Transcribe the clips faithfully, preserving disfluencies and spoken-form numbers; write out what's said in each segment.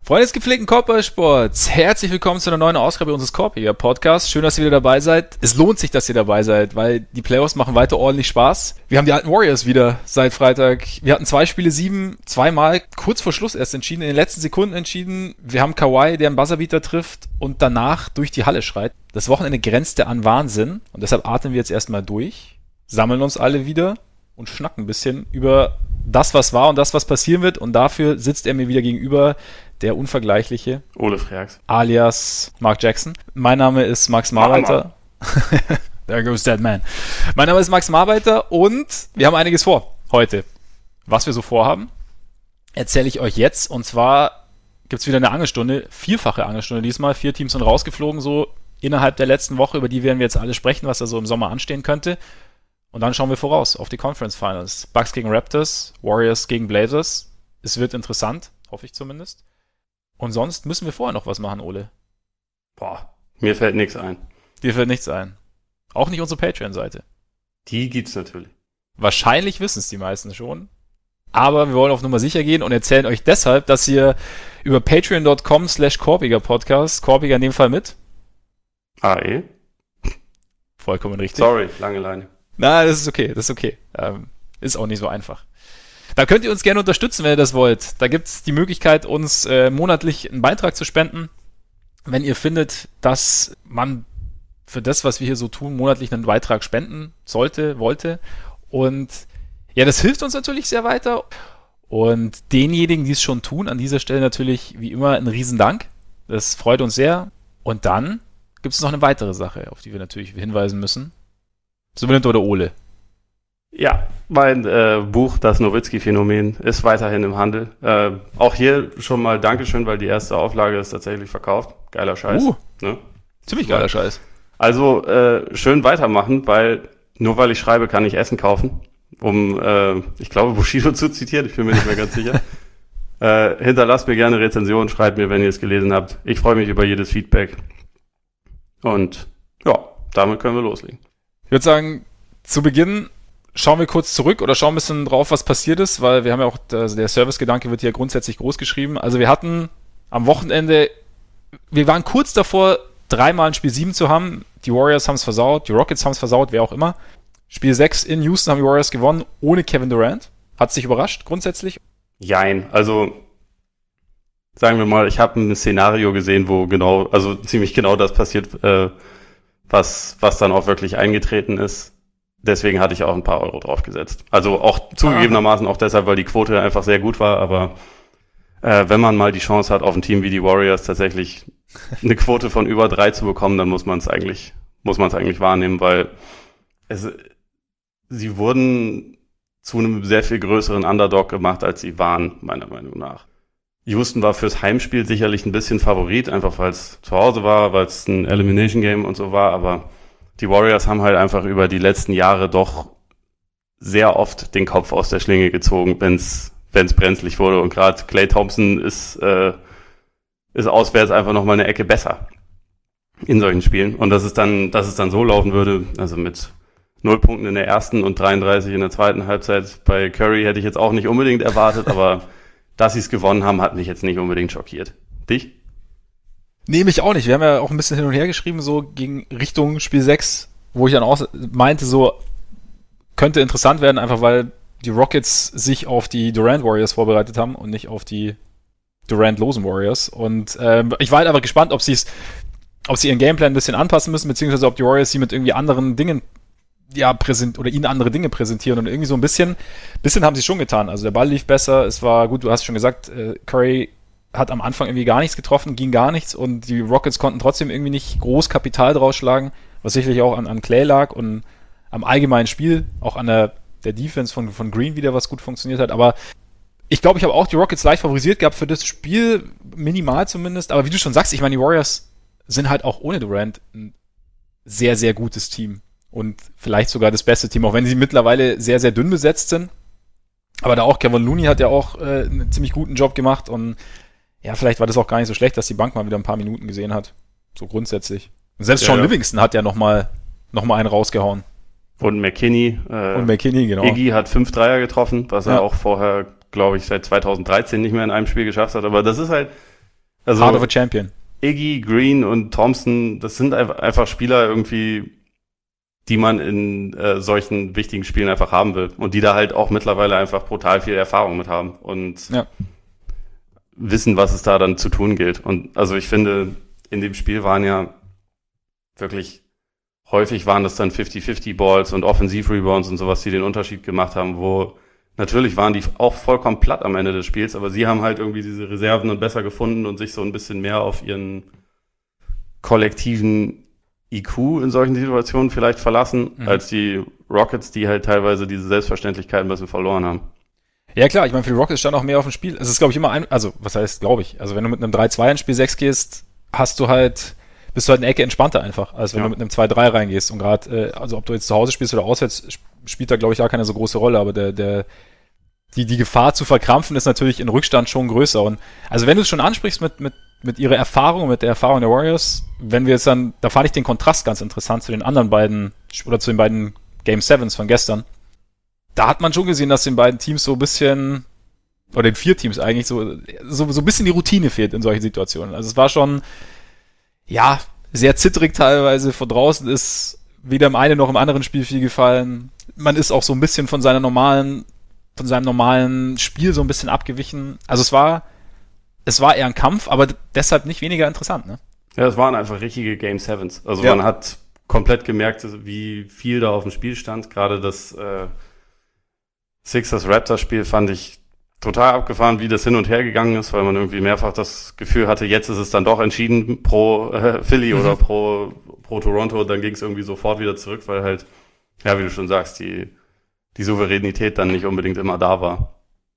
Freunde des gepflegten Korbballsports, herzlich willkommen zu einer neuen Ausgabe unseres Korbjäger-Podcasts. Schön, dass ihr wieder dabei seid. Es lohnt sich, dass ihr dabei seid, weil die Playoffs machen weiter ordentlich Spaß. Wir haben die alten Warriors wieder seit Freitag. Wir hatten zwei Spiele sieben, zweimal kurz vor Schluss erst entschieden, in den letzten Sekunden entschieden. Wir haben Kawhi, der einen Buzzerbeater trifft und danach durch die Halle schreit. Das Wochenende grenzte an Wahnsinn und deshalb atmen wir jetzt erstmal durch, sammeln uns alle wieder und schnacken ein bisschen über das, was war und das, was passieren wird. Und dafür sitzt er mir wieder gegenüber, der unvergleichliche Ole Freaks alias Mark Jackson. Mein Name ist Max Marbeiter. There goes that man. Mein Name ist Max Marbeiter und wir haben einiges vor heute. Was wir so vorhaben, erzähle ich euch jetzt. Und zwar gibt es wieder eine Angelstunde, vierfache Angelstunde diesmal. Vier Teams sind rausgeflogen, so innerhalb der letzten Woche. Über die werden wir jetzt alle sprechen, was da so im Sommer anstehen könnte. Und dann schauen wir voraus auf die Conference Finals. Bucks gegen Raptors, Warriors gegen Blazers. Es wird interessant, hoffe ich zumindest. Und sonst müssen wir vorher noch was machen, Ole. Boah, mir fällt nichts ein. Dir fällt nichts ein. Auch nicht unsere Patreon-Seite. Die gibt's natürlich. Wahrscheinlich wissen es die meisten schon. Aber wir wollen auf Nummer sicher gehen und erzählen euch deshalb, dass ihr über patreon.com slash Korbiger Podcast, Korbiger in dem Fall mit. A E. Vollkommen richtig. Sorry, lange Leine. Na, das ist okay, das ist okay. Ähm, ist auch nicht so einfach. Da könnt ihr uns gerne unterstützen, wenn ihr das wollt. Da gibt es die Möglichkeit, uns äh, monatlich einen Beitrag zu spenden. Wenn ihr findet, dass man für das, was wir hier so tun, monatlich einen Beitrag spenden sollte, wollte. Und ja, das hilft uns natürlich sehr weiter. Und denjenigen, die es schon tun, an dieser Stelle natürlich wie immer einen Riesendank. Das freut uns sehr. Und dann gibt es noch eine weitere Sache, auf die wir natürlich hinweisen müssen. So benimmt oder Ole? Ja, mein äh, Buch, das Nowitzki-Phänomen, ist weiterhin im Handel. Äh, auch hier schon mal Dankeschön, weil die erste Auflage ist tatsächlich verkauft. Geiler Scheiß. Uh, ne? Ziemlich geiler Scheiß. Also äh, schön weitermachen, weil nur weil ich schreibe, kann ich Essen kaufen. Um, äh, ich glaube, Bushido zu zitieren, ich bin mir nicht mehr ganz sicher. Äh, hinterlasst mir gerne Rezensionen, schreibt mir, wenn ihr es gelesen habt. Ich freue mich über jedes Feedback. Und ja, damit können wir loslegen. Ich würde sagen, zu Beginn schauen wir kurz zurück oder schauen ein bisschen drauf, was passiert ist, weil wir haben ja auch, also der Service-Gedanke wird hier grundsätzlich groß geschrieben. Also wir hatten am Wochenende, wir waren kurz davor, dreimal ein Spiel sieben zu haben. Die Warriors haben es versaut, die Rockets haben es versaut, wer auch immer. Spiel sechs in Houston haben die Warriors gewonnen, ohne Kevin Durant. Hat sich überrascht, grundsätzlich? Jein, also sagen wir mal, ich habe ein Szenario gesehen, wo genau, also ziemlich genau das passiert, äh, was, was dann auch wirklich eingetreten ist. Deswegen hatte ich auch ein paar Euro draufgesetzt. Also auch zugegebenermaßen auch deshalb, weil die Quote einfach sehr gut war, aber äh, wenn man mal die Chance hat, auf ein Team wie die Warriors tatsächlich eine Quote von über drei zu bekommen, dann muss man es eigentlich, muss man es eigentlich wahrnehmen, weil es, sie wurden zu einem sehr viel größeren Underdog gemacht, als sie waren, meiner Meinung nach. Houston war fürs Heimspiel sicherlich ein bisschen Favorit, einfach weil es zu Hause war, weil es ein Elimination Game und so war, aber die Warriors haben halt einfach über die letzten Jahre doch sehr oft den Kopf aus der Schlinge gezogen, wenn es wenn es brenzlig wurde. Und gerade Klay Thompson ist äh, ist auswärts einfach noch mal eine Ecke besser in solchen Spielen. Und dass es dann dass es dann so laufen würde, also mit null Punkten in der ersten und dreiunddreißig in der zweiten Halbzeit bei Curry hätte ich jetzt auch nicht unbedingt erwartet, aber dass sie es gewonnen haben, hat mich jetzt nicht unbedingt schockiert. Dich? Nee, mich auch nicht. Wir haben ja auch ein bisschen hin und her geschrieben, so gegen Richtung Spiel sechs, wo ich dann auch meinte, so könnte interessant werden, einfach weil die Rockets sich auf die Durant Warriors vorbereitet haben und nicht auf die Durant-losen Warriors. Und ähm, ich war halt aber gespannt, ob sie es, ob sie ihren Gameplan ein bisschen anpassen müssen, beziehungsweise ob die Warriors sie mit irgendwie anderen Dingen ja präsent oder ihnen andere Dinge präsentieren und irgendwie so ein bisschen, bisschen haben sie schon getan. Also der Ball lief besser, es war gut, du hast schon gesagt, äh, Curry hat am Anfang irgendwie gar nichts getroffen, ging gar nichts und die Rockets konnten trotzdem irgendwie nicht groß Kapital draus schlagen, was sicherlich auch an, an Clay lag und am allgemeinen Spiel, auch an der, der Defense von, von Green wieder, was gut funktioniert hat, aber ich glaube, ich habe auch die Rockets leicht favorisiert gehabt für das Spiel, minimal zumindest, aber wie du schon sagst, ich meine, die Warriors sind halt auch ohne Durant ein sehr, sehr gutes Team und vielleicht sogar das beste Team, auch wenn sie mittlerweile sehr, sehr dünn besetzt sind, aber da auch Kevin Looney hat ja auch äh, einen ziemlich guten Job gemacht und ja, vielleicht war das auch gar nicht so schlecht, dass die Bank mal wieder ein paar Minuten gesehen hat. So grundsätzlich. Und selbst ja, Sean ja. Livingston hat ja nochmal noch mal einen rausgehauen. Und McKinney. Äh, Und McKinney, genau. Iggy hat fünf Dreier getroffen, was ja. er auch vorher, glaube ich, seit zweitausenddreizehn nicht mehr in einem Spiel geschafft hat. Aber das ist halt, Also Heart of a Champion. Iggy, Green und Thompson, das sind einfach Spieler irgendwie, die man in äh, solchen wichtigen Spielen einfach haben will. Und die da halt auch mittlerweile einfach brutal viel Erfahrung mit haben und ja. wissen, was es da dann zu tun gilt. Und also ich finde, in dem Spiel waren ja wirklich häufig waren das dann fünfzig fünfzig Balls und Offensiv-Rebounds und sowas, die den Unterschied gemacht haben, wo natürlich waren die auch vollkommen platt am Ende des Spiels, aber sie haben halt irgendwie diese Reserven und besser gefunden und sich so ein bisschen mehr auf ihren kollektiven I Q in solchen Situationen vielleicht verlassen, mhm. als die Rockets, die halt teilweise diese Selbstverständlichkeit ein bisschen verloren haben. Ja klar, ich meine, für die Rockets stand auch mehr auf dem Spiel. Es ist, glaube ich, immer ein, also was heißt, glaube ich, also wenn du mit einem drei zwei in Spiel sechs gehst, hast du halt, bist du halt eine Ecke entspannter einfach, als wenn ja. du mit einem zwei drei reingehst. Und gerade, äh, also ob du jetzt zu Hause spielst oder auswärts, spielt da, glaube ich, gar keine so große Rolle, aber der, der, die, die Gefahr zu verkrampfen ist natürlich in Rückstand schon größer. Und also wenn du es schon ansprichst mit, mit, mit ihrer Erfahrung, mit der Erfahrung der Warriors, wenn wir jetzt dann, da fand ich den Kontrast ganz interessant zu den anderen beiden, oder zu den beiden Game Sevens von gestern. Da hat man schon gesehen, dass den beiden Teams so ein bisschen, oder den vier Teams eigentlich, so, so, so ein bisschen die Routine fehlt in solchen Situationen. Also es war schon, ja, sehr zittrig teilweise. Von draußen ist weder im einen noch im anderen Spiel viel gefallen. Man ist auch so ein bisschen von seiner normalen, von seinem normalen Spiel so ein bisschen abgewichen. Also es war, es war eher ein Kampf, aber deshalb nicht weniger interessant, ne? Ja, es waren einfach richtige Game Sevens. Also ja. man hat komplett gemerkt, wie viel da auf dem Spiel stand. Gerade das äh, Sixers-Raptors-Spiel fand ich total abgefahren, wie das hin und her gegangen ist, weil man irgendwie mehrfach das Gefühl hatte, jetzt ist es dann doch entschieden pro äh, Philly mhm. oder pro, pro Toronto. Dann ging es irgendwie sofort wieder zurück, weil halt, ja, wie du schon sagst, die, die Souveränität dann nicht unbedingt immer da war.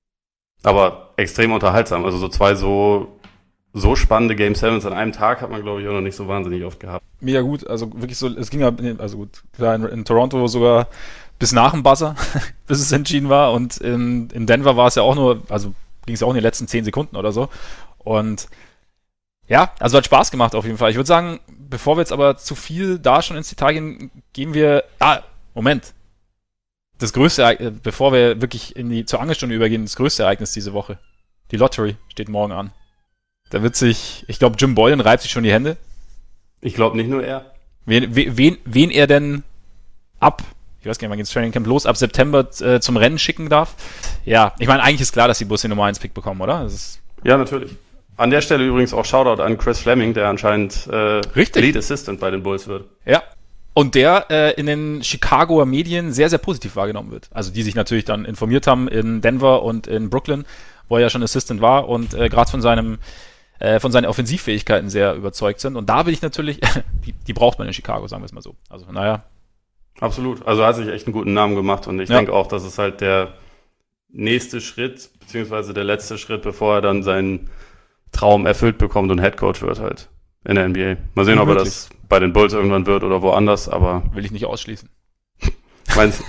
Aber extrem unterhaltsam. Also so zwei so so spannende Game Sevens an einem Tag hat man, glaube ich, auch noch nicht so wahnsinnig oft gehabt. Mega gut. Also wirklich so, es ging ja, also gut, klar, in, in Toronto sogar bis nach dem Buzzer, bis es entschieden war. Und in, in Denver war es ja auch nur, also ging es ja auch in den letzten zehn Sekunden oder so. Und ja, also hat Spaß gemacht auf jeden Fall. Ich würde sagen, bevor wir jetzt aber zu viel da schon ins Detail gehen, gehen wir, ah, Moment. Das größte, bevor wir wirklich in die, zur Angelstunde übergehen, das größte Ereignis diese Woche. Die Lottery steht morgen an. Da wird sich, ich glaube, Jim Boylan reibt sich schon die Hände. Ich glaube nicht nur er. Wen, wen, wen er denn ab, ich weiß gar nicht, wann geht das Training Camp los, ab September äh, zum Rennen schicken darf. Ja, ich meine, eigentlich ist klar, dass die Bulls den Nummer eins Pick bekommen, oder? Das ist ja, natürlich. An der Stelle übrigens auch Shoutout an Chris Fleming, der anscheinend äh, Lead Assistant bei den Bulls wird. Ja. Und der äh, in den Chicagoer Medien sehr, sehr positiv wahrgenommen wird. Also die sich natürlich dann informiert haben in Denver und in Brooklyn, wo er ja schon Assistant war und äh, gerade von seinem äh, von seinen Offensivfähigkeiten sehr überzeugt sind. Und da bin ich natürlich, die, die braucht man in Chicago, sagen wir es mal so. Also von daher. Absolut. Also er hat sich echt einen guten Namen gemacht und ich ja. denke auch, dass es halt der nächste Schritt, beziehungsweise der letzte Schritt, bevor er dann seinen Traum erfüllt bekommt und Headcoach wird halt in der N B A. Mal sehen, ob er das bei den Bulls irgendwann wird oder woanders, aber... Will ich nicht ausschließen. Meinst,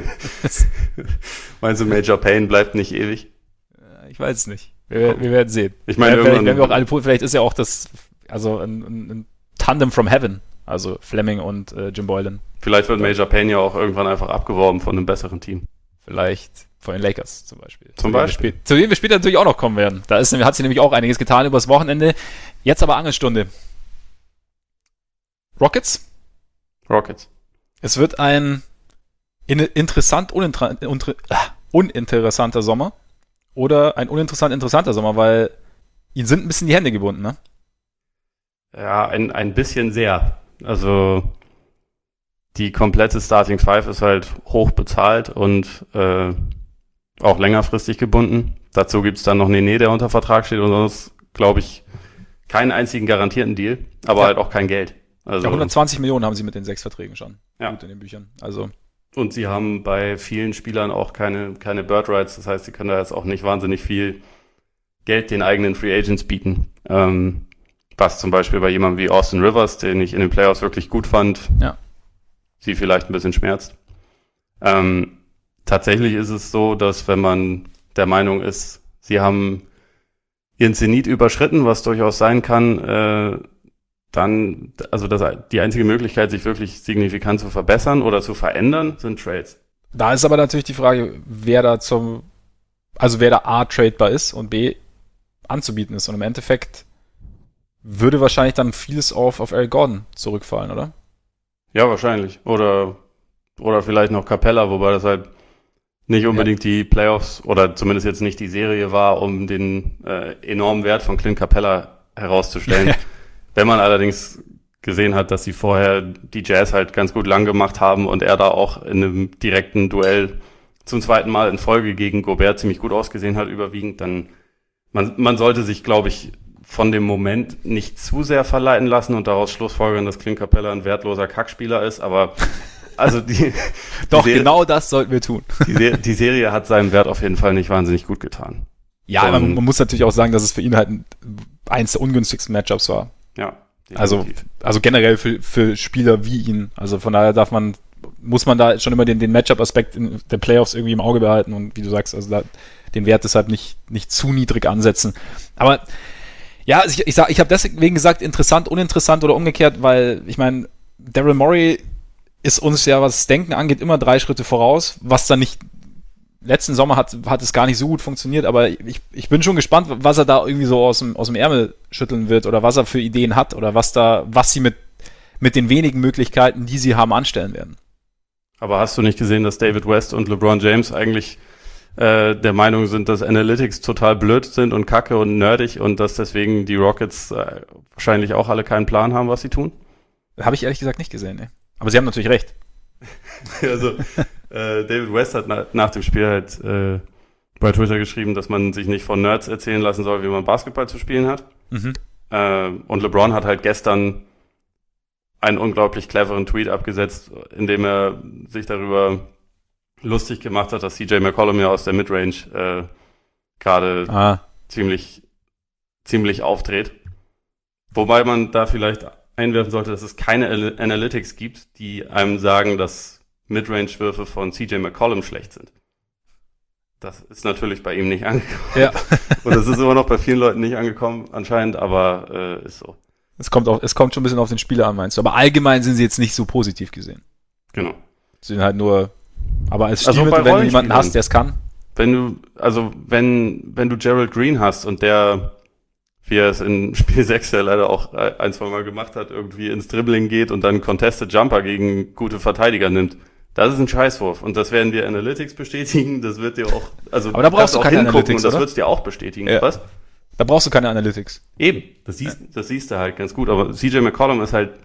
meinst du, Major Payne bleibt nicht ewig? Ich weiß es nicht. Wir, wir werden sehen. Ich meine, ja, vielleicht, wenn wir auch alle, vielleicht ist ja auch das, also ein, ein, ein Tandem from Heaven, also Fleming und äh, Jim Boylan. Vielleicht wird Major Payne ja auch irgendwann einfach abgeworben von einem besseren Team. Vielleicht von den Lakers zum Beispiel. Zum Beispiel. Zu denen wir später natürlich auch noch kommen werden. Da ist, hat sich nämlich auch einiges getan übers Wochenende. Jetzt aber Angelstunde. Rockets? Rockets. Es wird ein in, interessant, uninter, unter, uh, uninteressanter Sommer oder ein uninteressant interessanter Sommer, weil ihnen sind ein bisschen die Hände gebunden, ne? Ja, ein, ein bisschen sehr. Also die komplette Starting Five ist halt hoch bezahlt und äh, auch längerfristig gebunden. Dazu gibt's dann noch Nene, der unter Vertrag steht und sonst, glaube ich, keinen einzigen garantierten Deal, aber ja. halt auch kein Geld. Also, ja, hundertzwanzig Millionen haben sie mit den sechs Verträgen schon. Ja. Gut in den Büchern. Also. Und sie haben bei vielen Spielern auch keine, keine Bird Rights. Das heißt, sie können da jetzt auch nicht wahnsinnig viel Geld den eigenen Free Agents bieten. Ähm, was zum Beispiel bei jemandem wie Austin Rivers, den ich in den Playoffs wirklich gut fand, ja. sie vielleicht ein bisschen schmerzt. Ähm, tatsächlich ist es so, dass wenn man der Meinung ist, sie haben ihren Zenit überschritten, was durchaus sein kann, äh, dann, also das, die einzige Möglichkeit, sich wirklich signifikant zu verbessern oder zu verändern, sind Trades. Da ist aber natürlich die Frage, wer da zum, also wer da A, tradebar ist und B, anzubieten ist. Und im Endeffekt würde wahrscheinlich dann vieles auf, auf Eric Gordon zurückfallen, oder? Ja, wahrscheinlich. Oder, oder vielleicht noch Capella, wobei das halt nicht unbedingt ja. die Playoffs oder zumindest jetzt nicht die Serie war, um den äh, enormen Wert von Clint Capella herauszustellen. Wenn man allerdings gesehen hat, dass sie vorher die Jazz halt ganz gut lang gemacht haben und er da auch in einem direkten Duell zum zweiten Mal in Folge gegen Gobert ziemlich gut ausgesehen hat, überwiegend, dann man, man sollte sich, glaube ich, von dem Moment nicht zu sehr verleiten lassen und daraus schlussfolgern, dass Clint Capella ein wertloser Kackspieler ist, aber also die Doch, die genau das sollten wir tun. Die, Se- die Serie hat seinen Wert auf jeden Fall nicht wahnsinnig gut getan. Ja, aber man, man muss natürlich auch sagen, dass es für ihn halt eins der ungünstigsten Matchups war. Ja. Also, also generell für, für Spieler wie ihn. Also von daher darf man, muss man da schon immer den, den Matchup-Aspekt in der Playoffs irgendwie im Auge behalten und wie du sagst, also da, den Wert deshalb nicht, nicht zu niedrig ansetzen. Aber ja, ich, ich, sag, ich habe deswegen gesagt, interessant, uninteressant oder umgekehrt, weil ich meine, Daryl Morey ist uns ja, was das Denken angeht, immer drei Schritte voraus, was dann nicht, letzten Sommer hat, hat es gar nicht so gut funktioniert, aber ich, ich bin schon gespannt, was er da irgendwie so aus dem, aus dem Ärmel schütteln wird oder was er für Ideen hat oder was da, was sie mit, mit den wenigen Möglichkeiten, die sie haben, anstellen werden. Aber hast du nicht gesehen, dass David West und LeBron James eigentlich äh, der Meinung sind, dass Analytics total blöd sind und kacke und nerdig und dass deswegen die Rockets äh, wahrscheinlich auch alle keinen Plan haben, was sie tun? Habe ich ehrlich gesagt nicht gesehen, ne? Aber sie haben natürlich recht. Also, äh, David West hat na, nach dem Spiel halt äh, bei Twitter geschrieben, dass man sich nicht von Nerds erzählen lassen soll, wie man Basketball zu spielen hat. Mhm. Äh, und LeBron hat halt gestern einen unglaublich cleveren Tweet abgesetzt, in dem er sich darüber lustig gemacht hat, dass C J McCollum ja aus der Midrange äh, gerade ah. ziemlich, ziemlich aufdreht. Wobei man da vielleicht einwerfen sollte, dass es keine Analytics gibt, die einem sagen, dass Midrange-Würfe von C J McCollum schlecht sind. Das ist natürlich bei ihm nicht angekommen. Ja. Und das ist immer noch bei vielen Leuten nicht angekommen, anscheinend, aber äh, ist so. Es kommt auch, es kommt schon ein bisschen auf den Spieler an, meinst du? Aber allgemein sind sie jetzt nicht so positiv gesehen. Genau. Sie sind halt nur, aber als Also Stilmittel, wenn du jemanden hast, der es kann. Wenn du, also wenn, wenn du Gerald Green hast und der, wie er es in Spiel sechs ja leider auch ein, zwei Mal gemacht hat, irgendwie ins Dribbling geht und dann Contested Jumper gegen gute Verteidiger nimmt, das ist ein Scheißwurf. Und das werden wir Analytics bestätigen, das wird dir auch, also aber da brauchst du keine Analytics, und das wird es dir auch bestätigen. Ja. Was? Da brauchst du keine Analytics. Eben, das siehst, das siehst du halt ganz gut. Aber C J McCollum ist halt,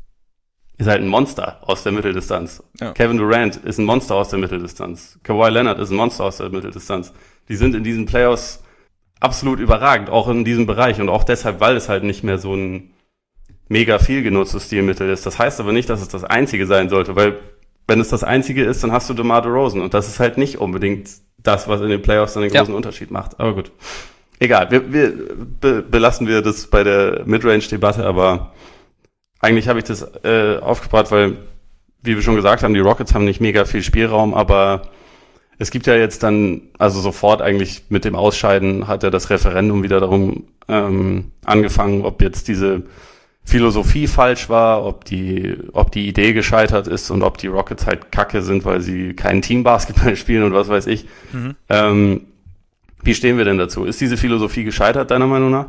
ist halt ein Monster aus der Mitteldistanz. Ja. Kevin Durant ist ein Monster aus der Mitteldistanz. Kawhi Leonard ist ein Monster aus der Mitteldistanz. Die sind in diesen Playoffs absolut überragend, auch in diesem Bereich. Und auch deshalb, weil es halt nicht mehr so ein mega viel genutztes Stilmittel ist. Das heißt aber nicht, dass es das Einzige sein sollte, weil wenn es das Einzige ist, dann hast du DeMar DeRozan. Und das ist halt nicht unbedingt das, was in den Playoffs dann den großen ja. Unterschied macht. Aber gut. Egal, wir, wir be, belassen wir das bei der Midrange-Debatte, aber eigentlich habe ich das äh, aufgebracht, weil, wie wir schon gesagt haben, die Rockets haben nicht mega viel Spielraum, aber es gibt ja jetzt dann, also sofort eigentlich mit dem Ausscheiden hat ja das Referendum wieder darum ähm, angefangen, ob jetzt diese Philosophie falsch war, ob die, ob die Idee gescheitert ist und ob die Rockets halt kacke sind, weil sie keinen Teambasketball spielen und was weiß ich. Mhm. Ähm, Wie stehen wir denn dazu? Ist diese Philosophie gescheitert, deiner Meinung nach?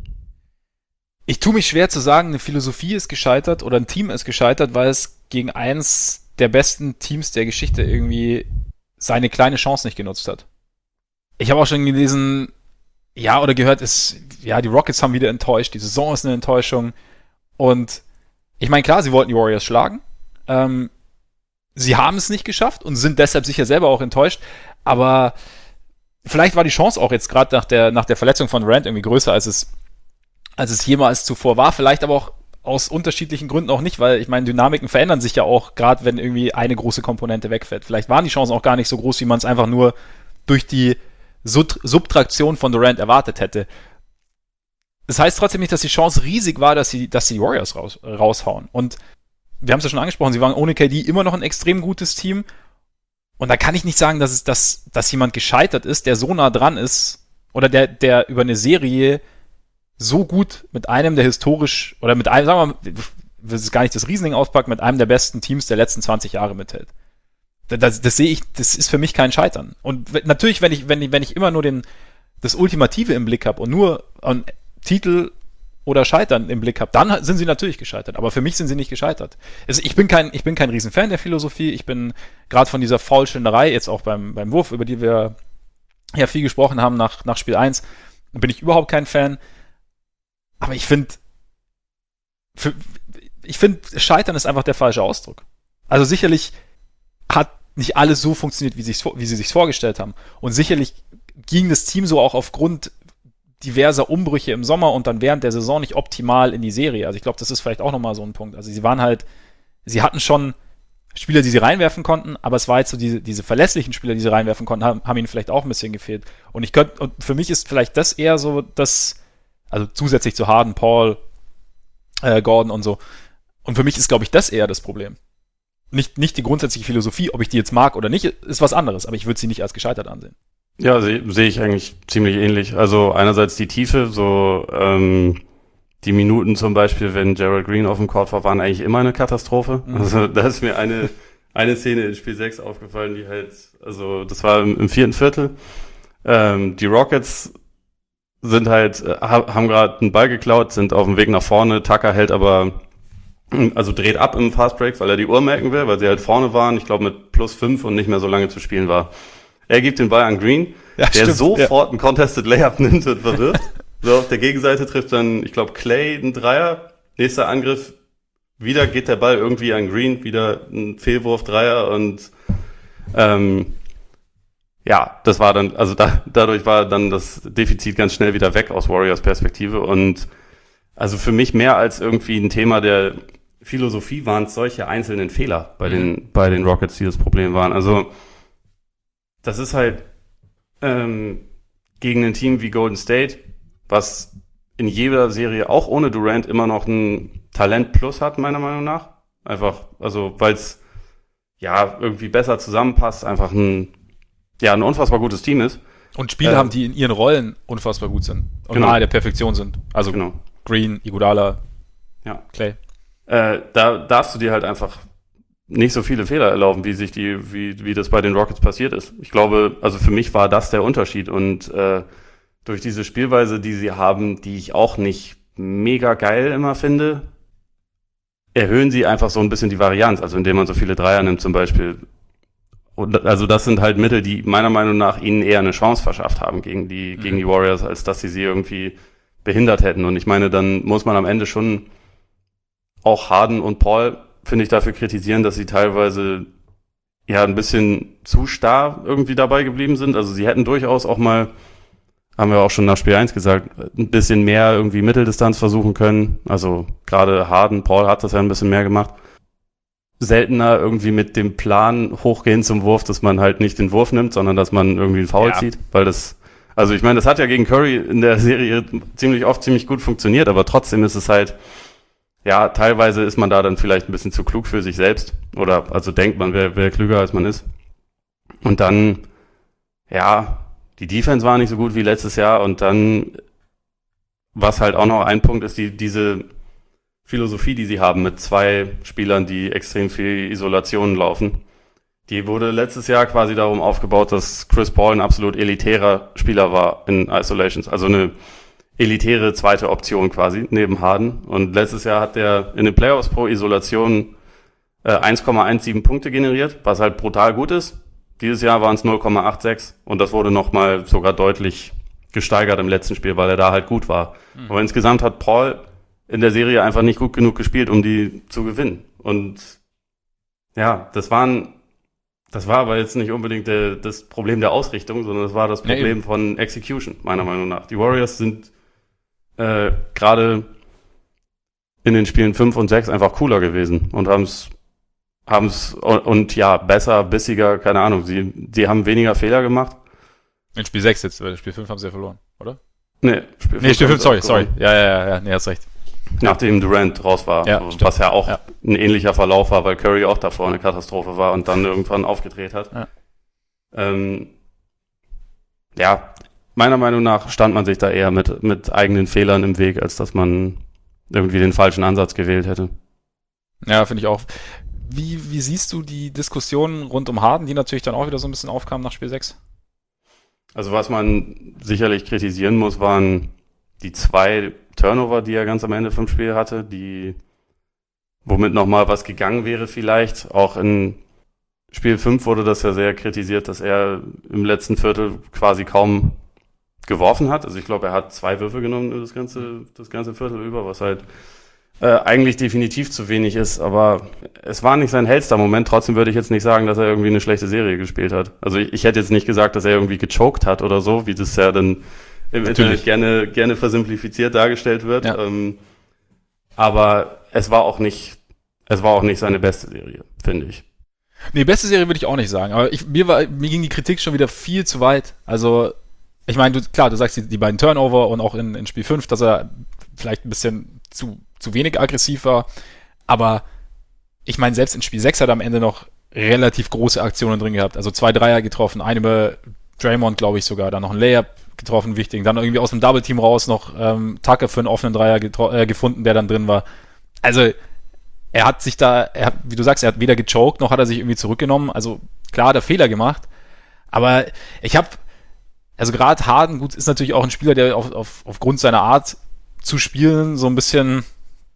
Ich tue mich schwer zu sagen, eine Philosophie ist gescheitert oder ein Team ist gescheitert, weil es gegen eins der besten Teams der Geschichte irgendwie seine kleine Chance nicht genutzt hat. Ich habe auch schon gelesen, ja, oder gehört, ist, ja, die Rockets haben wieder enttäuscht, die Saison ist eine Enttäuschung. Und ich meine, klar, sie wollten die Warriors schlagen. Ähm, sie haben es nicht geschafft und sind deshalb sicher selber auch enttäuscht, aber vielleicht war die Chance auch jetzt gerade nach der, nach der Verletzung von Durant irgendwie größer, als es, als es jemals zuvor war. Vielleicht aber auch aus unterschiedlichen Gründen auch nicht, weil ich meine, Dynamiken verändern sich ja auch, gerade wenn irgendwie eine große Komponente wegfällt. Vielleicht waren die Chancen auch gar nicht so groß, wie man es einfach nur durch die Sub- Subtraktion von Durant erwartet hätte. Das heißt trotzdem nicht, dass die Chance riesig war, dass sie, dass sie die Warriors raus, raushauen. Und wir haben es ja schon angesprochen, sie waren ohne K D immer noch ein extrem gutes Team. Und da kann ich nicht sagen, dass es, dass, dass jemand gescheitert ist, der so nah dran ist, oder der, der über eine Serie so gut mit einem der historisch, oder mit einem, sagen wir mal, ich will es gar nicht das Reasoning auspacken, mit einem der besten Teams der letzten zwanzig Jahre mithält. Das, das, das sehe ich, das ist für mich kein Scheitern. Und natürlich, wenn ich, wenn ich, wenn ich immer nur den, das Ultimative im Blick habe und nur an Titel oder Scheitern im Blick habe, dann sind sie natürlich gescheitert. Aber für mich sind sie nicht gescheitert. Also ich bin kein, ich bin kein Riesenfan der Philosophie. Ich bin gerade von dieser Foulschinderei, jetzt auch beim, beim Wurf, über die wir ja viel gesprochen haben nach, nach Spiel eins, bin ich überhaupt kein Fan. Aber ich finde, ich finde, Scheitern ist einfach der falsche Ausdruck. Also sicherlich hat nicht alles so funktioniert, wie, sich's, wie sie sich vorgestellt haben. Und sicherlich ging das Team so auch aufgrund diverser Umbrüche im Sommer und dann während der Saison nicht optimal in die Serie. Also ich glaube, das ist vielleicht auch nochmal so ein Punkt. Also sie waren halt, sie hatten schon Spieler, die sie reinwerfen konnten, aber es war jetzt so diese, diese verlässlichen Spieler, die sie reinwerfen konnten, haben, haben ihnen vielleicht auch ein bisschen gefehlt. Und ich könnte, und für mich ist vielleicht das eher so, dass, also zusätzlich zu Harden, Paul, äh, Gordon und so. Und für mich ist, glaube ich, das eher das Problem. Nicht, nicht die grundsätzliche Philosophie, ob ich die jetzt mag oder nicht, ist was anderes, aber ich würde sie nicht als gescheitert ansehen. Ja, sehe seh ich eigentlich ziemlich ähnlich. Also einerseits die Tiefe, so ähm, die Minuten zum Beispiel, wenn Gerald Green auf dem Court war, waren eigentlich immer eine Katastrophe. Mhm. Also da ist mir eine eine Szene in Spiel sechs aufgefallen, die halt, also das war im, im vierten Viertel. Ähm, die Rockets sind halt, äh, haben gerade einen Ball geklaut, sind auf dem Weg nach vorne. Tucker hält aber, also dreht ab im Fastbreak, weil er die Uhr merken will, weil sie halt vorne waren, ich glaube mit plus fünf und nicht mehr so lange zu spielen war. Er gibt den Ball an Green, ja, der stimmt, sofort ja. einen Contested Layup nimmt und verwirft. So, auf der Gegenseite trifft dann, ich glaube, Clay einen Dreier. Nächster Angriff, wieder geht der Ball irgendwie an Green, wieder ein Fehlwurf, Dreier und ähm, ja, das war dann, also da, dadurch war dann das Defizit ganz schnell wieder weg aus Warriors Perspektive und also für mich mehr als irgendwie ein Thema der Philosophie waren es solche einzelnen Fehler bei den, bei den Rockets, die das Problem waren. Also das ist halt ähm, gegen ein Team wie Golden State, was in jeder Serie auch ohne Durant immer noch ein Talent plus hat, meiner Meinung nach. Einfach, also weil es ja irgendwie besser zusammenpasst, einfach ein ja ein unfassbar gutes Team ist. Und Spieler äh, haben, die in ihren Rollen unfassbar gut sind und genau. nahe der Perfektion sind. Also genau. Green, Iguodala, ja. Clay. Äh, da darfst du dir halt einfach nicht so viele Fehler erlauben, wie sich die, wie, wie das bei den Rockets passiert ist. Ich glaube, also für mich war das der Unterschied und äh, durch diese Spielweise, die sie haben, die ich auch nicht mega geil immer finde, erhöhen sie einfach so ein bisschen die Varianz, also indem man so viele Dreier nimmt zum Beispiel. Und also das sind halt Mittel, die meiner Meinung nach ihnen eher eine Chance verschafft haben gegen die, mhm. gegen die Warriors, als dass sie sie irgendwie behindert hätten. Und ich meine, dann muss man am Ende schon auch Harden und Paul, finde ich, dafür kritisieren, dass sie teilweise ja ein bisschen zu starr irgendwie dabei geblieben sind. Also sie hätten durchaus auch mal, haben wir auch schon nach Spiel eins gesagt, ein bisschen mehr irgendwie Mitteldistanz versuchen können. Also gerade Harden, Paul hat das ja ein bisschen mehr gemacht. Seltener irgendwie mit dem Plan hochgehen zum Wurf, dass man halt nicht den Wurf nimmt, sondern dass man irgendwie einen Foul ja. zieht, weil das, also ich meine, das hat ja gegen Curry in der Serie ziemlich oft ziemlich gut funktioniert, aber trotzdem ist es halt, ja, teilweise ist man da dann vielleicht ein bisschen zu klug für sich selbst oder also denkt man, wer, wer klüger als man ist. Und dann, ja, die Defense war nicht so gut wie letztes Jahr und dann, was halt auch noch ein Punkt ist, die diese Philosophie, die sie haben mit zwei Spielern, die extrem viel Isolation laufen. Die wurde letztes Jahr quasi darum aufgebaut, dass Chris Paul ein absolut elitärer Spieler war in Isolations, also eine elitäre zweite Option quasi, neben Harden. Und letztes Jahr hat der in den Playoffs pro Isolation äh, eins Komma siebzehn Punkte generiert, was halt brutal gut ist. Dieses Jahr waren es null Komma sechsundachtzig und das wurde nochmal sogar deutlich gesteigert im letzten Spiel, weil er da halt gut war. Mhm. Aber insgesamt hat Paul in der Serie einfach nicht gut genug gespielt, um die zu gewinnen. Und ja, das waren, das war aber jetzt nicht unbedingt der, das Problem der Ausrichtung, sondern das war das Problem nee. von Execution, meiner Meinung nach. Die Warriors sind äh, gerade in den Spielen fünf und sechs einfach cooler gewesen und haben es haben es und, und ja, besser, bissiger, keine Ahnung, sie, die haben weniger Fehler gemacht. In Spiel sechs jetzt, weil Spiel fünf haben sie ja verloren, oder? Nee, Spiel fünf, nee, Spiel fünf sorry, sorry. Ja, ja, ja, ja, nee, hast recht. Nachdem Durant raus war, ja, so, was ja auch ja. ein ähnlicher Verlauf war, weil Curry auch davor eine Katastrophe war und dann irgendwann aufgedreht hat. Ja. Ähm, ja, meiner Meinung nach stand man sich da eher mit, mit eigenen Fehlern im Weg, als dass man irgendwie den falschen Ansatz gewählt hätte. Ja, finde ich auch. Wie, wie siehst du die Diskussion rund um Harden, die natürlich dann auch wieder so ein bisschen aufkam nach Spiel sechs? Also was man sicherlich kritisieren muss, waren die zwei Turnover, die er ganz am Ende vom Spiel hatte, die womit nochmal was gegangen wäre vielleicht. Auch in Spiel fünf wurde das ja sehr kritisiert, dass er im letzten Viertel quasi kaum geworfen hat. Also ich glaube, er hat zwei Würfe genommen das ganze, das ganze Viertel über, was halt äh, eigentlich definitiv zu wenig ist. Aber es war nicht sein hellster Moment. Trotzdem würde ich jetzt nicht sagen, dass er irgendwie eine schlechte Serie gespielt hat. Also ich, ich hätte jetzt nicht gesagt, dass er irgendwie gechoked hat oder so, wie das ja dann im Natürlich. Internet gerne, gerne versimplifiziert dargestellt wird. Ja. Ähm, aber es war auch nicht, es war auch nicht seine beste Serie, finde ich. Nee, beste Serie würde ich auch nicht sagen. Aber ich, mir war, mir ging die Kritik schon wieder viel zu weit. Also, ich meine, du, klar, du sagst die, die beiden Turnover und auch in, in Spiel fünf, dass er vielleicht ein bisschen zu, zu wenig aggressiv war. Aber ich meine, selbst in Spiel sechs hat er am Ende noch relativ große Aktionen drin gehabt. Also zwei Dreier getroffen, eine über Draymond, glaube ich sogar, dann noch ein Layup getroffen, wichtig. Dann irgendwie aus dem Double-Team raus noch ähm, Tucker für einen offenen Dreier getro- äh, gefunden, der dann drin war. Also, er hat sich da, er hat, wie du sagst, er hat weder gechoked, noch hat er sich irgendwie zurückgenommen. Also klar hat er Fehler gemacht. Aber ich habe, also gerade Harden, gut, ist natürlich auch ein Spieler, der auf, auf, aufgrund seiner Art zu spielen so ein bisschen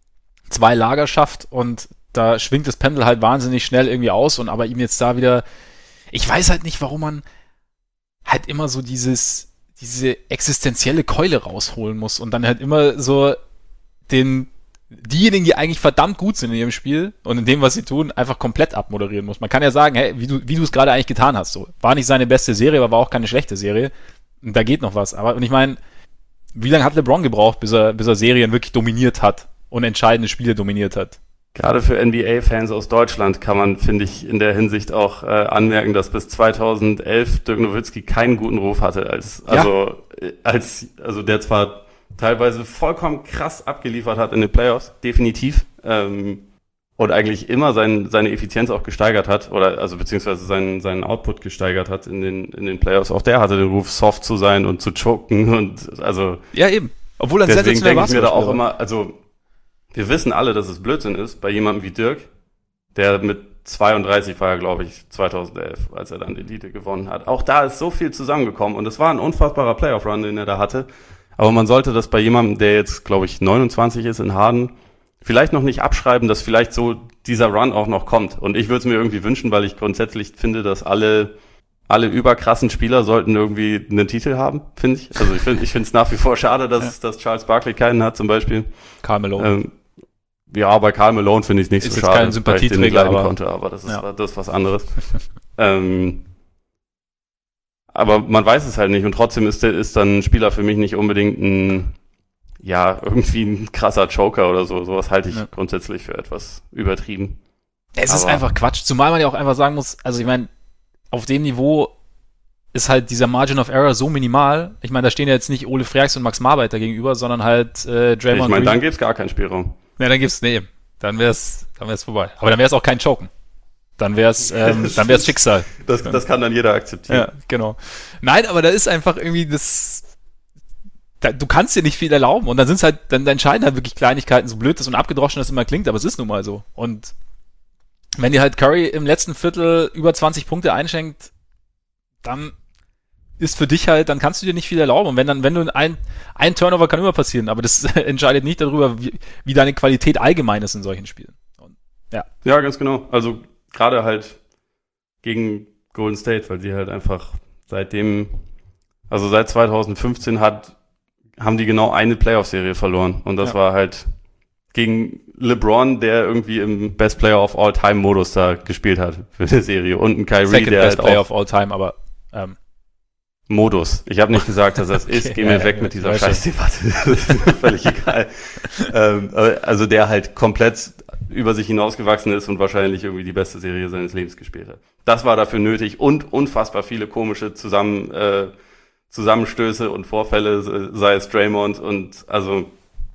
zwei Lager schafft. Und da schwingt das Pendel halt wahnsinnig schnell irgendwie aus. Und aber ihm jetzt da wieder, ich weiß halt nicht, warum man halt immer so dieses, diese existenzielle Keule rausholen muss. Und dann halt immer so den diejenigen, die eigentlich verdammt gut sind in ihrem Spiel und in dem, was sie tun, einfach komplett abmoderieren muss. Man kann ja sagen, hey, wie du, wie du es gerade eigentlich getan hast. So. War nicht seine beste Serie, aber war auch keine schlechte Serie. Und da geht noch was. Aber und ich meine, wie lange hat LeBron gebraucht, bis er, bis er Serien wirklich dominiert hat und entscheidende Spiele dominiert hat? Gerade für N B A-Fans aus Deutschland kann man, finde ich, in der Hinsicht auch äh, anmerken, dass bis zweitausendelf Dirk Nowitzki keinen guten Ruf hatte. Als, also, ja. als, also der zwar teilweise vollkommen krass abgeliefert hat in den Playoffs, definitiv. Ähm, und eigentlich immer sein, seine Effizienz auch gesteigert hat, oder also beziehungsweise seinen, seinen Output gesteigert hat in den, in den Playoffs. Auch der hatte den Ruf, soft zu sein und zu choken und also. Ja, eben. Obwohl er ein deswegen denke ich mir da auch immer, also wir wissen alle, dass es Blödsinn ist, bei jemandem wie Dirk, der mit zweiunddreißig war, glaube ich, zweitausendelf, als er dann die Elite gewonnen hat. Auch da ist so viel zusammengekommen und es war ein unfassbarer Playoff-Run, den er da hatte. Aber man sollte das bei jemandem, der jetzt, glaube ich, neunundzwanzig ist in Harden, vielleicht noch nicht abschreiben, dass vielleicht so dieser Run auch noch kommt. Und ich würde es mir irgendwie wünschen, weil ich grundsätzlich finde, dass alle alle überkrassen Spieler sollten irgendwie einen Titel haben, finde ich. Also ich finde ich finde es nach wie vor schade, dass, ja. dass Charles Barkley keinen hat zum Beispiel. Karl Malone. Ähm, ja, bei Karl Malone finde ich es nicht ist so schade, kein Sympathieträger, weil ich den nicht leiden aber, konnte, aber das ist, ja. das ist was anderes. ähm, aber man weiß es halt nicht und trotzdem ist, der, ist dann ein Spieler für mich nicht unbedingt ein, ja, irgendwie ein krasser Joker oder so. Sowas halte ich ja. grundsätzlich für etwas übertrieben. Es aber ist einfach Quatsch, zumal man ja auch einfach sagen muss, also ich meine, auf dem Niveau ist halt dieser Margin of Error so minimal. Ich meine, da stehen ja jetzt nicht Ole Freaks und Max Marbeiter gegenüber, sondern halt äh, Draymond. Ich meine, dann gibt's gar keinen Spielraum. Ja, dann gibt's, nee, dann wär's, dann wär's vorbei. Aber dann wär's auch kein Choken. Dann wär's, ähm, dann wär's Schicksal. Das, das kann dann jeder akzeptieren. Ja, genau. Nein, aber da ist einfach irgendwie das, da, du kannst dir nicht viel erlauben und dann sind's halt, dann entscheiden halt wirklich Kleinigkeiten, so blöd das und abgedroschen das immer klingt, aber es ist nun mal so. Und wenn dir halt Curry im letzten Viertel über zwanzig Punkte einschenkt, dann ist für dich halt, dann kannst du dir nicht viel erlauben. Und wenn dann, wenn du ein, ein Turnover kann immer passieren, aber das entscheidet nicht darüber, wie, wie deine Qualität allgemein ist in solchen Spielen. Und, ja. Ja, ganz genau. Also gerade halt gegen Golden State, weil die halt einfach seitdem, also seit zweitausendfünfzehn hat, haben die genau eine Playoff-Serie verloren. Und das ja. war halt gegen LeBron, der irgendwie im Best Player of All Time Modus da gespielt hat für die Serie. Und ein Kyrie, Second der Best halt Player auch of All Time, aber ähm. Modus. Ich habe nicht gesagt, dass das ist. Geh mir ja, weg ja, mit dieser Scheißdebatte. Das ist völlig egal. ähm, also der halt komplett über sich hinausgewachsen ist und wahrscheinlich irgendwie die beste Serie seines Lebens gespielt hat. Das war dafür nötig und unfassbar viele komische Zusammen, äh, Zusammenstöße und Vorfälle, sei es Draymond und also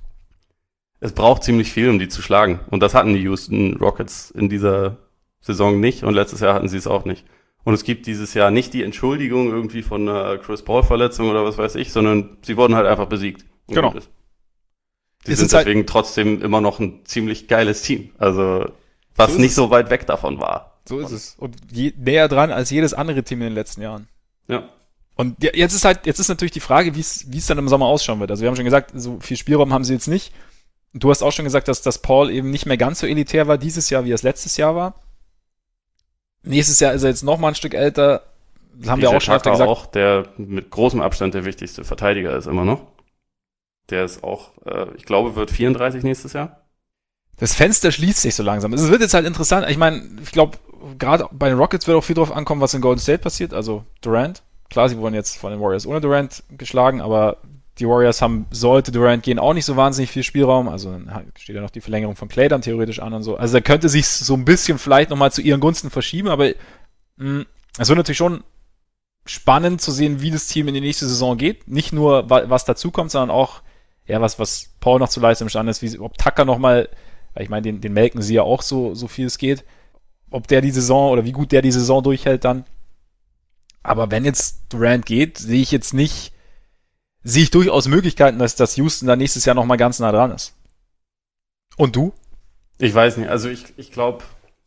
es braucht ziemlich viel, um die zu schlagen. Und das hatten die Houston Rockets in dieser Saison nicht und letztes Jahr hatten sie es auch nicht. Und es gibt dieses Jahr nicht die Entschuldigung irgendwie von einer Chris Paul-Verletzung oder was weiß ich, sondern sie wurden halt einfach besiegt. Genau. Sie sind deswegen halt trotzdem immer noch ein ziemlich geiles Team. Also, was so nicht es. so weit weg davon war. So ist es. Und je, näher dran als jedes andere Team in den letzten Jahren. Ja. Und jetzt ist halt, jetzt ist natürlich die Frage, wie es, wie es dann im Sommer ausschauen wird. Also wir haben schon gesagt, so viel Spielraum haben sie jetzt nicht. Du hast auch schon gesagt, dass, dass Paul eben nicht mehr ganz so elitär war dieses Jahr, wie er es letztes Jahr war. Nächstes Jahr ist er jetzt noch mal ein Stück älter. Das haben wir auch schon öfter gesagt. Auch, der mit großem Abstand der wichtigste Verteidiger ist immer noch. Der ist auch, äh, ich glaube, wird vierunddreißig nächstes Jahr. Das Fenster schließt sich so langsam. Es wird jetzt halt interessant. Ich meine, ich glaube, gerade bei den Rockets wird auch viel drauf ankommen, was in Golden State passiert. Also Durant. Klar, sie wurden jetzt von den Warriors ohne Durant geschlagen, aber die Warriors haben, sollte Durant gehen, auch nicht so wahnsinnig viel Spielraum. Also dann steht ja noch die Verlängerung von Clay dann theoretisch an und so. Also da könnte sich so ein bisschen vielleicht nochmal zu ihren Gunsten verschieben, aber mh, es wird natürlich schon spannend zu sehen, wie das Team in die nächste Saison geht. Nicht nur, was dazukommt, sondern auch, ja, was, was Paul noch zu leisten imstande ist, wie, ob Tucker nochmal, ich meine, den, den melken sie ja auch so, so viel es geht, ob der die Saison oder wie gut der die Saison durchhält dann. Aber wenn jetzt Durant geht, sehe ich jetzt nicht, sehe ich durchaus Möglichkeiten, dass, dass Houston da nächstes Jahr nochmal ganz nah dran ist. Und du? Ich weiß nicht, also ich, ich glaube,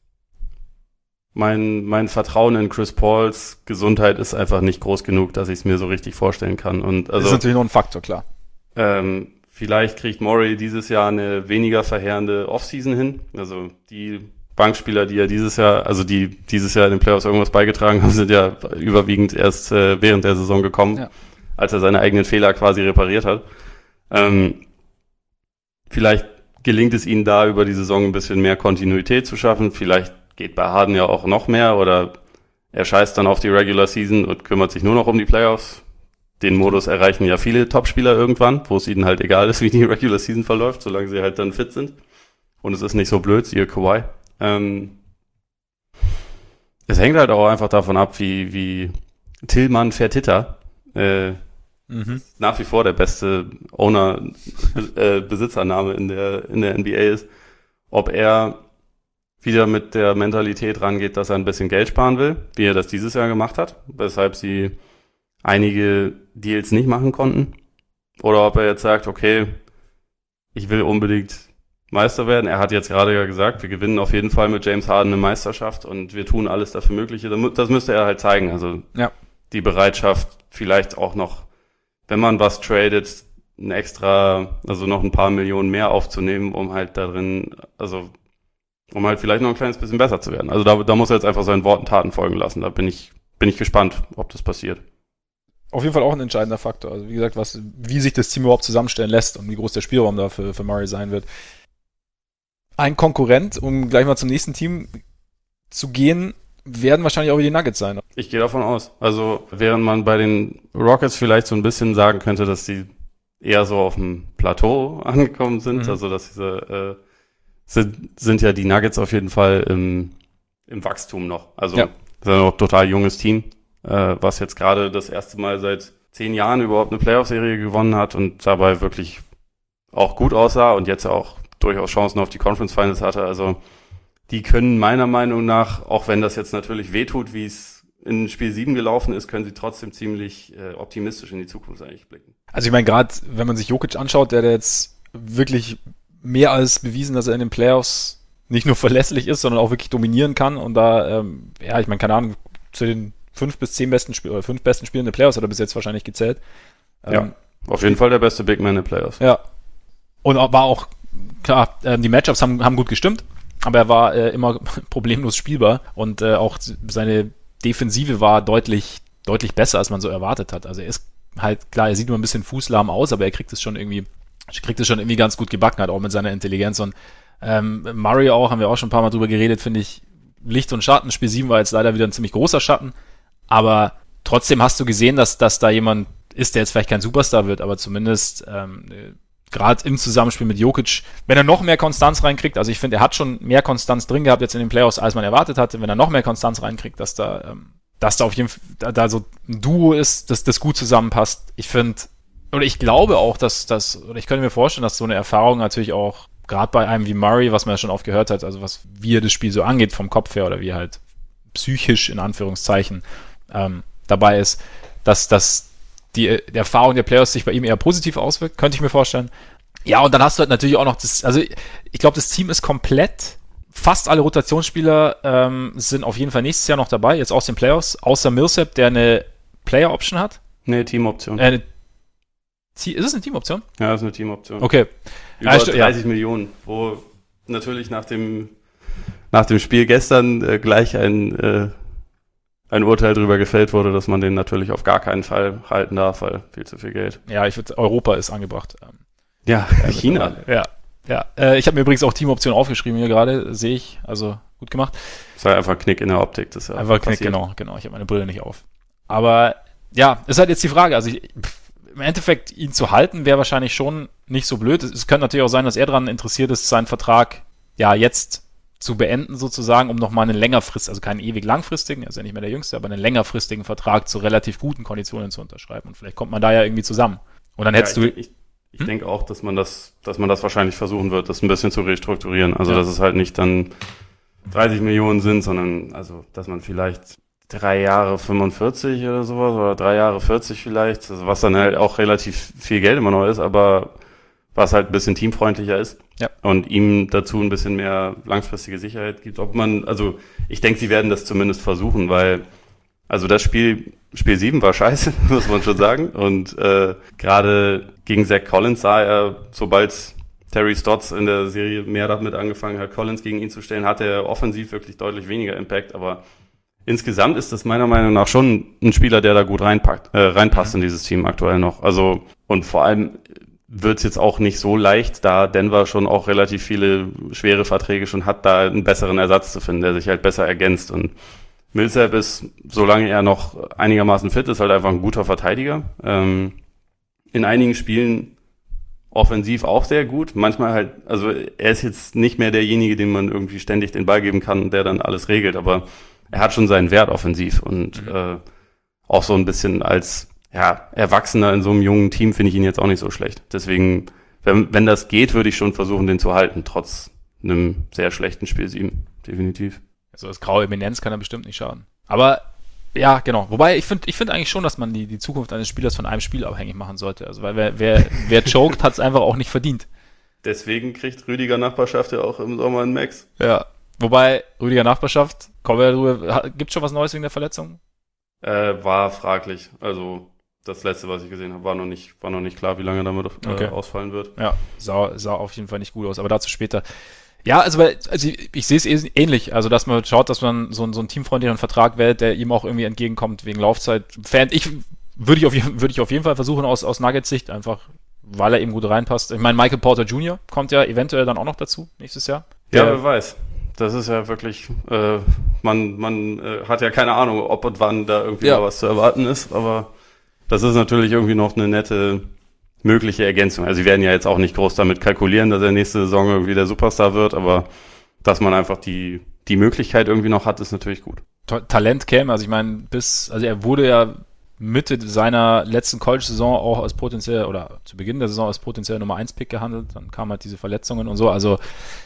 mein, mein Vertrauen in Chris Pauls Gesundheit ist einfach nicht groß genug, dass ich es mir so richtig vorstellen kann. Und also, das ist natürlich noch ein Faktor, klar. Ähm, vielleicht kriegt Morey dieses Jahr eine weniger verheerende Offseason hin. Also die Bankspieler, die ja dieses Jahr, also die dieses Jahr in den Playoffs irgendwas beigetragen haben, sind ja überwiegend erst äh, während der Saison gekommen, ja, als er seine eigenen Fehler quasi repariert hat. Ähm, vielleicht gelingt es ihnen da über die Saison ein bisschen mehr Kontinuität zu schaffen. Vielleicht geht bei Harden ja auch noch mehr oder er scheißt dann auf die Regular Season und kümmert sich nur noch um die Playoffs. Den Modus erreichen ja viele Topspieler irgendwann, wo es ihnen halt egal ist, wie die Regular Season verläuft, solange sie halt dann fit sind. Und es ist nicht so blöd, siehe Kawhi. Ähm, es hängt halt auch einfach davon ab, wie, wie Tillmann Fertitta äh, mhm. nach wie vor der beste Owner, äh, Besitzername in der, in der N B A ist. Ob er wieder mit der Mentalität rangeht, dass er ein bisschen Geld sparen will, wie er das dieses Jahr gemacht hat, weshalb sie einige Deals nicht machen konnten. Oder ob er jetzt sagt, okay, ich will unbedingt Meister werden. Er hat jetzt gerade ja gesagt, wir gewinnen auf jeden Fall mit James Harden eine Meisterschaft und wir tun alles dafür Mögliche. Das müsste er halt zeigen. Also ja, die Bereitschaft, vielleicht auch noch, wenn man was tradet, ein extra, also noch ein paar Millionen mehr aufzunehmen, um halt darin, also um halt vielleicht noch ein kleines bisschen besser zu werden. Also da, da muss er jetzt einfach seinen Worten Taten folgen lassen. Da bin ich, bin ich gespannt, ob das passiert. Auf jeden Fall auch ein entscheidender Faktor. Also wie gesagt, was, wie sich das Team überhaupt zusammenstellen lässt und wie groß der Spielraum da für, für Murray sein wird. Ein Konkurrent, um gleich mal zum nächsten Team zu gehen, werden wahrscheinlich auch die Nuggets sein. Ich gehe davon aus. Also während man bei den Rockets vielleicht so ein bisschen sagen könnte, dass die eher so auf dem Plateau angekommen sind, mhm. also dass diese äh, sind, sind ja die Nuggets auf jeden Fall im, im Wachstum noch. Also ja, das ist ja noch ein total junges Team, äh, was jetzt gerade das erste Mal seit zehn Jahren überhaupt eine Playoff-Serie gewonnen hat und dabei wirklich auch gut aussah und jetzt auch durchaus Chancen auf die Conference Finals hatte. Also die können meiner Meinung nach, auch wenn das jetzt natürlich wehtut, wie es in Spiel sieben gelaufen ist, können sie trotzdem ziemlich äh, optimistisch in die Zukunft eigentlich blicken. Also ich meine, gerade wenn man sich Jokic anschaut, der, der jetzt wirklich mehr als bewiesen, dass er in den Playoffs nicht nur verlässlich ist, sondern auch wirklich dominieren kann und da, ähm, ja, ich meine, keine Ahnung, zu den fünf bis zehn besten Spielen oder fünf besten Spielen der Playoffs hat er bis jetzt wahrscheinlich gezählt. Ähm, ja, auf jeden Fall der beste Big Man der Playoffs. Ja. Und war auch, klar, äh, die Matchups haben, haben gut gestimmt, aber er war äh, immer problemlos spielbar und äh, auch seine Defensive war deutlich, deutlich besser, als man so erwartet hat. Also er ist halt, klar, er sieht nur ein bisschen fußlahm aus, aber er kriegt es schon irgendwie, kriegt es schon irgendwie ganz gut gebacken, halt auch mit seiner Intelligenz. Und ähm, Murray auch, haben wir auch schon ein paar Mal drüber geredet, finde ich, Licht und Schatten. Spiel sieben war jetzt leider wieder ein ziemlich großer Schatten, aber trotzdem hast du gesehen, dass, dass da jemand ist, der jetzt vielleicht kein Superstar wird, aber zumindest ähm, gerade im Zusammenspiel mit Jokic, wenn er noch mehr Konstanz reinkriegt, also ich finde, er hat schon mehr Konstanz drin gehabt jetzt in den Playoffs, als man erwartet hatte, wenn er noch mehr Konstanz reinkriegt, dass da, ähm, dass da auf jeden Fall da, da so ein Duo ist, dass das gut zusammenpasst. Ich finde, oder ich glaube auch, dass das, oder ich könnte mir vorstellen, dass so eine Erfahrung natürlich auch, gerade bei einem wie Murray, was man ja schon oft gehört hat, also was, wie er das Spiel so angeht vom Kopf her oder wie er halt psychisch in Anführungszeichen ähm, dabei ist, dass das die, die Erfahrung der Playoffs sich bei ihm eher positiv auswirkt, könnte ich mir vorstellen. Ja, und dann hast du halt natürlich auch noch das, also ich glaube, das Team ist komplett, fast alle Rotationsspieler ähm, sind auf jeden Fall nächstes Jahr noch dabei, jetzt aus den Playoffs, außer Millsap, der eine Player Option hat? Nee, Teamoption. Äh, ist es eine Teamoption? Ja, das ist eine Teamoption. Okay. Über ja, st- dreißig ja. Millionen, wo natürlich nach dem, nach dem Spiel gestern äh, gleich ein, äh, ein Urteil darüber gefällt wurde, dass man den natürlich auf gar keinen Fall halten darf, weil viel zu viel Geld. Ja, ich würde, Europa ist angebracht. Ja, China. Ja, ja. Äh, ich habe mir übrigens auch Teamoption aufgeschrieben hier gerade, sehe ich. Also gut gemacht. Das war einfach Knick in der Optik. Das ist ja einfach Knick, genau, genau. Ich habe meine Brille nicht auf. Aber ja, ist halt jetzt die Frage. Also ich, pff, im Endeffekt ihn zu halten wäre wahrscheinlich schon nicht so blöd. Es, es könnte natürlich auch sein, dass er daran interessiert ist, seinen Vertrag ja jetzt zu beenden sozusagen, um nochmal einen längerfristigen, also keinen ewig langfristigen, er ist ja nicht mehr der Jüngste, aber einen längerfristigen Vertrag zu relativ guten Konditionen zu unterschreiben. Und vielleicht kommt man da ja irgendwie zusammen. Und dann hättest ja, ich, du... Ich, ich hm? denke auch, dass man das, dass man das wahrscheinlich versuchen wird, das ein bisschen zu restrukturieren. Also, ja. dass es halt nicht dann dreißig Millionen sind, sondern, also, dass man vielleicht drei Jahre fünfundvierzig oder sowas oder drei Jahre vierzig vielleicht, also was dann halt auch relativ viel Geld immer noch ist, aber was halt ein bisschen teamfreundlicher ist ja. und ihm dazu ein bisschen mehr langfristige Sicherheit gibt. Ob man, also ich denke, sie werden das zumindest versuchen, weil also das Spiel, Spiel sieben war scheiße, muss man schon sagen. Und äh, gerade gegen Zach Collins sah er, sobald Terry Stotts in der Serie mehr damit angefangen hat, Collins gegen ihn zu stellen, hatte er offensiv wirklich deutlich weniger Impact. Aber insgesamt ist das meiner Meinung nach schon ein Spieler, der da gut reinpackt, äh, reinpasst in dieses Team aktuell noch. Also und vor allem wird es jetzt auch nicht so leicht, da Denver schon auch relativ viele schwere Verträge schon hat, da einen besseren Ersatz zu finden, der sich halt besser ergänzt. Und Millsap ist, solange er noch einigermaßen fit ist, halt einfach ein guter Verteidiger. Ähm, in einigen Spielen offensiv auch sehr gut. Manchmal halt, also er ist jetzt nicht mehr derjenige, dem man irgendwie ständig den Ball geben kann und der dann alles regelt, aber er hat schon seinen Wert offensiv und mhm. äh, auch so ein bisschen als ja, Erwachsener in so einem jungen Team finde ich ihn jetzt auch nicht so schlecht. Deswegen, wenn, wenn das geht, würde ich schon versuchen, den zu halten, trotz einem sehr schlechten Spiel sieben, definitiv. Also das graue Eminenz kann er bestimmt nicht schaden. Aber ja, genau. Wobei ich finde ich finde eigentlich schon, dass man die, die Zukunft eines Spielers von einem Spiel abhängig machen sollte. Also weil wer, wer, wer choked, hat es einfach auch nicht verdient. Deswegen kriegt Rüdiger Nachbarschaft ja auch im Sommer einen Max. Ja. Wobei, Rüdiger Nachbarschaft, kommen wir darüber, gibt es schon was Neues wegen der Verletzung? Äh, war fraglich. Also das letzte, was ich gesehen habe, war noch nicht, war noch nicht klar, wie lange damit äh, okay. ausfallen wird. Ja, sah, sah auf jeden Fall nicht gut aus, aber dazu später. Ja, also, also ich, ich sehe es ähnlich, also dass man schaut, dass man so, so einen teamfreundlichen Vertrag wählt, der ihm auch irgendwie entgegenkommt wegen Laufzeit. Fan, ich würde ich auf würde ich auf jeden Fall versuchen aus aus Nuggets Sicht, einfach weil er eben gut reinpasst. Ich meine, Michael Porter Junior kommt ja eventuell dann auch noch dazu nächstes Jahr. Ja, wer weiß. Das ist ja wirklich, äh, man man äh, hat ja keine Ahnung, ob und wann da irgendwie ja. mal was zu erwarten ist, aber das ist natürlich irgendwie noch eine nette mögliche Ergänzung. Also sie werden ja jetzt auch nicht groß damit kalkulieren, dass er nächste Saison irgendwie der Superstar wird, aber dass man einfach die die Möglichkeit irgendwie noch hat, ist natürlich gut. Talent käme, also ich meine, bis, also er wurde ja Mitte seiner letzten College-Saison auch als potenziell, oder zu Beginn der Saison als potenziell Nummer eins Pick gehandelt, dann kamen halt diese Verletzungen und so, also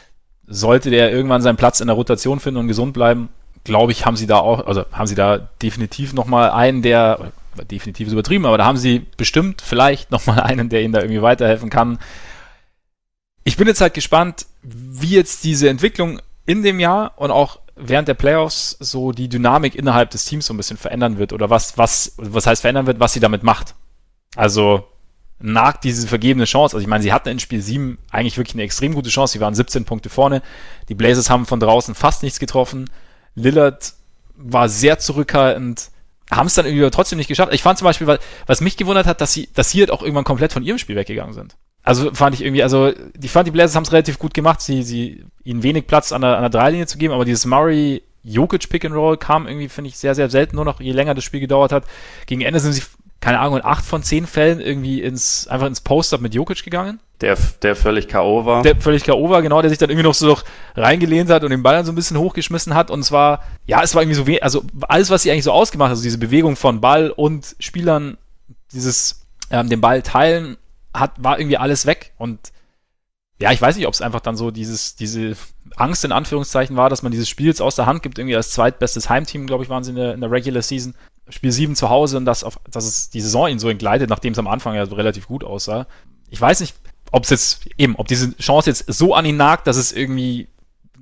sollte der irgendwann seinen Platz in der Rotation finden und gesund bleiben, glaube ich, haben sie da auch, also haben sie da definitiv nochmal einen, der, definitiv ist übertrieben, aber da haben sie bestimmt vielleicht nochmal einen, der ihnen da irgendwie weiterhelfen kann. Ich bin jetzt halt gespannt, wie jetzt diese Entwicklung in dem Jahr und auch während der Playoffs so die Dynamik innerhalb des Teams so ein bisschen verändern wird oder was, was, was heißt verändern wird, was sie damit macht. Also nagt diese vergebene Chance. Also ich meine, sie hatten in Spiel sieben eigentlich wirklich eine extrem gute Chance. Sie waren siebzehn Punkte vorne. Die Blazers haben von draußen fast nichts getroffen. Lillard war sehr zurückhaltend, haben es dann irgendwie trotzdem nicht geschafft. Ich fand zum Beispiel, was mich gewundert hat, dass sie, dass sie halt auch irgendwann komplett von ihrem Spiel weggegangen sind. Also fand ich irgendwie, also ich fand, die Blazers haben es relativ gut gemacht, sie, sie ihnen wenig Platz an der, an der Dreilinie zu geben, aber dieses Murray-Jokic-Pick-and-Roll kam irgendwie, finde ich, sehr, sehr selten, nur noch je länger das Spiel gedauert hat. Gegen Ende sind sie, keine Ahnung, in acht von zehn Fällen irgendwie ins, einfach ins Post-Up mit Jokic gegangen. Der, der völlig K O war. Der völlig K O war, genau, der sich dann irgendwie noch so noch reingelehnt hat und den Ball dann so ein bisschen hochgeschmissen hat und es war, ja, es war irgendwie so, we- also alles, was sie eigentlich so ausgemacht hat, also diese Bewegung von Ball und Spielern, dieses, ähm, den Ball teilen, hat, war irgendwie alles weg und ja, ich weiß nicht, ob es einfach dann so dieses, diese Angst in Anführungszeichen war, dass man dieses Spiel jetzt aus der Hand gibt, irgendwie als zweitbestes Heimteam, glaube ich, waren sie in der, in der Regular Season. Spiel sieben zu Hause und dass, auf, dass es die Saison ihnen so entgleitet, nachdem es am Anfang ja so relativ gut aussah. Ich weiß nicht, ob es jetzt eben, ob diese Chance jetzt so an ihn nagt, dass es irgendwie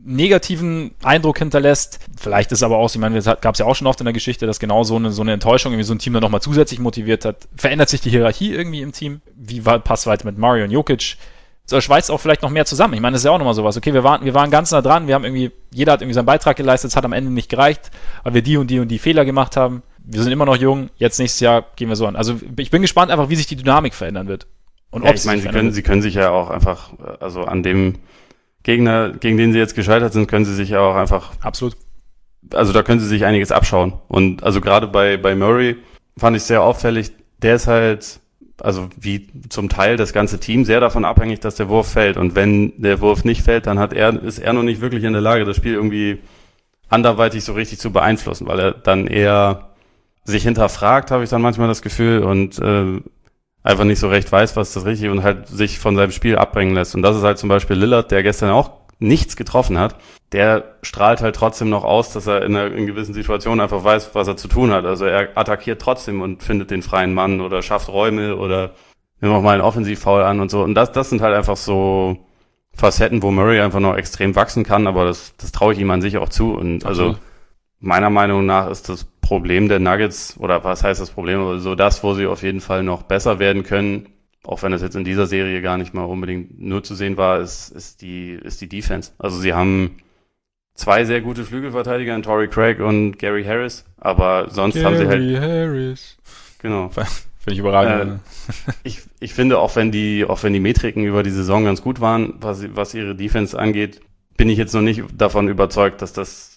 negativen Eindruck hinterlässt. Vielleicht ist aber auch, ich meine, es gab es ja auch schon oft in der Geschichte, dass genau so eine, so eine Enttäuschung irgendwie so ein Team dann nochmal zusätzlich motiviert hat. Verändert sich die Hierarchie irgendwie im Team? Wie war, passt weiter mit Murray und Jokic? So schweißt auch vielleicht noch mehr zusammen. Ich meine, das ist ja auch nochmal sowas. Okay, wir waren, wir waren ganz nah dran, wir haben irgendwie, jeder hat irgendwie seinen Beitrag geleistet, es hat am Ende nicht gereicht, weil wir die und die und die Fehler gemacht haben. Wir sind immer noch jung, jetzt nächstes Jahr gehen wir so an. Also ich bin gespannt einfach, wie sich die Dynamik verändern wird. Und ja, ich meine, sie können, sie können sich ja auch einfach, also an dem Gegner, gegen den sie jetzt gescheitert sind, können sie sich ja auch einfach. Absolut. Also da können sie sich einiges abschauen. Und also gerade bei, bei Murray fand ich sehr auffällig, der ist halt, also wie zum Teil das ganze Team, sehr davon abhängig, dass der Wurf fällt. Und wenn der Wurf nicht fällt, dann hat er, ist er noch nicht wirklich in der Lage, das Spiel irgendwie anderweitig so richtig zu beeinflussen, weil er dann eher sich hinterfragt, habe ich dann manchmal das Gefühl, und äh, einfach nicht so recht weiß, was das Richtige, und halt sich von seinem Spiel abbringen lässt. Und das ist halt zum Beispiel Lillard, der gestern auch nichts getroffen hat. Der strahlt halt trotzdem noch aus, dass er in einer in gewissen Situationen einfach weiß, was er zu tun hat. Also er attackiert trotzdem und findet den freien Mann oder schafft Räume oder nimmt auch mal einen Offensivfoul an und so. Und das, das sind halt einfach so Facetten, wo Murray einfach noch extrem wachsen kann, aber das, das traue ich ihm an sich auch zu. Und also meiner Meinung nach ist das Problem der Nuggets, oder was heißt das Problem, aber so das, wo sie auf jeden Fall noch besser werden können, auch wenn das jetzt in dieser Serie gar nicht mal unbedingt nur zu sehen war, ist, ist die, ist die Defense. Also sie haben zwei sehr gute Flügelverteidiger in Torrey Craig und Gary Harris, aber sonst Gary haben sie halt... Gary Harris. Genau. Finde ich überragend. Äh, ich, ich finde, auch wenn die, auch wenn die Metriken über die Saison ganz gut waren, was, was ihre Defense angeht, bin ich jetzt noch nicht davon überzeugt, dass das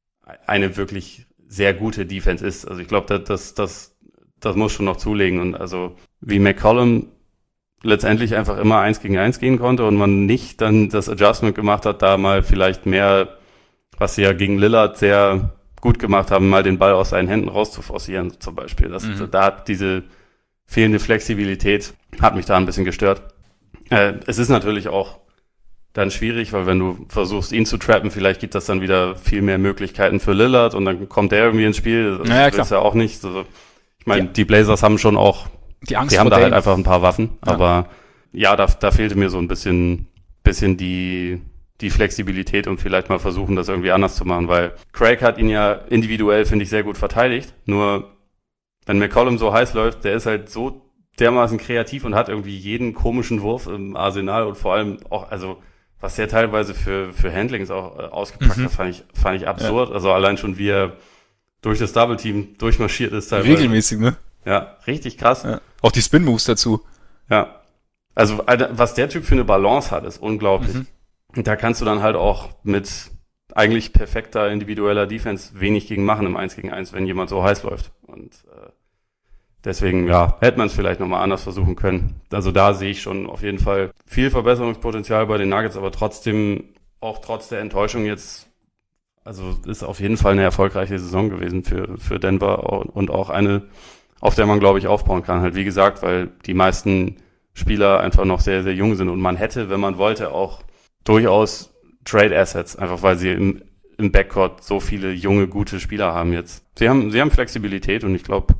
eine wirklich sehr gute Defense ist. Also ich glaube, das, das, das, das muss schon noch zulegen. Und also wie McCollum letztendlich einfach immer eins gegen eins gehen konnte und man nicht dann das Adjustment gemacht hat, da mal vielleicht mehr, was sie ja gegen Lillard sehr gut gemacht haben, mal den Ball aus seinen Händen rauszuforcieren zum Beispiel. Das, mhm. Da hat diese fehlende Flexibilität, hat mich da ein bisschen gestört. Äh, es ist natürlich auch dann schwierig, weil wenn du versuchst, ihn zu trappen, vielleicht gibt das dann wieder viel mehr Möglichkeiten für Lillard und dann kommt der irgendwie ins Spiel. Das naja, ist ja auch nicht. Also, ich meine, die, die Blazers haben schon auch, die, Angst die haben vor da Dame. halt einfach ein paar Waffen, ja. aber ja, da, da fehlte mir so ein bisschen, bisschen die, die Flexibilität und vielleicht mal versuchen, das irgendwie anders zu machen, weil Craig hat ihn ja individuell, finde ich, sehr gut verteidigt. Nur, wenn McCollum so heiß läuft, der ist halt so dermaßen kreativ und hat irgendwie jeden komischen Wurf im Arsenal und vor allem auch, also, was der teilweise für, für Handlings auch äh, ausgepackt mhm. hat, fand ich, fand ich absurd. Ja. Also allein schon, wie er durch das Double-Team durchmarschiert ist teilweise. Regelmäßig, ne? Ja, richtig krass. Ja. Auch die Spin-Moves dazu. Ja. Also, was der Typ für eine Balance hat, ist unglaublich. Mhm. Und da kannst du dann halt auch mit eigentlich perfekter individueller Defense wenig gegen machen im eins gegen eins, wenn jemand so heiß läuft. Und äh, deswegen, ja, hätte man es vielleicht nochmal anders versuchen können. Also da sehe ich schon auf jeden Fall viel Verbesserungspotenzial bei den Nuggets, aber trotzdem, auch trotz der Enttäuschung jetzt, also ist auf jeden Fall eine erfolgreiche Saison gewesen für, für Denver und auch eine, auf der man, glaube ich, aufbauen kann. Halt wie gesagt, weil die meisten Spieler einfach noch sehr, sehr jung sind und man hätte, wenn man wollte, auch durchaus Trade Assets, einfach weil sie im, im Backcourt so viele junge, gute Spieler haben jetzt. Sie haben, sie haben Flexibilität und ich glaube,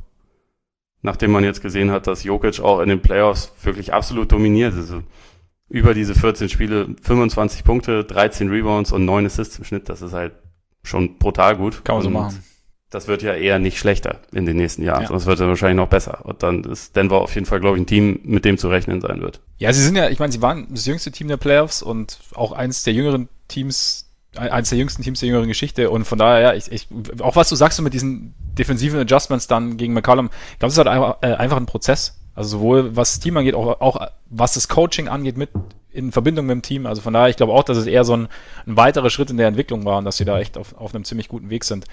nachdem man jetzt gesehen hat, dass Jokic auch in den Playoffs wirklich absolut dominiert, also über diese vierzehn Spiele fünfundzwanzig Punkte, dreizehn Rebounds und neun Assists im Schnitt, das ist halt schon brutal gut. Kann man so und machen. Das wird ja eher nicht schlechter in den nächsten Jahren, ja. sondern es wird dann wahrscheinlich noch besser. Und dann ist Denver auf jeden Fall, glaube ich, ein Team, mit dem zu rechnen sein wird. Ja, sie sind ja, ich meine, sie waren das jüngste Team der Playoffs und auch eins der jüngeren Teams, eins der jüngsten Teams der jüngeren Geschichte. Und von daher, ja, ich, ich auch was du sagst so mit diesen defensiven Adjustments dann gegen McCollum, ich glaube, es ist halt einfach, äh, einfach ein Prozess. Also sowohl was das Team angeht, auch, auch was das Coaching angeht, mit in Verbindung mit dem Team. Also von daher, ich glaube auch, dass es eher so ein, ein weiterer Schritt in der Entwicklung war und dass sie da echt auf, auf einem ziemlich guten Weg sind.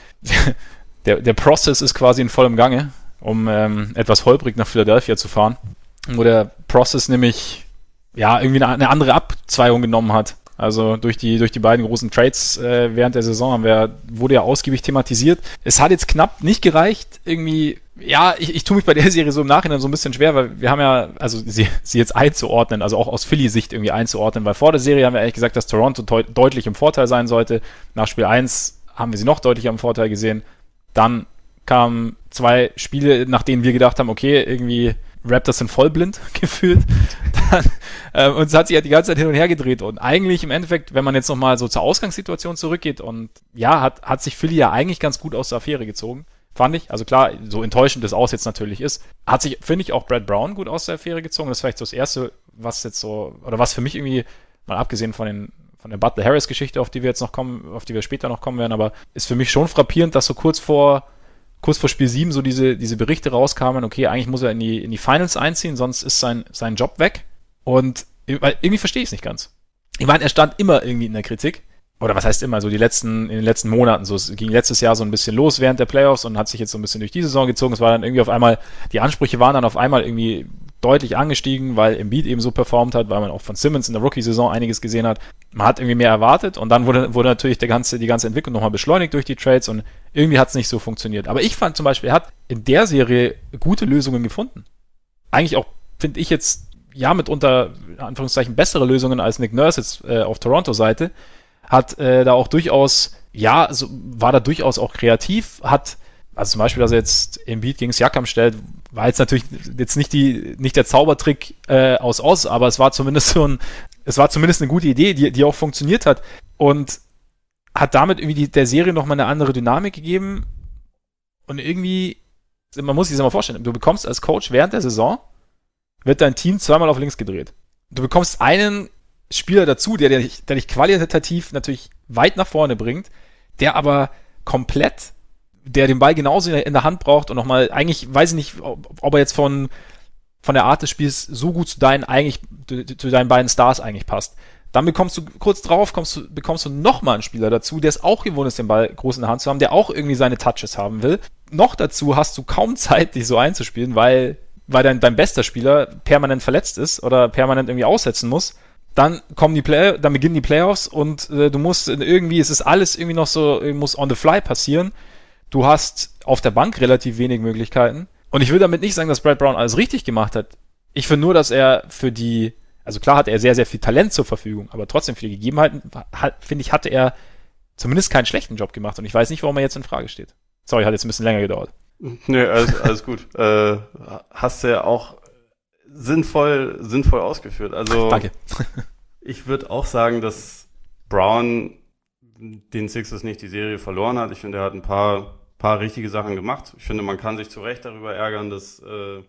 Der, der Prozess ist quasi in vollem Gange, um ähm, etwas holprig nach Philadelphia zu fahren, wo der Prozess nämlich ja irgendwie eine, eine andere Abzweigung genommen hat. Also durch die durch die beiden großen Trades äh, während der Saison haben wir, wurde ja ausgiebig thematisiert. Es hat jetzt knapp nicht gereicht, irgendwie, ja, ich, ich tue mich bei der Serie so im Nachhinein so ein bisschen schwer, weil wir haben ja, also sie, sie jetzt einzuordnen, also auch aus Philly-Sicht irgendwie einzuordnen, weil vor der Serie haben wir eigentlich gesagt, dass Toronto deut- deutlich im Vorteil sein sollte. Nach Spiel eins haben wir sie noch deutlicher im Vorteil gesehen. Dann kamen zwei Spiele, nach denen wir gedacht haben, okay, irgendwie Raptors sind voll blind gefühlt. äh, und es hat sich ja die ganze Zeit hin und her gedreht. Und eigentlich im Endeffekt, wenn man jetzt nochmal so zur Ausgangssituation zurückgeht, und ja, hat, hat sich Philly ja eigentlich ganz gut aus der Affäre gezogen, fand ich. Also klar, so enttäuschend das aus jetzt natürlich ist, hat sich, finde ich, auch Brad Brown gut aus der Affäre gezogen. Das ist vielleicht so das Erste, was jetzt so, oder was für mich irgendwie, mal abgesehen von den von der Butler-Harris-Geschichte, auf die wir jetzt noch kommen, auf die wir später noch kommen werden, aber ist für mich schon frappierend, dass so kurz vor kurz vor Spiel sieben so diese, diese Berichte rauskamen, okay, eigentlich muss er in die, in die Finals einziehen, sonst ist sein, sein Job weg. Und weil irgendwie verstehe ich es nicht ganz. Ich meine, er stand immer irgendwie in der Kritik. Oder was heißt immer, so die letzten, in den letzten Monaten. So, es ging letztes Jahr so ein bisschen los während der Playoffs und hat sich jetzt so ein bisschen durch die Saison gezogen. Es war dann irgendwie auf einmal, die Ansprüche waren dann auf einmal irgendwie deutlich angestiegen, weil Embiid eben so performt hat, weil man auch von Simmons in der Rookie-Saison einiges gesehen hat. Man hat irgendwie mehr erwartet und dann wurde, wurde natürlich der ganze, die ganze Entwicklung nochmal beschleunigt durch die Trades und irgendwie hat es nicht so funktioniert. Aber ich fand zum Beispiel, er hat in der Serie gute Lösungen gefunden. Eigentlich auch, finde ich jetzt, ja, mitunter, in Anführungszeichen, bessere Lösungen als Nick Nurse jetzt äh, auf Toronto-Seite. Hat äh, da auch durchaus, ja, also war da durchaus auch kreativ, hat, also zum Beispiel, dass er jetzt Embiid gegen Siakam stellt, war jetzt natürlich jetzt nicht die, nicht der Zaubertrick äh, aus Oz, aber es war zumindest so ein, es war zumindest eine gute Idee, die, die auch funktioniert hat und hat damit irgendwie die, der Serie nochmal eine andere Dynamik gegeben und irgendwie, man muss sich das mal vorstellen, du bekommst als Coach während der Saison, wird dein Team zweimal auf links gedreht. Du bekommst einen Spieler dazu, der, der, dich, der dich qualitativ natürlich weit nach vorne bringt, der aber komplett, der den Ball genauso in der, in der Hand braucht und nochmal, eigentlich weiß ich nicht, ob, ob er jetzt von, von der Art des Spiels so gut zu deinen eigentlich, zu, zu deinen beiden Stars eigentlich passt. Dann bekommst du kurz drauf, kommst du, bekommst du nochmal einen Spieler dazu, der es auch gewohnt ist, den Ball groß in der Hand zu haben, der auch irgendwie seine Touches haben will. Noch dazu hast du kaum Zeit, dich so einzuspielen, weil, weil dein, dein bester Spieler permanent verletzt ist oder permanent irgendwie aussetzen muss. Dann kommen die Play, dann beginnen die Playoffs und äh, du musst irgendwie, es ist alles irgendwie noch so, muss on the fly passieren. Du hast auf der Bank relativ wenig Möglichkeiten. Und ich will damit nicht sagen, dass Brad Brown alles richtig gemacht hat. Ich finde nur, dass er für die, also klar hat er sehr, sehr viel Talent zur Verfügung, aber trotzdem für die Gegebenheiten, finde ich, hatte er zumindest keinen schlechten Job gemacht. Und ich weiß nicht, warum er jetzt in Frage steht. Sorry, hat jetzt ein bisschen länger gedauert. Nö, alles, alles gut. äh, hast du ja auch sinnvoll, sinnvoll ausgeführt. Also, danke. Ich würde auch sagen, dass Brown den Sixers nicht die Serie verloren hat. Ich finde, er hat ein paar, paar richtige Sachen gemacht. Ich finde, man kann sich zu Recht darüber ärgern, dass äh,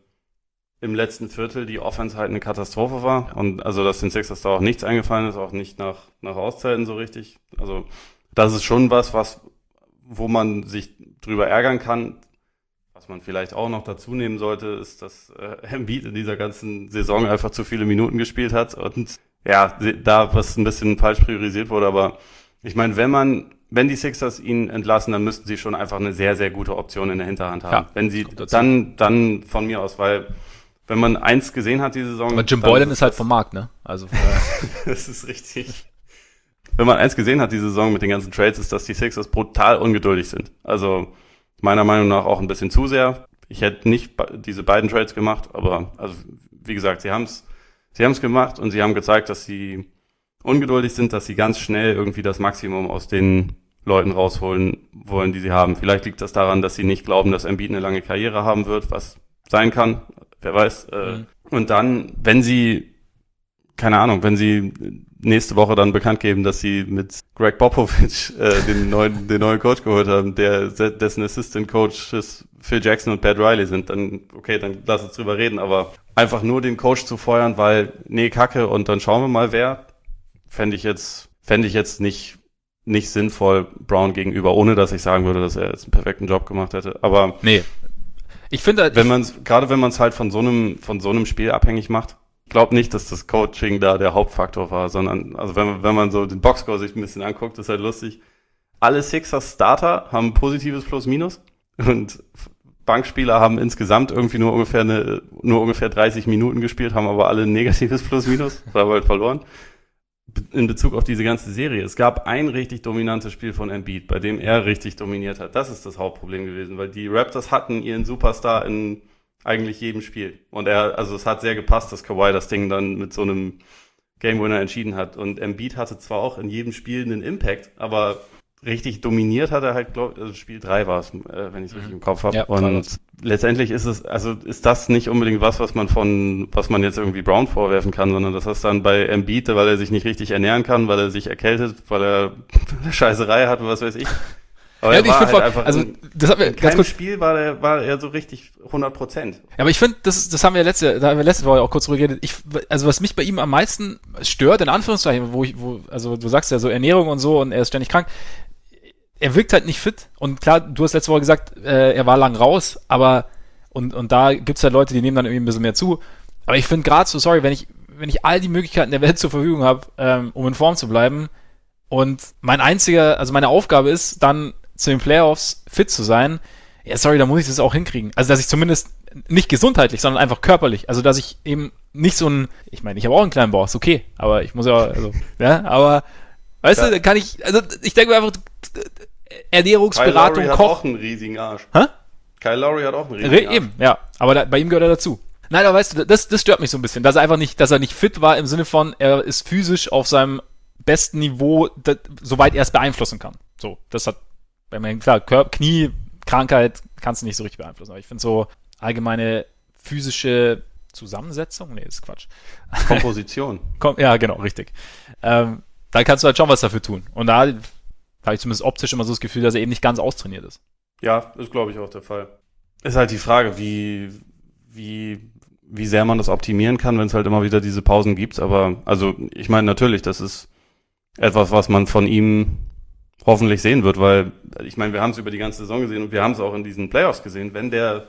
im letzten Viertel die Offense halt eine Katastrophe war. Und also, dass den Sixers da auch nichts eingefallen ist, auch nicht nach, nach Auszeiten so richtig. Also, das ist schon was, was, wo man sich drüber ärgern kann. Was man vielleicht auch noch dazu nehmen sollte, ist, dass äh, Embiid in dieser ganzen Saison einfach zu viele Minuten gespielt hat und ja, da was ein bisschen falsch priorisiert wurde, aber ich meine, wenn man, wenn die Sixers ihn entlassen, dann müssten sie schon einfach eine sehr, sehr gute Option in der Hinterhand haben. Ja, wenn sie dann, dann von mir aus, weil wenn man eins gesehen hat diese Saison. Aber Jim Boylan ist halt vom Markt, ne? Also das ist richtig. Wenn man eins gesehen hat diese Saison mit den ganzen Trades, ist, dass die Sixers brutal ungeduldig sind. Also meiner Meinung nach auch ein bisschen zu sehr. Ich hätte nicht diese beiden Trades gemacht, aber also wie gesagt, sie haben es sie haben es gemacht und sie haben gezeigt, dass sie ungeduldig sind, dass sie ganz schnell irgendwie das Maximum aus den Leuten rausholen wollen, die sie haben. Vielleicht liegt das daran, dass sie nicht glauben, dass Embiid eine lange Karriere haben wird, was sein kann, wer weiß. Mhm. Und dann, wenn sie, keine Ahnung, wenn sie nächste Woche dann bekannt geben, dass sie mit Greg Popovich äh, den neuen den neuen Coach geholt haben, der dessen Assistant Coaches Phil Jackson und Pat Riley sind, dann okay, dann lass uns drüber reden, aber einfach nur den Coach zu feuern, weil nee, Kacke und dann schauen wir mal wer, fände ich jetzt fände ich jetzt nicht nicht sinnvoll Brown gegenüber, ohne dass ich sagen würde, dass er jetzt einen perfekten Job gemacht hätte, aber nee. Ich finde, wenn man gerade wenn man es halt von so einem von so einem Spiel abhängig macht. Ich glaube nicht, dass das Coaching da der Hauptfaktor war, sondern, also wenn man, wenn man so den Boxscore sich ein bisschen anguckt, ist halt lustig. Alle Sixers Starter haben positives Plus-Minus und Bankspieler haben insgesamt irgendwie nur ungefähr eine, nur ungefähr dreißig Minuten gespielt, haben aber alle ein negatives Plus-Minus, weil wir halt verloren. In Bezug auf diese ganze Serie. Es gab ein richtig dominantes Spiel von Embiid, bei dem er richtig dominiert hat. Das ist das Hauptproblem gewesen, weil die Raptors hatten ihren Superstar in eigentlich jedem Spiel. Und er, also es hat sehr gepasst, dass Kawhi das Ding dann mit so einem Game Winner entschieden hat. Und Embiid hatte zwar auch in jedem Spiel einen Impact, aber richtig dominiert hat er halt, glaube also Spiel drei war es, äh, wenn ich es richtig im Kopf habe. Ja, und letztendlich ist es, also ist das nicht unbedingt was, was man von, was man jetzt irgendwie Brown vorwerfen kann, sondern das ist dann bei Embiid, weil er sich nicht richtig ernähren kann, weil er sich erkältet, weil er eine Scheißerei hat, was weiß ich. Aber ja, er ich war find halt voll, einfach also, in, das hat mir in ganz keinem kurz, Spiel war er, war er so richtig hundert Prozent. ja, aber ich finde, das, das haben wir letzte, da haben wir letzte Woche auch kurz drüber geredet. Ich, also was mich bei ihm am meisten stört, in Anführungszeichen, wo ich, wo, also du sagst ja so Ernährung und so und er ist ständig krank. Er wirkt halt nicht fit. Und klar, du hast letzte Woche gesagt, äh, er war lang raus, aber und, und da gibt's halt Leute, die nehmen dann irgendwie ein bisschen mehr zu. Aber ich finde gerade so, sorry, wenn ich, wenn ich all die Möglichkeiten der Welt zur Verfügung habe, ähm, um in Form zu bleiben und mein einziger, also meine Aufgabe ist, dann zu den Playoffs fit zu sein, ja, sorry, da muss ich das auch hinkriegen. Also, dass ich zumindest nicht gesundheitlich, sondern einfach körperlich, also, dass ich eben nicht so ein, ich meine, ich habe auch einen kleinen Bauch, ist okay, aber ich muss ja, also, ja, aber, weißt ja. du, da kann ich, also, ich denke mir einfach, Ernährungsberatung, Kyle Lowry Koch. hat auch einen riesigen Arsch. Hä? Kyle Lowry hat auch einen riesigen Re- Arsch. Eben, ja, aber da, bei ihm gehört er dazu. Nein, aber weißt du, das, das stört mich so ein bisschen, dass er einfach nicht, dass er nicht fit war im Sinne von, er ist physisch auf seinem besten Niveau, das, soweit er es beeinflussen kann. So, das hat, bei mir, klar, Kör- Knie, Krankheit kannst du nicht so richtig beeinflussen, aber ich finde so allgemeine physische Zusammensetzung, nee, ist Quatsch. Komposition. Kom- ja, genau, richtig. Ähm, da kannst du halt schon was dafür tun. Und da habe ich zumindest optisch immer so das Gefühl, dass er eben nicht ganz austrainiert ist. Ja, ist glaube ich auch der Fall. Ist halt die Frage, wie, wie, wie sehr man das optimieren kann, wenn es halt immer wieder diese Pausen gibt. Aber, also, ich meine, natürlich, das ist etwas, was man von ihm hoffentlich sehen wird, weil, ich meine, wir haben es über die ganze Saison gesehen und wir haben es auch in diesen Playoffs gesehen. Wenn der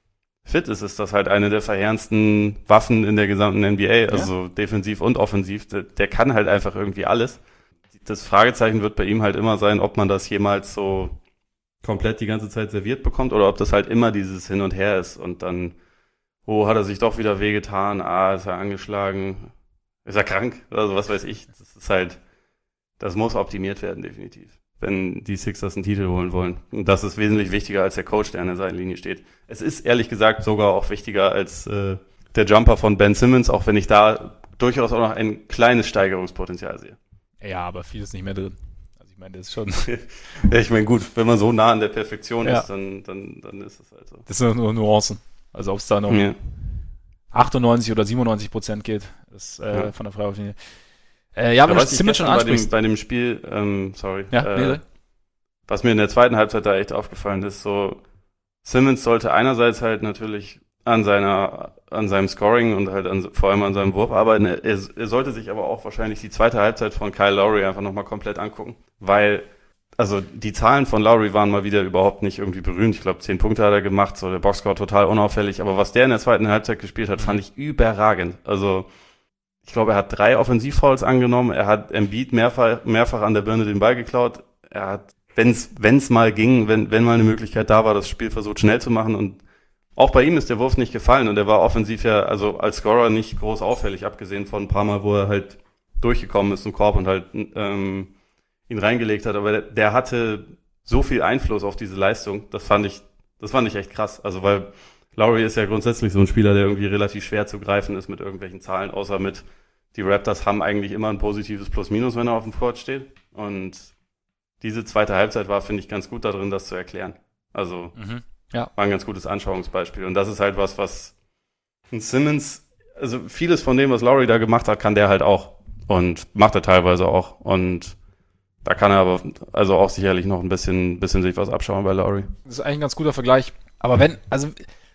fit ist, ist das halt eine der verheerendsten Waffen in der gesamten N B A, also ja. defensiv und offensiv. Der, der kann halt einfach irgendwie alles. Das Fragezeichen wird bei ihm halt immer sein, ob man das jemals so komplett die ganze Zeit serviert bekommt oder ob das halt immer dieses Hin und Her ist und dann, oh, hat er sich doch wieder wehgetan, ah, ist er angeschlagen, ist er krank, also was weiß ich. Das ist halt, das muss optimiert werden, definitiv, wenn die Sixers einen Titel holen wollen. Und das ist wesentlich wichtiger als der Coach, der an der Seitenlinie steht. Es ist ehrlich gesagt sogar auch wichtiger als äh, der Jumper von Ben Simmons, auch wenn ich da durchaus auch noch ein kleines Steigerungspotenzial sehe. Ja, aber viel ist nicht mehr drin. Also ich meine, das ist schon... ja, ich meine, gut, wenn man so nah an der Perfektion ja. ist, dann, dann, dann ist es halt so. Das sind nur Nuancen. Also ob es da noch ja. achtundneunzig oder siebenundneunzig Prozent geht, ist äh, ja. von der Freiwurflinie. Äh, ja, aber was Simmons schon ansprichst. Bei dem, bei dem Spiel, ähm, sorry, ja, äh, nee, was mir in der zweiten Halbzeit da echt aufgefallen ist, so Simmons sollte einerseits halt natürlich an seiner, an seinem Scoring und halt an, vor allem an seinem Wurf arbeiten. Er, er sollte sich aber auch wahrscheinlich die zweite Halbzeit von Kyle Lowry einfach nochmal komplett angucken, weil, also die Zahlen von Lowry waren mal wieder überhaupt nicht irgendwie berühmt. Ich glaube, zehn Punkte hat er gemacht, so der Boxscore total unauffällig, aber was der in der zweiten Halbzeit gespielt hat, fand ich überragend. Also, ich glaube, er hat drei Offensivfouls angenommen, er hat Embiid mehrfach, mehrfach an der Birne den Ball geklaut, er hat, wenn's, wenn's mal ging, wenn, wenn mal eine Möglichkeit da war, das Spiel versucht schnell zu machen und auch bei ihm ist der Wurf nicht gefallen und er war offensiv ja, also als Scorer nicht groß auffällig, abgesehen von ein paar Mal, wo er halt durchgekommen ist im Korb und halt ähm, ihn reingelegt hat, aber der, der hatte so viel Einfluss auf diese Leistung, das fand ich, das fand ich echt krass, also weil Lowry ist ja grundsätzlich so ein Spieler, der irgendwie relativ schwer zu greifen ist mit irgendwelchen Zahlen, außer mit, die Raptors haben eigentlich immer ein positives Plus-Minus, wenn er auf dem Court steht und diese zweite Halbzeit war, finde ich, ganz gut darin, das zu erklären, also mhm. Ja. War ein ganz gutes Anschauungsbeispiel. Und das ist halt was, was ein Simmons, also vieles von dem, was Lowry da gemacht hat, kann der halt auch. Und macht er teilweise auch. Und da kann er aber also auch sicherlich noch ein bisschen, bisschen sich was abschauen bei Lowry. Das ist eigentlich ein ganz guter Vergleich. Aber wenn, also,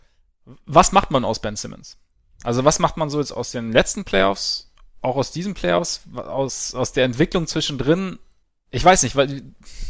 was macht man aus Ben Simmons? Also was macht man so jetzt aus den letzten Playoffs, auch aus diesen Playoffs, aus, aus der Entwicklung zwischendrin? Ich weiß nicht, weil...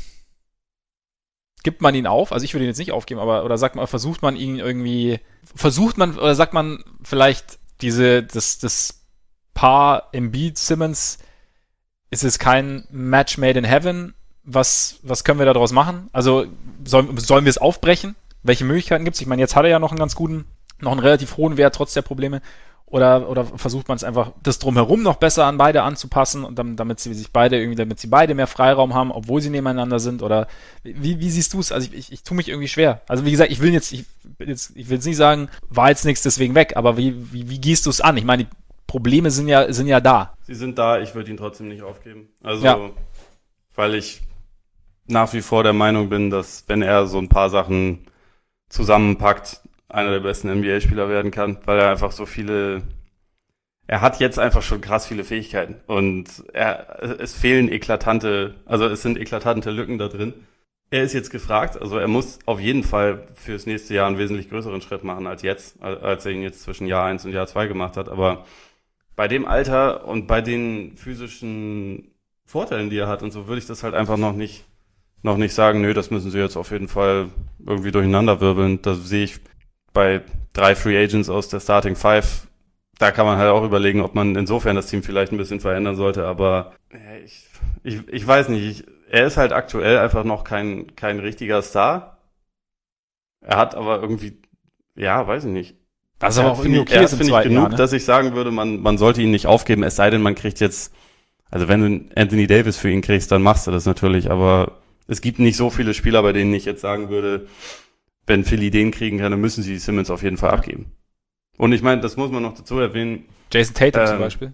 Gibt man ihn auf? Also ich würde ihn jetzt nicht aufgeben, aber oder sagt man, versucht man ihn irgendwie, versucht man, oder sagt man vielleicht diese, das, das Paar Embiid Simmons, ist es kein Match made in heaven? Was, was können wir da draus machen? Also sollen, sollen wir es aufbrechen? Welche Möglichkeiten gibt es? Ich meine, jetzt hat er ja noch einen ganz guten, noch einen relativ hohen Wert trotz der Probleme. Oder, oder versucht man es einfach, das Drumherum noch besser an beide anzupassen und dann, damit sie sich beide irgendwie, damit sie beide mehr Freiraum haben, obwohl sie nebeneinander sind? Oder wie, wie siehst du es? Also ich, ich, ich tue mich irgendwie schwer. Also wie gesagt, ich will jetzt, ich, jetzt, ich will jetzt nicht sagen, war jetzt nichts deswegen weg, aber wie, wie, wie gehst du es an? Ich meine, die Probleme sind ja, sind ja da. Sie sind da, ich würde ihn trotzdem nicht aufgeben. Also, ja. weil ich, nach wie vor der Meinung bin, dass wenn er so ein paar Sachen zusammenpackt, einer der besten N B A-Spieler werden kann, weil er einfach so viele, er hat jetzt einfach schon krass viele Fähigkeiten und er, es fehlen eklatante, also es sind eklatante Lücken da drin. Er ist jetzt gefragt, also er muss auf jeden Fall fürs nächste Jahr einen wesentlich größeren Schritt machen als jetzt, als er ihn jetzt zwischen Jahr eins und Jahr zwei gemacht hat, aber bei dem Alter und bei den physischen Vorteilen, die er hat und so, würde ich das halt einfach noch nicht noch nicht sagen, nö, das müssen sie jetzt auf jeden Fall irgendwie durcheinander wirbeln. Da sehe ich bei drei Free Agents aus der Starting Five, da kann man halt auch überlegen, ob man insofern das Team vielleicht ein bisschen verändern sollte, aber ich, ich, ich weiß nicht, ich, er ist halt aktuell einfach noch kein, kein richtiger Star. Er hat aber irgendwie, ja, weiß ich nicht. Das ist aber auch irgendwie okay, er finde ich genug, Jahr, ne? dass ich sagen würde, man, man sollte ihn nicht aufgeben, es sei denn, man kriegt jetzt, also wenn du Anthony Davis für ihn kriegst, dann machst du das natürlich, aber es gibt nicht so viele Spieler, bei denen ich jetzt sagen würde, wenn Philly den kriegen kann, dann müssen sie Simmons auf jeden Fall abgeben. Und ich meine, das muss man noch dazu erwähnen. Jason Tatum ähm, zum Beispiel.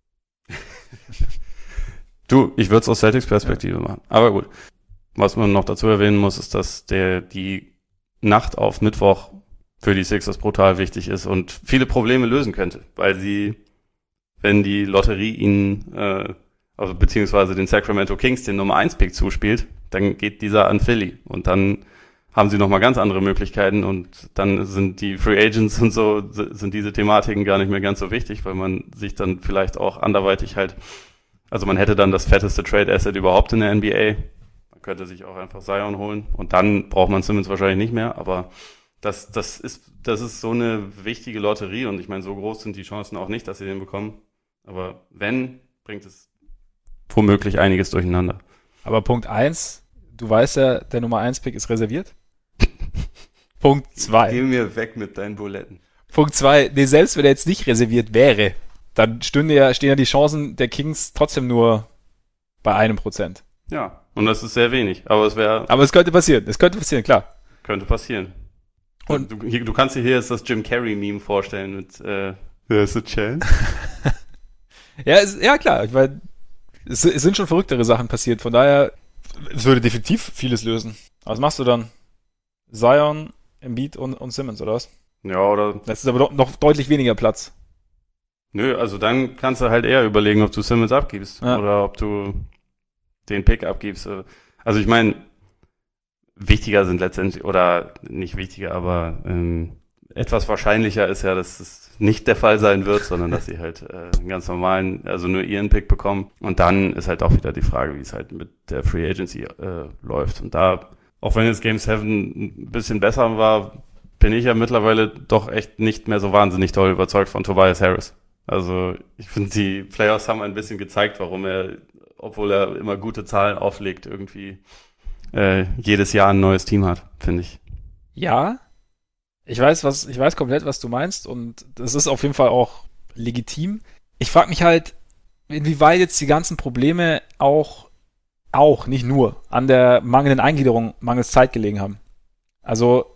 Du, ich würde es aus Celtics Perspektive ja. machen. Aber gut. Was man noch dazu erwähnen muss, ist, dass der die Nacht auf Mittwoch für die Sixers brutal wichtig ist und viele Probleme lösen könnte, weil sie, wenn die Lotterie ihnen, äh, also beziehungsweise den Sacramento Kings den Nummer eins Pick zuspielt, dann geht dieser an Philly und dann haben sie nochmal ganz andere Möglichkeiten und dann sind die Free Agents und so, sind diese Thematiken gar nicht mehr ganz so wichtig, weil man sich dann vielleicht auch anderweitig halt, also man hätte dann das fetteste Trade Asset überhaupt in der N B A, man könnte sich auch einfach Zion holen und dann braucht man Simmons wahrscheinlich nicht mehr, aber das, das ist, das ist so eine wichtige Lotterie und ich meine, so groß sind die Chancen auch nicht, dass sie den bekommen, aber wenn, bringt es womöglich einiges durcheinander. Aber Punkt eins, du weißt ja, der Nummer eins Pick ist reserviert. Punkt zwei. Geh mir weg mit deinen Buletten. Punkt zwei, nee, selbst wenn er jetzt nicht reserviert wäre, dann stünde ja, stehen ja die Chancen der Kings trotzdem nur bei einem Prozent. Ja, und das ist sehr wenig, aber es wäre... Aber es könnte passieren, es könnte passieren, klar. Könnte passieren. Und du, hier, du kannst dir hier jetzt das Jim Carrey-Meme vorstellen mit äh, There's a chance. ja, es, ja, klar, ich meine, es, es sind schon verrücktere Sachen passiert, von daher, es würde definitiv vieles lösen. Aber was machst du dann? Zion, Embiid und, und Simmons, oder was? Ja, oder... Das ist aber doch noch deutlich weniger Platz. Nö, also dann kannst du halt eher überlegen, ob du Simmons abgibst ja. oder ob du den Pick abgibst. Also ich meine, wichtiger sind letztendlich, oder nicht wichtiger, aber ähm, etwas wahrscheinlicher ist ja, dass es nicht der Fall sein wird, sondern dass sie halt äh, einen ganz normalen, also nur ihren Pick bekommen. Und dann ist halt auch wieder die Frage, wie es halt mit der Free Agency äh, läuft. Und da, auch wenn jetzt Game sieben ein bisschen besser war, bin ich ja mittlerweile doch echt nicht mehr so wahnsinnig doll überzeugt von Tobias Harris. Also ich finde, die Playoffs haben ein bisschen gezeigt, warum er, obwohl er immer gute Zahlen auflegt, irgendwie äh, jedes Jahr ein neues Team hat, finde ich. Ja, ich weiß, was, ich weiß komplett, was du meinst und das ist auf jeden Fall auch legitim. Ich frage mich halt, inwieweit jetzt die ganzen Probleme auch, auch, nicht nur, an der mangelnden Eingliederung, mangels Zeit gelegen haben. Also,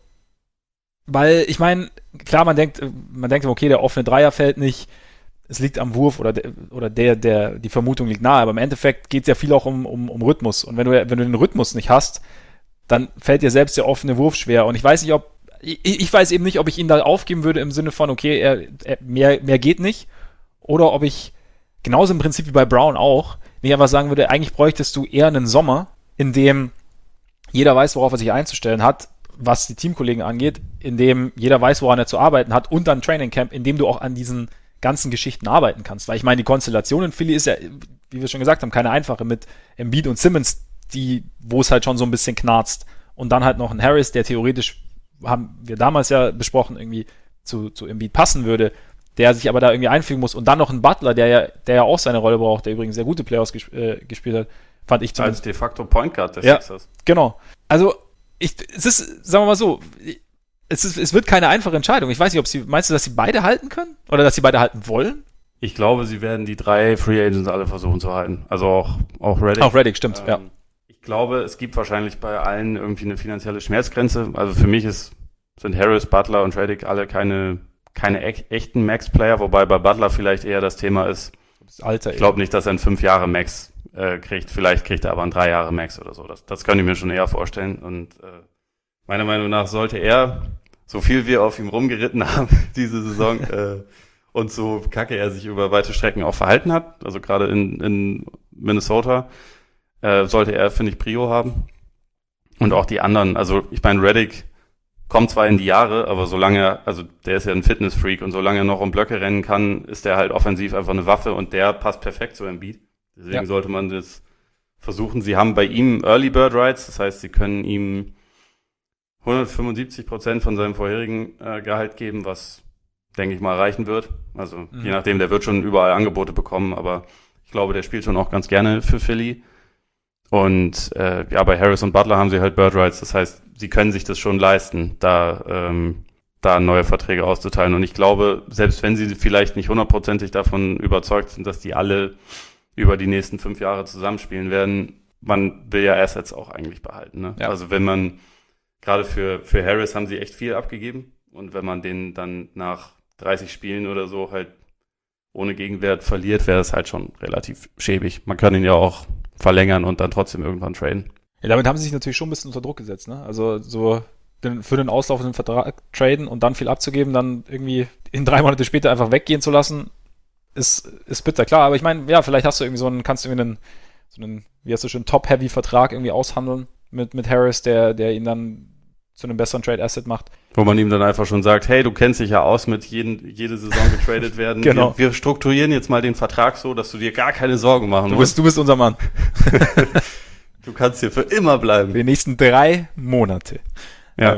weil, ich meine, klar, man denkt, man denkt, okay, der offene Dreier fällt nicht, es liegt am Wurf oder der, oder der, der, die Vermutung liegt nahe, aber im Endeffekt geht es ja viel auch um, um, um Rhythmus. Und wenn du, wenn du den Rhythmus nicht hast, dann fällt dir selbst der offene Wurf schwer. Und ich weiß nicht, ob, ich, ich weiß eben nicht, ob ich ihn da aufgeben würde im Sinne von, okay, er, er, mehr, mehr geht nicht. Oder ob ich, genauso im Prinzip wie bei Brown auch, nicht einfach sagen würde, eigentlich bräuchtest du eher einen Sommer, in dem jeder weiß, worauf er sich einzustellen hat, was die Teamkollegen angeht, in dem jeder weiß, woran er zu arbeiten hat und dann Training Camp, in dem du auch an diesen ganzen Geschichten arbeiten kannst. Weil ich meine, die Konstellation in Philly ist ja, wie wir schon gesagt haben, keine einfache mit Embiid und Simmons, die, wo es halt schon so ein bisschen knarzt. Und dann halt noch ein Harris, der theoretisch, haben wir damals ja besprochen, irgendwie zu, zu Embiid passen würde, der sich aber da irgendwie einfügen muss. Und dann noch ein Butler, der ja, der ja auch seine Rolle braucht, der übrigens sehr gute Playoffs gesp- äh, gespielt hat, fand ich zumindest. Als de facto Point Guard des ja, Sixers. Genau. Also, ich, es ist, sagen wir mal so, es, ist, es wird keine einfache Entscheidung. Ich weiß nicht, ob sie, meinst du, dass sie beide halten können? Oder dass sie beide halten wollen? Ich glaube, sie werden die drei Free Agents alle versuchen zu halten. Also auch, auch Reddick. Auch Reddick, stimmt, ähm, ja. Ich glaube, es gibt wahrscheinlich bei allen irgendwie eine finanzielle Schmerzgrenze. Also für mich ist, sind Harris, Butler und Reddick alle keine, keine e- echten Max-Player, wobei bei Butler vielleicht eher das Thema ist, Das Alter. Ich glaube nicht, dass er einen fünf Jahre Max äh, kriegt. Vielleicht kriegt er aber einen drei Jahre Max oder so. Das, das könnte ich mir schon eher vorstellen. Und äh, meiner Meinung nach sollte er, so viel wir auf ihm rumgeritten haben diese Saison äh, und so kacke er sich über weite Strecken auch verhalten hat, also gerade in, in Minnesota, äh, sollte er, finde ich, Prio haben. Und auch die anderen, also ich meine, Redick kommt zwar in die Jahre, aber solange er, also der ist ja ein Fitnessfreak und solange er noch um Blöcke rennen kann, ist der halt offensiv einfach eine Waffe und der passt perfekt zu Embiid. Deswegen ja. sollte man das versuchen. Sie haben bei ihm Early Bird Rights, das heißt, sie können ihm hundertfünfundsiebzig Prozent von seinem vorherigen äh, Gehalt geben, was, denke ich mal, reichen wird. Also mhm. je nachdem, der wird schon überall Angebote bekommen, aber ich glaube, der spielt schon auch ganz gerne für Philly. Und äh, ja, bei Harris und Butler haben sie halt Bird Rights, das heißt, sie können sich das schon leisten, da ähm, da neue Verträge auszuteilen. Und ich glaube, selbst wenn sie vielleicht nicht hundertprozentig davon überzeugt sind, dass die alle über die nächsten fünf Jahre zusammenspielen werden, man will ja Assets auch eigentlich behalten. Ne? Ja. Also wenn man Gerade für, für Harris haben sie echt viel abgegeben. Und wenn man den dann nach dreißig Spielen oder so halt ohne Gegenwert verliert, wäre das halt schon relativ schäbig. Man kann ihn ja auch verlängern und dann trotzdem irgendwann traden. Ja, damit haben sie sich natürlich schon ein bisschen unter Druck gesetzt, ne? Also so den, für den auslaufenden Vertrag traden und dann viel abzugeben, dann irgendwie in drei Monate später einfach weggehen zu lassen, ist, ist bitter, klar. Aber ich meine, ja, vielleicht hast du irgendwie so einen, kannst du irgendwie einen, so einen, wie hast du schon, Top-Heavy-Vertrag irgendwie aushandeln mit, mit Harris, der, der ihn dann zu einem besseren Trade-Asset macht. Wo man ihm dann einfach schon sagt, hey, du kennst dich ja aus mit jeden, jede Saison getradet werden. Genau. Wir, wir strukturieren jetzt mal den Vertrag so, dass du dir gar keine Sorgen machen du musst. Bist, du bist unser Mann. Du kannst hier für immer bleiben. Für die nächsten drei Monate. Ja.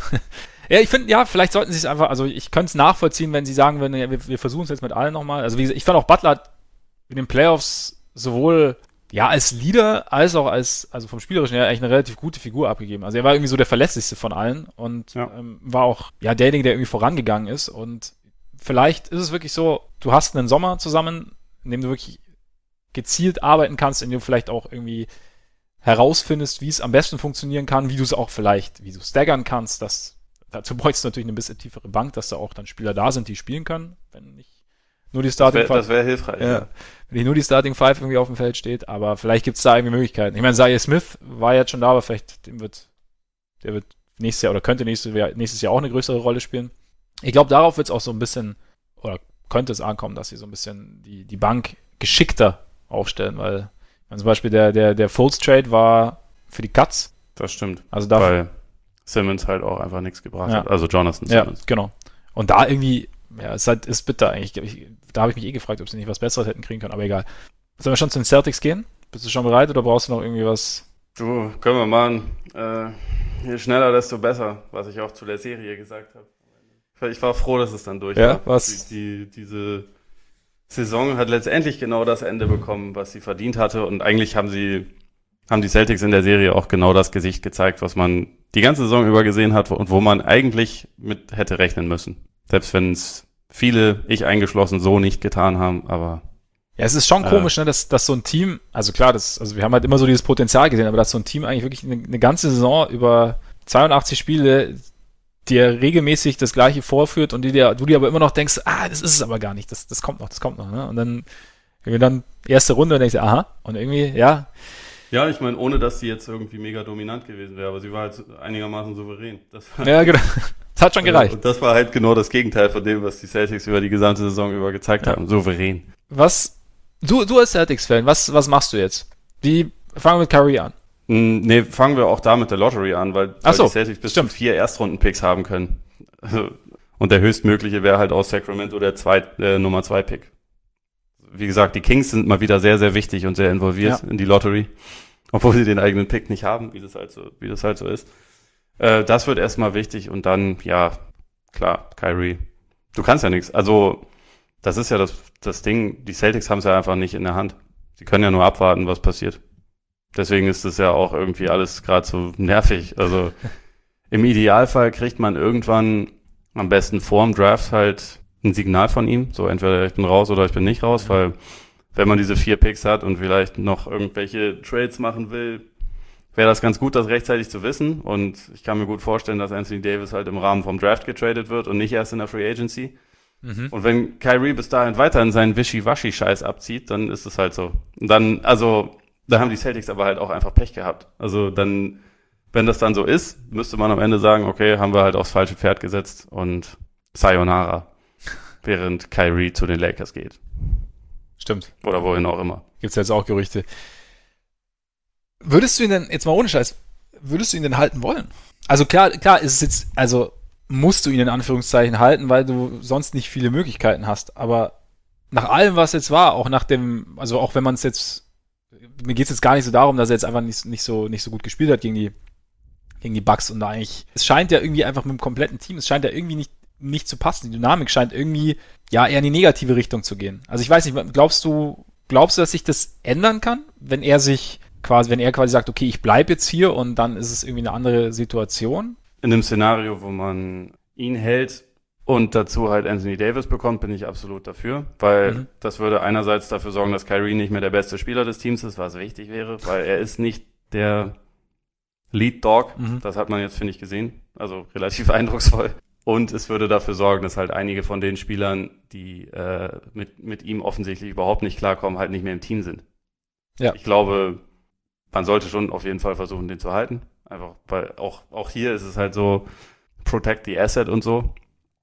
Ja, ich finde, ja, vielleicht sollten sie es einfach, also ich könnte es nachvollziehen, wenn sie sagen würden, ja, wir, wir versuchen es jetzt mit allen nochmal. Also wie gesagt, ich fand auch Butler in den Playoffs sowohl ja als Leader als auch als, also vom Spielerischen her, eigentlich eine relativ gute Figur abgegeben. Also er war irgendwie so der verlässlichste von allen und ja. ähm, war auch ja derjenige, der irgendwie vorangegangen ist. Und vielleicht ist es wirklich so, du hast einen Sommer zusammen, in dem du wirklich gezielt arbeiten kannst, in dem du vielleicht auch irgendwie herausfindest, wie es am besten funktionieren kann, wie du es auch vielleicht, wie du staggern kannst. Das, dazu bräuchst du natürlich eine bisschen tiefere Bank, dass da auch dann Spieler da sind, die spielen können, wenn nicht nur die Starting Five. Das wäre wär hilfreich. Ja. Ja. Wenn nicht nur die Starting Five irgendwie auf dem Feld steht, aber vielleicht gibt es da irgendwie Möglichkeiten. Ich meine, Zaire Smith war jetzt schon da, aber vielleicht dem wird, der wird nächstes Jahr oder könnte nächstes Jahr, nächstes Jahr auch eine größere Rolle spielen. Ich glaube, darauf wird es auch so ein bisschen, oder könnte es ankommen, dass sie so ein bisschen die, die Bank geschickter aufstellen, weil meine, zum Beispiel der, der, der Fultz Trade war für die Cuts. Das stimmt. Also da, weil Simmons halt auch einfach nichts gebracht ja. hat. Also Jonathan Simmons. Ja, genau. Und da irgendwie, ja, es ist, halt, ist bitter eigentlich. Ich, da habe ich mich eh gefragt, ob sie nicht was Besseres hätten kriegen können, aber egal. Sollen wir schon zu den Celtics gehen? Bist du schon bereit oder brauchst du noch irgendwie was? Du, können wir machen. Äh, je schneller, desto besser, was ich auch zu der Serie gesagt habe. Ich war froh, dass es dann durch ja, war. Was? Die, die, diese Saison hat letztendlich genau das Ende bekommen, was sie verdient hatte. Und eigentlich haben sie, haben die Celtics in der Serie auch genau das Gesicht gezeigt, was man die ganze Saison über gesehen hat und wo man eigentlich mit hätte rechnen müssen. Selbst wenn es viele, ich eingeschlossen, so nicht getan haben, aber. Ja, es ist schon äh, komisch, ne, dass, dass so ein Team, also klar, das, also wir haben halt immer so dieses Potenzial gesehen, aber dass so ein Team eigentlich wirklich eine, eine ganze Saison über zweiundachtzig Spiele dir regelmäßig das Gleiche vorführt und die dir, du dir aber immer noch denkst, ah, das ist es aber gar nicht, das, das kommt noch, das kommt noch, ne? Und dann, irgendwie dann erste Runde und denkst du, aha, und irgendwie, ja. Ja, ich meine, ohne dass sie jetzt irgendwie mega dominant gewesen wäre, aber sie war halt einigermaßen souverän. Das war, ja, genau. Das hat schon gereicht. Und das war halt genau das Gegenteil von dem, was die Celtics über die gesamte Saison über gezeigt ja. haben. Souverän. Was, du, du als Celtics-Fan, was, was machst du jetzt? Wie, fangen wir mit Kyrie an? Nee, fangen wir auch da mit der Lottery an, weil, Ach so, weil die Celtics bis stimmt. zu vier Erstrunden-Picks haben können. Und der höchstmögliche wäre halt aus Sacramento der Zweit, äh, Nummer zwei Pick. Wie gesagt, die Kings sind mal wieder sehr, sehr wichtig und sehr involviert ja. in die Lottery. Obwohl sie den eigenen Pick nicht haben, wie das halt so, wie das halt so ist. Äh, das wird erstmal wichtig und dann, ja, klar, Kyrie. Du kannst ja nichts. Also, das ist ja das, das Ding, die Celtics haben es ja einfach nicht in der Hand. Sie können ja nur abwarten, was passiert. Deswegen ist es ja auch irgendwie alles gerade so nervig. Also im Idealfall kriegt man irgendwann am besten vorm Draft halt ein Signal von ihm. So entweder ich bin raus oder ich bin nicht raus, weil wenn man diese vier Picks hat und vielleicht noch irgendwelche Trades machen will, wäre das ganz gut, das rechtzeitig zu wissen. Und ich kann mir gut vorstellen, dass Anthony Davis halt im Rahmen vom Draft getradet wird und nicht erst in der Free Agency. Mhm. Und wenn Kyrie bis dahin weiterhin seinen Wischiwaschi-Scheiß abzieht, dann ist es halt so. Und dann, also, da haben die Celtics aber halt auch einfach Pech gehabt. Also dann, wenn das dann so ist, müsste man am Ende sagen, okay, haben wir halt aufs falsche Pferd gesetzt und Sayonara, während Kyrie zu den Lakers geht. Stimmt. Oder wohin auch immer. Gibt's jetzt auch Gerüchte. Würdest du ihn denn, jetzt mal ohne Scheiß, würdest du ihn denn halten wollen? Also klar, klar ist es jetzt, also musst du ihn in Anführungszeichen halten, weil du sonst nicht viele Möglichkeiten hast. Aber nach allem, was jetzt war, auch nach dem, also auch wenn man es jetzt, mir geht's jetzt gar nicht so darum, dass er jetzt einfach nicht, nicht so nicht so gut gespielt hat gegen die gegen die Bucks und da eigentlich, es scheint ja irgendwie einfach mit dem kompletten Team, es scheint ja irgendwie nicht nicht zu passen. Die Dynamik scheint irgendwie ja eher in die negative Richtung zu gehen. Also ich weiß nicht, glaubst du, glaubst du, dass sich das ändern kann, wenn er sich quasi, wenn er quasi sagt, okay, ich bleibe jetzt hier und dann ist es irgendwie eine andere Situation? In einem Szenario, wo man ihn hält und dazu halt Anthony Davis bekommt, bin ich absolut dafür, weil mhm. das würde einerseits dafür sorgen, dass Kyrie nicht mehr der beste Spieler des Teams ist, was wichtig wäre, weil er ist nicht der Lead Dog, mhm. das hat man jetzt, finde ich, gesehen, also relativ eindrucksvoll. Und es würde dafür sorgen, dass halt einige von den Spielern, die äh, mit, mit ihm offensichtlich überhaupt nicht klarkommen, halt nicht mehr im Team sind. Ja. Ich glaube, man sollte schon auf jeden Fall versuchen, den zu halten. Einfach, weil auch, auch hier ist es halt so, protect the asset und so.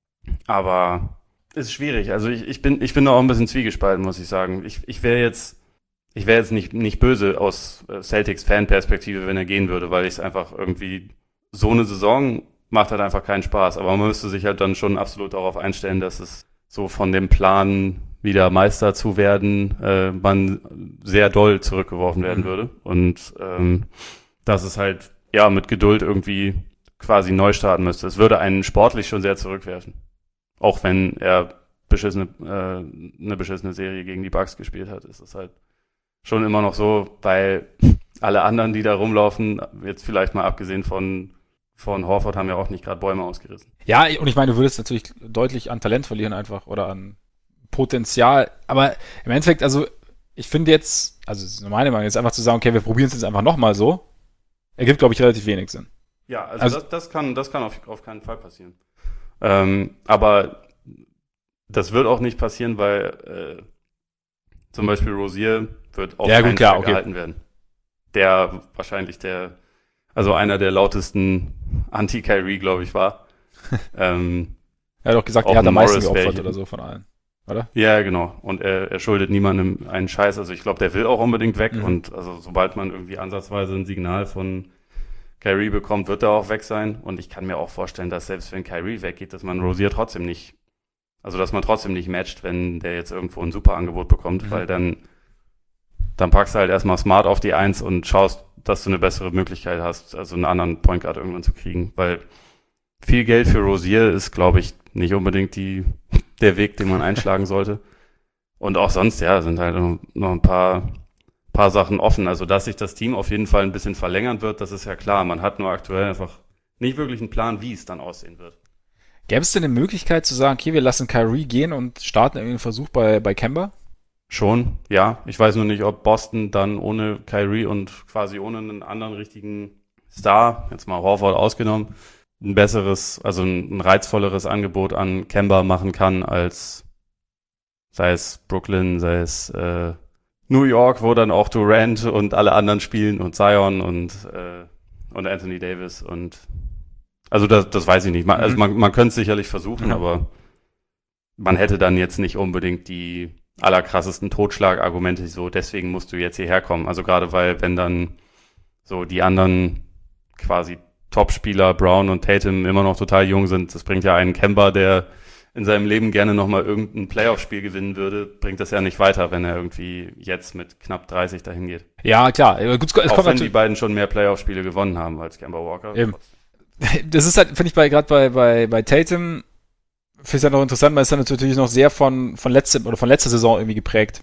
Aber es ist schwierig. Also ich, ich bin, ich bin da auch ein bisschen zwiegespalten, muss ich sagen. Ich, ich wäre jetzt, ich wäre jetzt nicht, nicht böse aus Celtics Fan-Perspektive, wenn er gehen würde, weil ich es einfach irgendwie, so eine Saison macht halt einfach keinen Spaß. Aber man müsste sich halt dann schon absolut darauf einstellen, dass es so von dem Plan, wieder Meister zu werden, äh, man sehr doll zurückgeworfen werden würde. Und ähm, dass es halt, ja, mit Geduld irgendwie quasi neu starten müsste. Es würde einen sportlich schon sehr zurückwerfen. Auch wenn er beschissene, äh, eine beschissene Serie gegen die Bucks gespielt hat, ist es halt schon immer noch so, weil alle anderen, die da rumlaufen, jetzt vielleicht mal abgesehen von von Horford, haben ja auch nicht gerade Bäume ausgerissen. Ja, und ich meine, du würdest natürlich deutlich an Talent verlieren einfach oder an Potenzial. Aber im Endeffekt, also ich finde jetzt, also das ist nur meine Meinung, jetzt einfach zu sagen, okay, wir probieren es jetzt einfach nochmal so, ergibt, glaube ich, relativ wenig Sinn. Ja, also, also das, das kann, das kann auf, auf keinen Fall passieren. Ähm, aber das wird auch nicht passieren, weil äh, zum Beispiel Rosier wird auf ja, keinen gut, klar, Fall okay. gehalten werden. Der wahrscheinlich der, also einer der lautesten Anti-Kyrie, glaube ich, war. ähm, er hat auch gesagt, er hat am meisten geopfert oder so von allen, oder? Ja, genau. Und er, er schuldet niemandem einen Scheiß. Also ich glaube, der will auch unbedingt weg. Mhm. Und also sobald man irgendwie ansatzweise ein Signal von Kyrie bekommt, wird er auch weg sein. Und ich kann mir auch vorstellen, dass selbst wenn Kyrie weggeht, dass man Rosier trotzdem nicht, also dass man trotzdem nicht matcht, wenn der jetzt irgendwo ein super Angebot bekommt, mhm. weil dann, dann packst du halt erstmal smart auf die Eins und schaust, dass du eine bessere Möglichkeit hast, also einen anderen Point Guard irgendwann zu kriegen. Weil viel Geld für Rosier ist, glaube ich, nicht unbedingt die, der Weg, den man einschlagen sollte. Und auch sonst, ja, sind halt noch ein paar, paar Sachen offen. Also, dass sich das Team auf jeden Fall ein bisschen verlängern wird, das ist ja klar. Man hat nur aktuell einfach nicht wirklich einen Plan, wie es dann aussehen wird. Gäbe es denn eine Möglichkeit zu sagen, okay, wir lassen Kyrie gehen und starten irgendwie einen Versuch bei, bei Kemba? Schon, ja. Ich weiß nur nicht, ob Boston dann ohne Kyrie und quasi ohne einen anderen richtigen Star, jetzt mal Horford ausgenommen, ein besseres, also ein reizvolleres Angebot an Kemba machen kann, als sei es Brooklyn, sei es äh, New York, wo dann auch Durant und alle anderen spielen und Zion und äh, und Anthony Davis und also das, das weiß ich nicht. Man, also man, man könnte es sicherlich versuchen, mhm. aber man hätte dann jetzt nicht unbedingt die allerkrassesten Totschlagargumente, so deswegen musst du jetzt hierher kommen. Also gerade weil, wenn dann so die anderen quasi Topspieler, Brown und Tatum, immer noch total jung sind, das bringt ja einen Kemba, der in seinem Leben gerne nochmal irgendein Playoff-Spiel gewinnen würde, bringt das ja nicht weiter, wenn er irgendwie jetzt mit knapp dreißig dahin geht. Ja, klar. Gut, es Auch kommt wenn die beiden schon mehr Playoff-Spiele gewonnen haben als Kemba Walker. Eben. Das ist halt, finde ich, bei gerade bei, bei, bei Tatum, finde ich ja noch interessant, man ist dann natürlich noch sehr von, von letzter oder von letzter Saison irgendwie geprägt.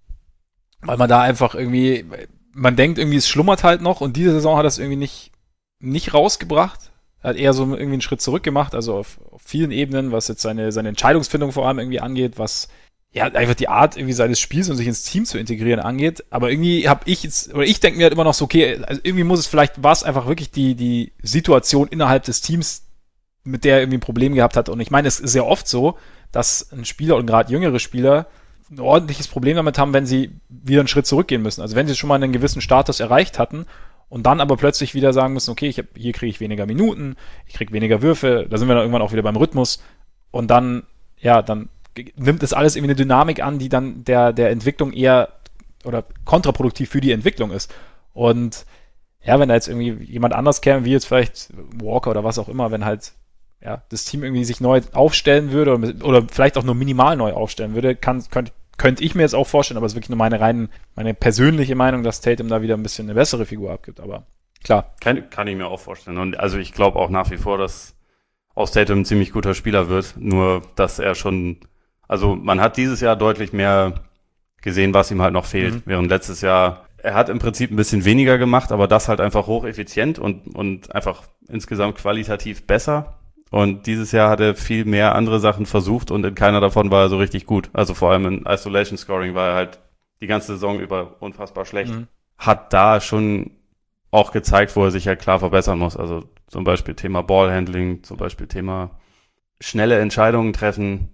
Weil man da einfach irgendwie, man denkt irgendwie, es schlummert halt noch und diese Saison hat das irgendwie nicht, nicht rausgebracht. Er hat eher so irgendwie einen Schritt zurück gemacht, also auf, auf vielen Ebenen, was jetzt seine, seine Entscheidungsfindung vor allem irgendwie angeht, was ja einfach die Art irgendwie seines Spiels und sich ins Team zu integrieren angeht. Aber irgendwie habe ich jetzt, oder ich denke mir halt immer noch so, okay, also irgendwie muss es vielleicht, war es einfach wirklich die, die Situation innerhalb des Teams, mit der er irgendwie ein Problem gehabt hat. Und ich meine, es ist ja oft so, dass ein Spieler und gerade jüngere Spieler ein ordentliches Problem damit haben, wenn sie wieder einen Schritt zurückgehen müssen. Also wenn sie schon mal einen gewissen Status erreicht hatten und dann aber plötzlich wieder sagen müssen, okay, ich hab, hier kriege ich weniger Minuten, ich kriege weniger Würfe, da sind wir dann irgendwann auch wieder beim Rhythmus und dann, ja, dann nimmt das alles irgendwie eine Dynamik an, die dann der, der Entwicklung eher oder kontraproduktiv für die Entwicklung ist. Und ja, wenn da jetzt irgendwie jemand anders käme, wie jetzt vielleicht Walker oder was auch immer, wenn halt ja, das Team irgendwie sich neu aufstellen würde oder, oder vielleicht auch nur minimal neu aufstellen würde, kann, könnte könnte ich mir jetzt auch vorstellen, aber es ist wirklich nur meine rein, meine persönliche Meinung, dass Tatum da wieder ein bisschen eine bessere Figur abgibt, aber klar. Kann, kann ich mir auch vorstellen. Und also ich glaube auch nach wie vor, dass aus Tatum ein ziemlich guter Spieler wird, nur dass er schon, also man hat dieses Jahr deutlich mehr gesehen, was ihm halt noch fehlt, mhm. während letztes Jahr, er hat im Prinzip ein bisschen weniger gemacht, aber das halt einfach hocheffizient und, und einfach insgesamt qualitativ besser. Und dieses Jahr hat er viel mehr andere Sachen versucht und in keiner davon war er so richtig gut. Also vor allem in Isolation Scoring war er halt die ganze Saison über unfassbar schlecht. Mhm. Hat da schon auch gezeigt, wo er sich halt klar verbessern muss. Also zum Beispiel Thema Ballhandling, zum Beispiel Thema schnelle Entscheidungen treffen,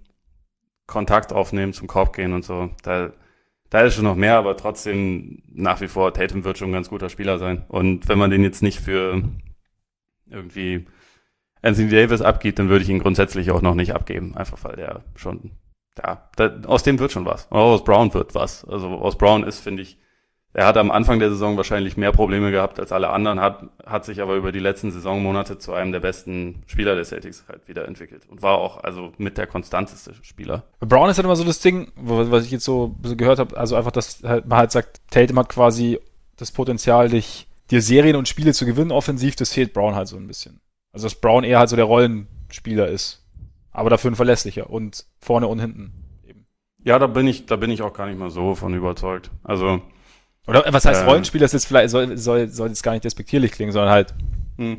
Kontakt aufnehmen, zum Korb gehen und so. Da, da ist schon noch mehr, aber trotzdem nach wie vor, Tatum wird schon ein ganz guter Spieler sein. Und wenn man den jetzt nicht für irgendwie Anthony Davis abgibt, dann würde ich ihn grundsätzlich auch noch nicht abgeben. Einfach weil der schon, ja, da, aus dem wird schon was. Auch aus Brown wird was. Also aus Brown ist, finde ich, er hat am Anfang der Saison wahrscheinlich mehr Probleme gehabt als alle anderen, hat, hat sich aber über die letzten Saisonmonate zu einem der besten Spieler der Celtics halt wiederentwickelt und war auch also mit der konstanteste Spieler. Brown ist halt immer so das Ding, was ich jetzt so gehört habe, also einfach, dass halt, man halt sagt, Tatum hat quasi das Potenzial, dich, dir Serien und Spiele zu gewinnen offensiv, das fehlt Brown halt so ein bisschen. Also dass Brown eher halt so der Rollenspieler ist, aber dafür ein verlässlicher und vorne und hinten eben. Ja, da bin ich, da bin ich auch gar nicht mal so von überzeugt. Also oder was heißt äh, Rollenspieler? Das ist jetzt vielleicht soll, soll, soll jetzt gar nicht despektierlich klingen, sondern halt hm.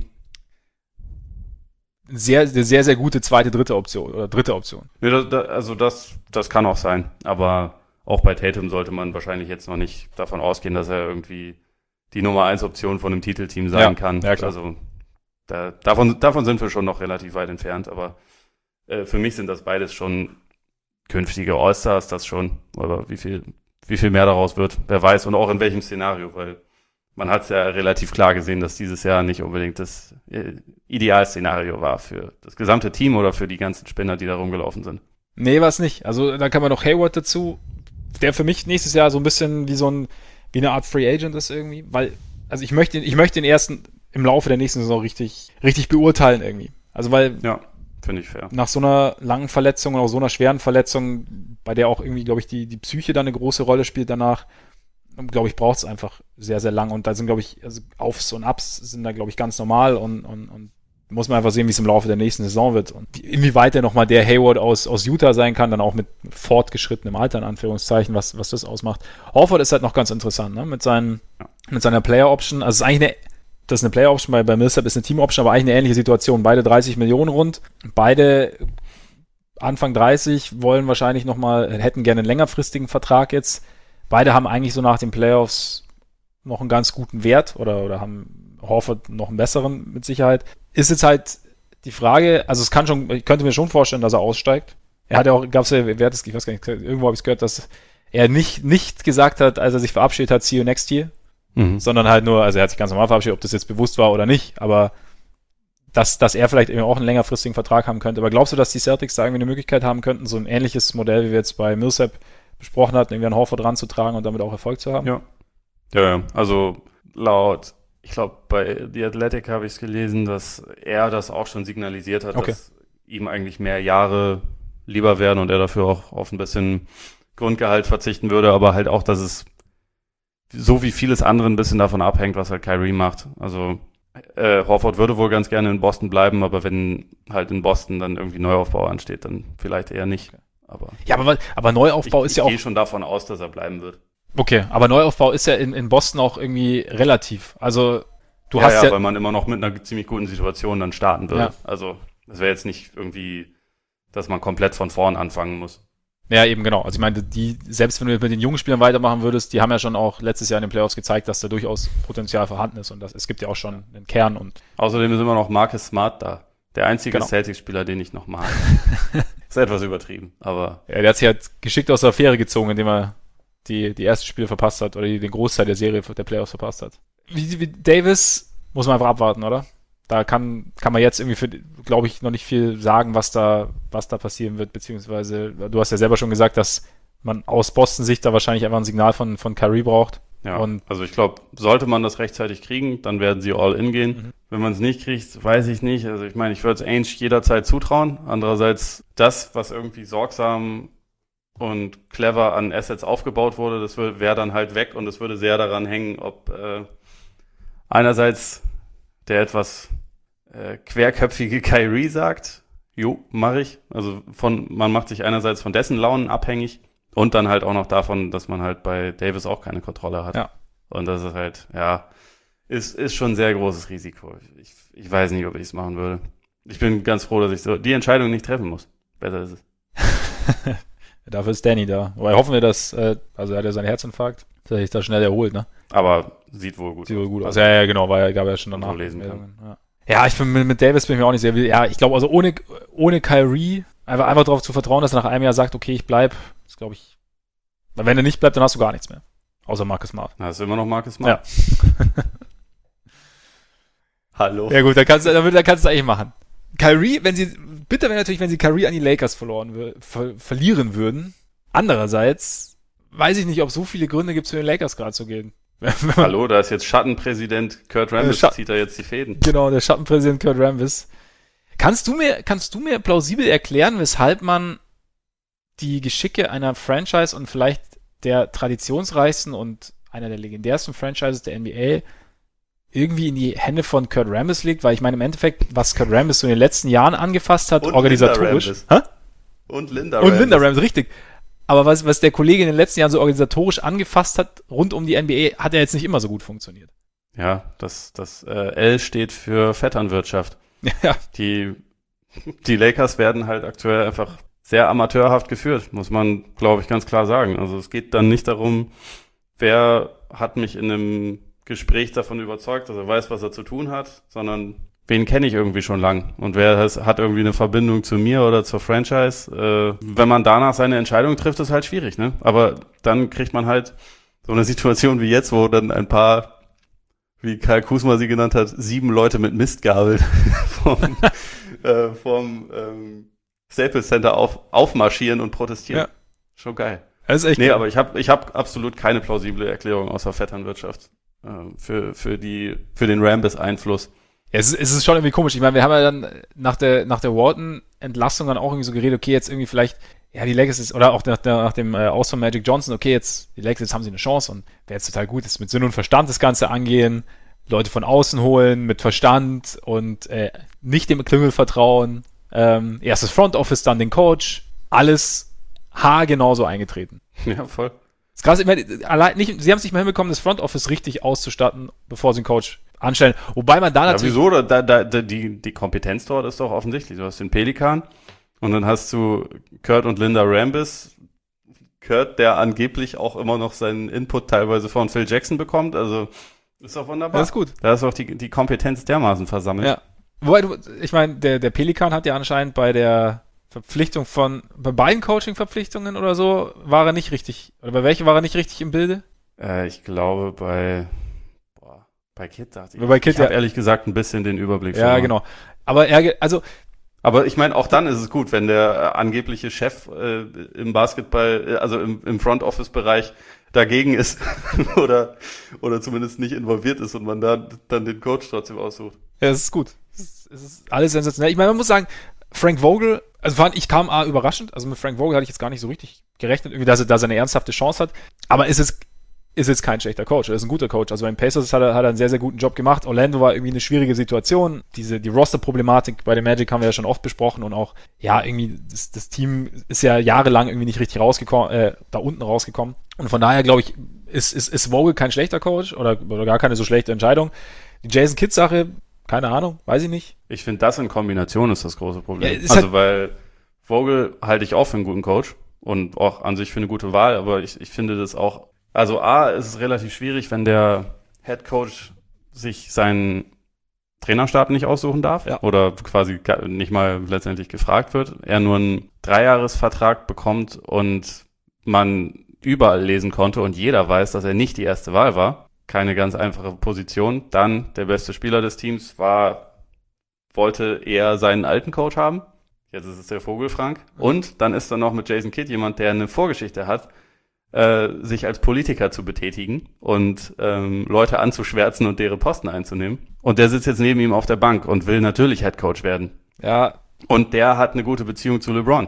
sehr, sehr, sehr gute zweite, dritte Option oder dritte Option. Nee, das, das, also das, das kann auch sein, aber auch bei Tatum sollte man wahrscheinlich jetzt noch nicht davon ausgehen, dass er irgendwie die Nummer eins Option von einem Titelteam sein ja, kann. Ja, klar. Also Da, davon, davon sind wir schon noch relativ weit entfernt, aber äh, für mich sind das beides schon künftige All-Stars, das schon, aber wie viel, wie viel mehr daraus wird, wer weiß und auch in welchem Szenario, weil man hat es ja relativ klar gesehen, dass dieses Jahr nicht unbedingt das äh, Idealszenario war für das gesamte Team oder für die ganzen Spinner, die da rumgelaufen sind. Nee, war es nicht. Also da kann man noch Hayward dazu, der für mich nächstes Jahr so ein bisschen wie so ein, wie eine Art Free Agent ist irgendwie, weil, also ich möchte, ich möchte den ersten im Laufe der nächsten Saison richtig, richtig beurteilen irgendwie. Also weil ja, finde ich fair. Nach so einer langen Verletzung oder auch so einer schweren Verletzung, bei der auch irgendwie, glaube ich, die, die Psyche dann eine große Rolle spielt danach, glaube ich, braucht es einfach sehr, sehr lang. Und da sind, glaube ich, also Aufs und Ups sind da, glaube ich, ganz normal und, und, und muss man einfach sehen, wie es im Laufe der nächsten Saison wird. Und inwieweit er nochmal der Hayward aus, aus Utah sein kann, dann auch mit fortgeschrittenem Alter, in Anführungszeichen, was, was das ausmacht. Horford ist halt noch ganz interessant, ne? Mit seinen, ja. mit seiner Player-Option. Also es ist eigentlich eine Das ist eine Player-Option, bei, bei Millsap ist eine Team-Option, aber eigentlich eine ähnliche Situation. Beide dreißig Millionen rund, beide Anfang dreißig, wollen wahrscheinlich nochmal, hätten gerne einen längerfristigen Vertrag jetzt. Beide haben eigentlich so nach den Playoffs noch einen ganz guten Wert oder, oder haben Horford noch einen besseren mit Sicherheit. Ist jetzt halt die Frage, also es kann schon, ich könnte mir schon vorstellen, dass er aussteigt. Er hat ja auch, gab es ja, wer hat es, ich weiß gar nicht, irgendwo habe ich es gehört, dass er nicht, nicht gesagt hat, als er sich verabschiedet hat, see you next year. Mhm. Sondern halt nur, also er hat sich ganz normal verabschiedet, ob das jetzt bewusst war oder nicht, aber dass, dass er vielleicht eben auch einen längerfristigen Vertrag haben könnte. Aber glaubst du, dass die Celtics da irgendwie eine Möglichkeit haben könnten, so ein ähnliches Modell, wie wir jetzt bei Millsap besprochen hatten, irgendwie einen Horford ranzutragen und damit auch Erfolg zu haben? Ja, ja, ja. Also laut, ich glaube, bei The Athletic habe ich es gelesen, dass er das auch schon signalisiert hat, okay. dass ihm eigentlich mehr Jahre lieber wären und er dafür auch auf ein bisschen Grundgehalt verzichten würde, aber halt auch, dass es so wie vieles andere ein bisschen davon abhängt, was halt Kyrie macht. Also äh, Horford würde wohl ganz gerne in Boston bleiben, aber wenn halt in Boston dann irgendwie Neuaufbau ansteht, dann vielleicht eher nicht. Okay. Aber ja, aber, aber Neuaufbau ich, ist ja ich auch... Ich gehe schon davon aus, dass er bleiben wird. Okay, aber Neuaufbau ist ja in, in Boston auch irgendwie relativ. Also du ja, hast ja... Ja, weil man immer noch mit einer ziemlich guten Situation dann starten würde. Ja. Also das wäre jetzt nicht irgendwie, dass man komplett von vorn anfangen muss. Ja, eben genau. Also ich meine, die, selbst wenn du mit den jungen Spielern weitermachen würdest, die haben ja schon auch letztes Jahr in den Playoffs gezeigt, dass da durchaus Potenzial vorhanden ist und das, es gibt ja auch schon einen Kern und... Außerdem ist immer noch Marcus Smart da. Der einzige genau. Celtics-Spieler, den ich noch mag. ist etwas übertrieben, aber... Ja, der hat sich halt geschickt aus der Affäre gezogen, indem er die, die ersten Spiele verpasst hat oder die, den Großteil der Serie der Playoffs verpasst hat. Wie, wie Davis muss man einfach abwarten, oder? Da kann, kann man jetzt irgendwie, glaube ich, noch nicht viel sagen, was da, was da passieren wird, beziehungsweise, du hast ja selber schon gesagt, dass man aus Boston-Sicht da wahrscheinlich einfach ein Signal von, von Kyrie braucht. Ja, und also ich glaube, sollte man das rechtzeitig kriegen, dann werden sie all in gehen. Mhm. Wenn man es nicht kriegt, weiß ich nicht. Also ich meine, ich würde es Ainge jederzeit zutrauen. Andererseits, das, was irgendwie sorgsam und clever an Assets aufgebaut wurde, das wäre dann halt weg und es würde sehr daran hängen, ob äh, einerseits der etwas äh, querköpfige Kyrie sagt, jo, mache ich. Also von, man macht sich einerseits von dessen Launen abhängig und dann halt auch noch davon, dass man halt bei Davis auch keine Kontrolle hat. Ja. Und das ist halt, ja, ist, ist schon ein sehr großes Risiko. Ich, ich weiß nicht, ob ich es machen würde. Ich bin ganz froh, dass ich so die Entscheidung nicht treffen muss. Besser ist es. Dafür ist Danny da. Wobei hoffen wir, dass, äh, also er hat ja seinen Herzinfarkt, dass er sich da schnell erholt, ne? Aber sieht wohl gut Sieht wohl gut aus. Also, Ja, ja, genau, weil er gab ja schon danach. so lesen kann. Ja. ja, ich bin mit, mit Davis bin ich mir auch nicht sehr, ja, ich glaube, also ohne, ohne Kyrie, einfach, einfach darauf zu vertrauen, dass er nach einem Jahr sagt, okay, ich bleib, ist glaube ich, weil wenn er nicht bleibt, dann hast du gar nichts mehr. Außer Marcus Smart. Na, ist immer noch Marcus Smart. Ja. Hallo. Ja gut, dann kannst du, dann, dann kannst du eigentlich machen. Kyrie, wenn sie, bitter wäre natürlich, wenn sie Kyrie an die Lakers verloren, ver, verlieren würden. Andererseits weiß ich nicht, ob es so viele Gründe gibt, zu den Lakers gerade zu gehen. Hallo, da ist jetzt Schattenpräsident Kurt Rambis, Schatten- zieht er jetzt die Fäden. Genau, der Schattenpräsident Kurt Rambis. Kannst du mir, kannst du mir plausibel erklären, weshalb man die Geschicke einer Franchise und vielleicht der traditionsreichsten und einer der legendärsten Franchises der N B A irgendwie in die Hände von Kurt Rambis legt? Weil ich meine, im Endeffekt, was Kurt Rambis so in den letzten Jahren angefasst hat, Und organisatorisch. Linda Hä? Und Linda Und Linda Rambis, richtig. Aber was, was der Kollege in den letzten Jahren so organisatorisch angefasst hat, rund um die N B A, hat ja jetzt nicht immer so gut funktioniert. Ja, das, das äh, L steht für Vetternwirtschaft. Ja. Die, die Lakers werden halt aktuell einfach sehr amateurhaft geführt, muss man, glaube ich, ganz klar sagen. Also es geht dann nicht darum, wer hat mich in einem Gespräch davon überzeugt, dass er weiß, was er zu tun hat, sondern wen kenne ich irgendwie schon lang und wer has, hat irgendwie eine Verbindung zu mir oder zur Franchise. Äh, wenn man danach seine Entscheidung trifft, ist halt schwierig, ne? Aber dann kriegt man halt so eine Situation wie jetzt, wo dann ein paar, wie Karl Kusma sie genannt hat, sieben Leute mit Mistgabeln vom, äh, vom ähm, Staples Center auf, aufmarschieren und protestieren. Ja. Schon geil. Das ist echt Nee, geil. aber ich habe ich hab absolut keine plausible Erklärung außer Vetternwirtschaft äh, für, für, die, für den Rambis-Einfluss. Ja, es, ist, es ist schon irgendwie komisch. Ich meine, wir haben ja dann nach der, nach der Walton-Entlassung dann auch irgendwie so geredet, okay, jetzt irgendwie vielleicht, ja, die Lakers ist, oder auch nach, der, nach dem äh, Aus von Magic Johnson, okay, jetzt, die Lakers, jetzt haben sie eine Chance und wäre jetzt total gut, jetzt mit Sinn und Verstand das Ganze angehen, Leute von außen holen, mit Verstand und äh, nicht dem Klüngel vertrauen, ähm, erst das Front Office, dann den Coach, alles haargenau so eingetreten. Ja, voll. Das ist krass, ich meine, allein nicht, sie haben es nicht mehr hinbekommen, das Front Office richtig auszustatten, bevor sie einen Coach anstellen. Wobei man da Ja, natürlich. wieso? Da, da, da, die, die Kompetenz dort ist doch offensichtlich. Du hast den Pelikan und dann hast du Kurt und Linda Rambis. Kurt, der angeblich auch immer noch seinen Input teilweise von Phil Jackson bekommt. Also ist doch wunderbar. Das ist gut. Da ist auch die, die Kompetenz dermaßen versammelt. Ja. Wobei du, ich meine, der, der Pelikan hat ja anscheinend bei der Verpflichtung von, bei beiden Coaching-Verpflichtungen oder so, war er nicht richtig, oder bei welcher war er nicht richtig im Bilde? Äh, ich glaube bei, boah, bei Kid dachte ich. Bei Kid, ich habe ja. ehrlich gesagt ein bisschen den Überblick Ja, verloren. genau. Aber er, also, Aber ich meine, auch dann ist es gut, wenn der äh, angebliche Chef äh, im Basketball, äh, also im, im Front Office Bereich dagegen ist oder oder zumindest nicht involviert ist und man da dann den Coach trotzdem aussucht. ja, es ist gut. Es ist, es ist alles sensationell. Ich meine, man muss sagen, Frank Vogel, also fand ich kam A, überraschend, also mit Frank Vogel hatte ich jetzt gar nicht so richtig gerechnet, irgendwie, dass er da seine ernsthafte Chance hat, aber ist es ist jetzt kein schlechter Coach, er ist ein guter Coach. Also beim Pacers hat er, hat er einen sehr, sehr guten Job gemacht. Orlando war irgendwie eine schwierige Situation. Diese, die Roster-Problematik bei den Magic haben wir ja schon oft besprochen und auch, ja, irgendwie, das, das Team ist ja jahrelang irgendwie nicht richtig rausgekommen, äh, da unten rausgekommen. Und von daher, glaube ich, ist, ist, ist Vogel kein schlechter Coach oder, oder gar keine so schlechte Entscheidung. Die Jason Kidd-Sache, keine Ahnung, weiß ich nicht. Ich finde, das in Kombination ist das große Problem. Ja, ist also, halt- weil Vogel halte ich auch für einen guten Coach und auch an sich für eine gute Wahl, aber ich, ich finde das auch, also A, ist es relativ schwierig, wenn der Head Coach sich seinen Trainerstab nicht aussuchen darf Ja. oder quasi gar nicht mal letztendlich gefragt wird, er nur ein Dreijahresvertrag bekommt und man überall lesen konnte und jeder weiß, dass er nicht die erste Wahl war, keine ganz einfache Position, dann der beste Spieler des Teams war, wollte eher seinen alten Coach haben, jetzt ist es der Vogelfrank, und dann ist da noch mit Jason Kidd jemand, der eine Vorgeschichte hat, äh, sich als Politiker zu betätigen und ähm, Leute anzuschwärzen und deren Posten einzunehmen. Und der sitzt jetzt neben ihm auf der Bank und will natürlich Headcoach werden. Ja. Und der hat eine gute Beziehung zu LeBron.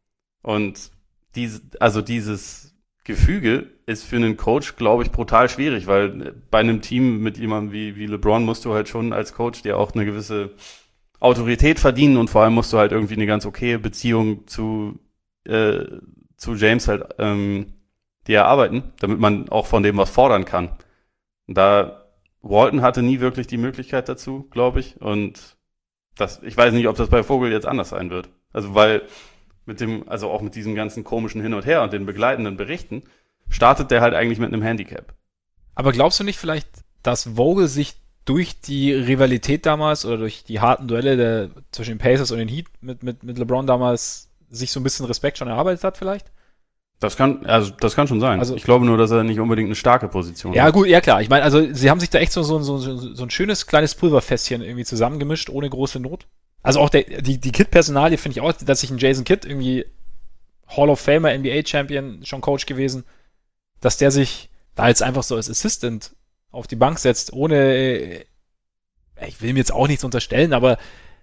Und diese, also dieses Gefüge ist für einen Coach, glaube ich, brutal schwierig, weil bei einem Team mit jemandem wie, wie LeBron musst du halt schon als Coach dir auch eine gewisse Autorität verdienen und vor allem musst du halt irgendwie eine ganz okaye Beziehung zu, äh, zu James halt ähm, die erarbeiten, damit man auch von dem was fordern kann. Und da Walton hatte nie wirklich die Möglichkeit dazu, glaube ich. Und das, ich weiß nicht, ob das bei Vogel jetzt anders sein wird. Also weil mit dem, also auch mit diesem ganzen komischen Hin und Her und den begleitenden Berichten, startet der halt eigentlich mit einem Handicap. Aber glaubst du nicht vielleicht, dass Vogel sich durch die Rivalität damals oder durch die harten Duelle der, zwischen den Pacers und den Heat mit, mit, mit LeBron damals sich so ein bisschen Respekt schon erarbeitet hat vielleicht? Das kann, also das kann schon sein. Also, ich glaube nur, dass er nicht unbedingt eine starke Position ja, hat. Ja gut, ja klar. Ich meine, also sie haben sich da echt so, so, so, so ein schönes kleines Pulverfässchen irgendwie zusammengemischt, ohne große Not. Also auch der, die, die Kidd-Personalie finde ich auch, dass sich ein Jason Kidd irgendwie Hall of Famer, N B A-Champion, schon Coach gewesen, dass der sich da jetzt einfach so als Assistant auf die Bank setzt, ohne, ich will ihm jetzt auch nichts unterstellen, aber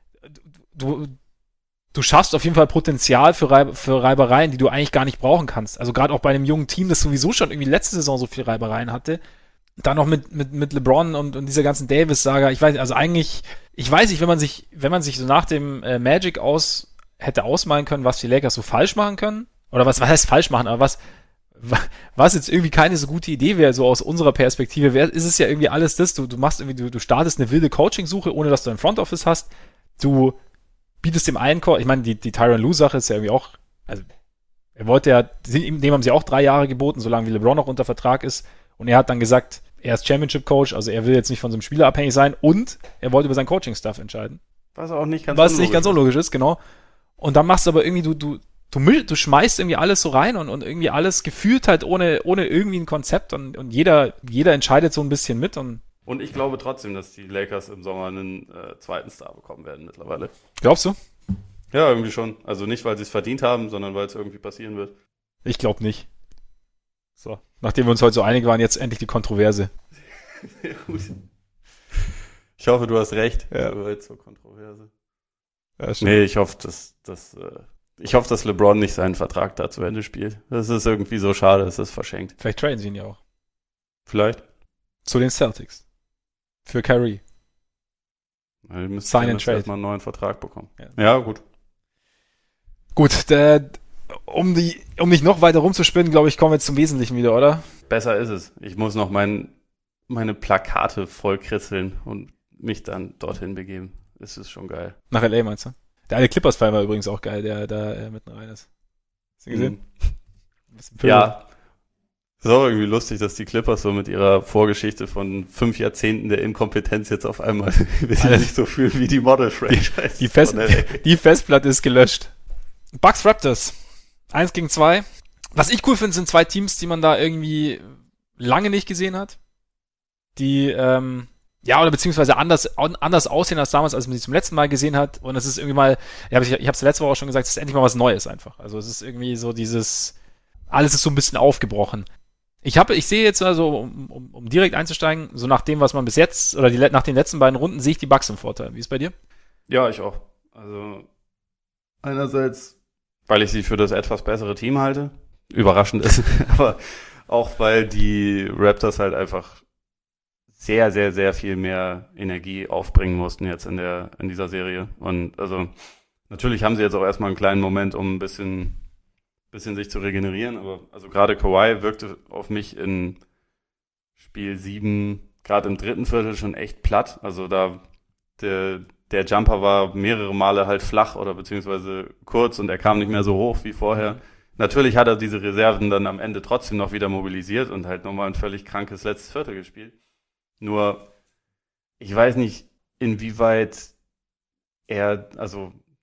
du, du schaffst auf jeden Fall Potenzial für, Reib- für Reibereien, die du eigentlich gar nicht brauchen kannst. Also gerade auch bei einem jungen Team, das sowieso schon irgendwie letzte Saison so viel Reibereien hatte, dann noch mit, mit, mit LeBron und, und dieser ganzen Davis-Saga, ich weiß nicht, also eigentlich, ich weiß nicht, wenn man sich, wenn man sich so nach dem äh, Magic aus hätte ausmalen können, was die Lakers so falsch machen können, oder was, was heißt falsch machen, aber was, was jetzt irgendwie keine so gute Idee wäre, so aus unserer Perspektive, wär, ist es ja irgendwie alles das, du, du machst irgendwie, du, du startest eine wilde Coaching-Suche, ohne dass du ein Front Office hast, du bietest dem einen Coach, ich meine, die, die Tyronn Lue-Sache ist ja irgendwie auch, also er wollte ja, dem haben sie auch drei Jahre geboten, solange wie LeBron noch unter Vertrag ist, und er hat dann gesagt, er ist Championship-Coach, also er will jetzt nicht von so einem Spieler abhängig sein, und er wollte über sein Coaching-Stuff entscheiden. Was auch nicht ganz Was unlogisch nicht ganz unlogisch ist, genau. Und dann machst du aber irgendwie, du, du, du, misch, du schmeißt irgendwie alles so rein und, und irgendwie alles gefühlt halt ohne, ohne irgendwie ein Konzept und, und jeder, jeder entscheidet so ein bisschen mit und Und ich glaube trotzdem, dass die Lakers im Sommer einen äh, zweiten Star bekommen werden mittlerweile. Glaubst du? Ja, irgendwie schon. Also nicht, weil sie es verdient haben, sondern weil es irgendwie passieren wird. Ich glaube nicht. So, nachdem wir uns heute so einig waren, jetzt endlich die Kontroverse. Ja, gut. Ich hoffe, du hast recht. Ja. Du hältst zur Kontroverse. Ja, nee, ich hoffe, dass, dass, äh, ich hoffe, dass LeBron nicht seinen Vertrag da zu Ende spielt. Das ist irgendwie so schade, es ist verschenkt. Vielleicht traden sie ihn ja auch. Vielleicht. Zu den Celtics. Für Kyrie. Ja, die müssen Sign and trade. erstmal einen neuen Vertrag bekommen. Ja, ja gut. Gut, der, um, die, um nicht noch weiter rumzuspinnen, glaube ich, kommen wir jetzt zum Wesentlichen wieder, oder? Besser ist es. Ich muss noch mein, meine Plakate voll kritzeln und mich dann dorthin begeben. Das ist schon geil. Nach L A meinst du? Der eine Clippers-Fall war übrigens auch geil, der da äh, mitten rein ist. Hast du gesehen? Mhm. Ja. Ist auch irgendwie lustig, dass die Clippers so mit ihrer Vorgeschichte von fünf Jahrzehnten der Inkompetenz jetzt auf einmal sich so fühlen wie die Model-Franchise. Die, die, Fest, die Festplatte ist gelöscht. Bucks Raptors. Eins gegen zwei. Was ich cool finde, sind zwei Teams, die man da irgendwie lange nicht gesehen hat. Die, ähm, ja, oder beziehungsweise anders, anders aussehen als damals, als man sie zum letzten Mal gesehen hat. Und es ist irgendwie mal, ja, ich, ich habe es letzte Woche auch schon gesagt, es ist endlich mal was Neues einfach. Also es ist irgendwie so dieses, alles ist so ein bisschen aufgebrochen. Ich habe, ich sehe jetzt also, um, um, um direkt einzusteigen, so nach dem, was man bis jetzt, oder die, nach den letzten beiden Runden, sehe ich die Bucks im Vorteil. Wie ist es bei dir? Ja, ich auch. Also einerseits, weil ich sie für das etwas bessere Team halte, überraschend ist, aber auch weil die Raptors halt einfach sehr, sehr, sehr viel mehr Energie aufbringen mussten jetzt in der in dieser Serie. Und also natürlich haben sie jetzt auch erstmal einen kleinen Moment, um ein bisschen bisschen sich zu regenerieren, aber also gerade Kawhi wirkte auf mich in Spiel sieben, gerade im dritten Viertel schon echt platt. Also da der der Jumper war mehrere Male halt flach oder beziehungsweise kurz und er kam nicht mehr so hoch wie vorher. Natürlich hat er diese Reserven dann am Ende trotzdem noch wieder mobilisiert und halt nochmal ein völlig krankes letztes Viertel gespielt. Nur, ich weiß nicht, inwieweit er, also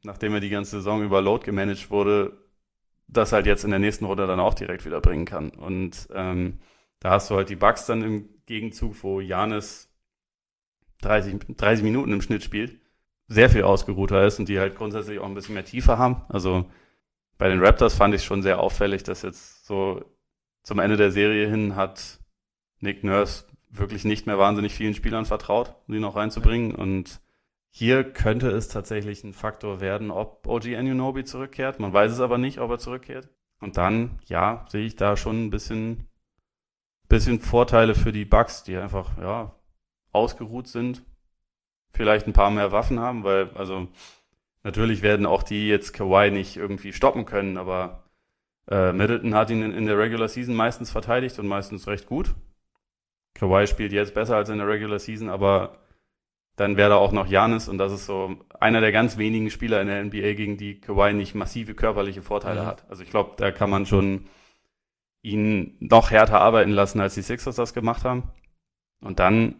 nachdem er die ganze Saison über Load gemanagt wurde, das halt jetzt in der nächsten Runde dann auch direkt wieder bringen kann. Und ähm, da hast du halt die Bucks dann im Gegenzug, wo Giannis dreißig, dreißig Minuten im Schnitt spielt, sehr viel ausgeruhter ist und die halt grundsätzlich auch ein bisschen mehr Tiefe haben. Also bei den Raptors fand ich schon sehr auffällig, dass jetzt so zum Ende der Serie hin hat Nick Nurse wirklich nicht mehr wahnsinnig vielen Spielern vertraut, um die noch reinzubringen. Und hier könnte es tatsächlich ein Faktor werden, ob O G Anunoby zurückkehrt. Man weiß es aber nicht, ob er zurückkehrt. Und dann, ja, sehe ich da schon ein bisschen, bisschen Vorteile für die Bucks, die einfach, ja, ausgeruht sind, vielleicht ein paar mehr Waffen haben, weil, also, natürlich werden auch die jetzt Kawhi nicht irgendwie stoppen können, aber äh, Middleton hat ihn in, in der Regular Season meistens verteidigt und meistens recht gut. Kawhi spielt jetzt besser als in der Regular Season, aber dann wäre da auch noch Giannis und das ist so einer der ganz wenigen Spieler in der N B A, gegen die Kawhi nicht massive körperliche Vorteile mhm. hat. Also ich glaube, da kann man schon ihn noch härter arbeiten lassen, als die Sixers das gemacht haben. Und dann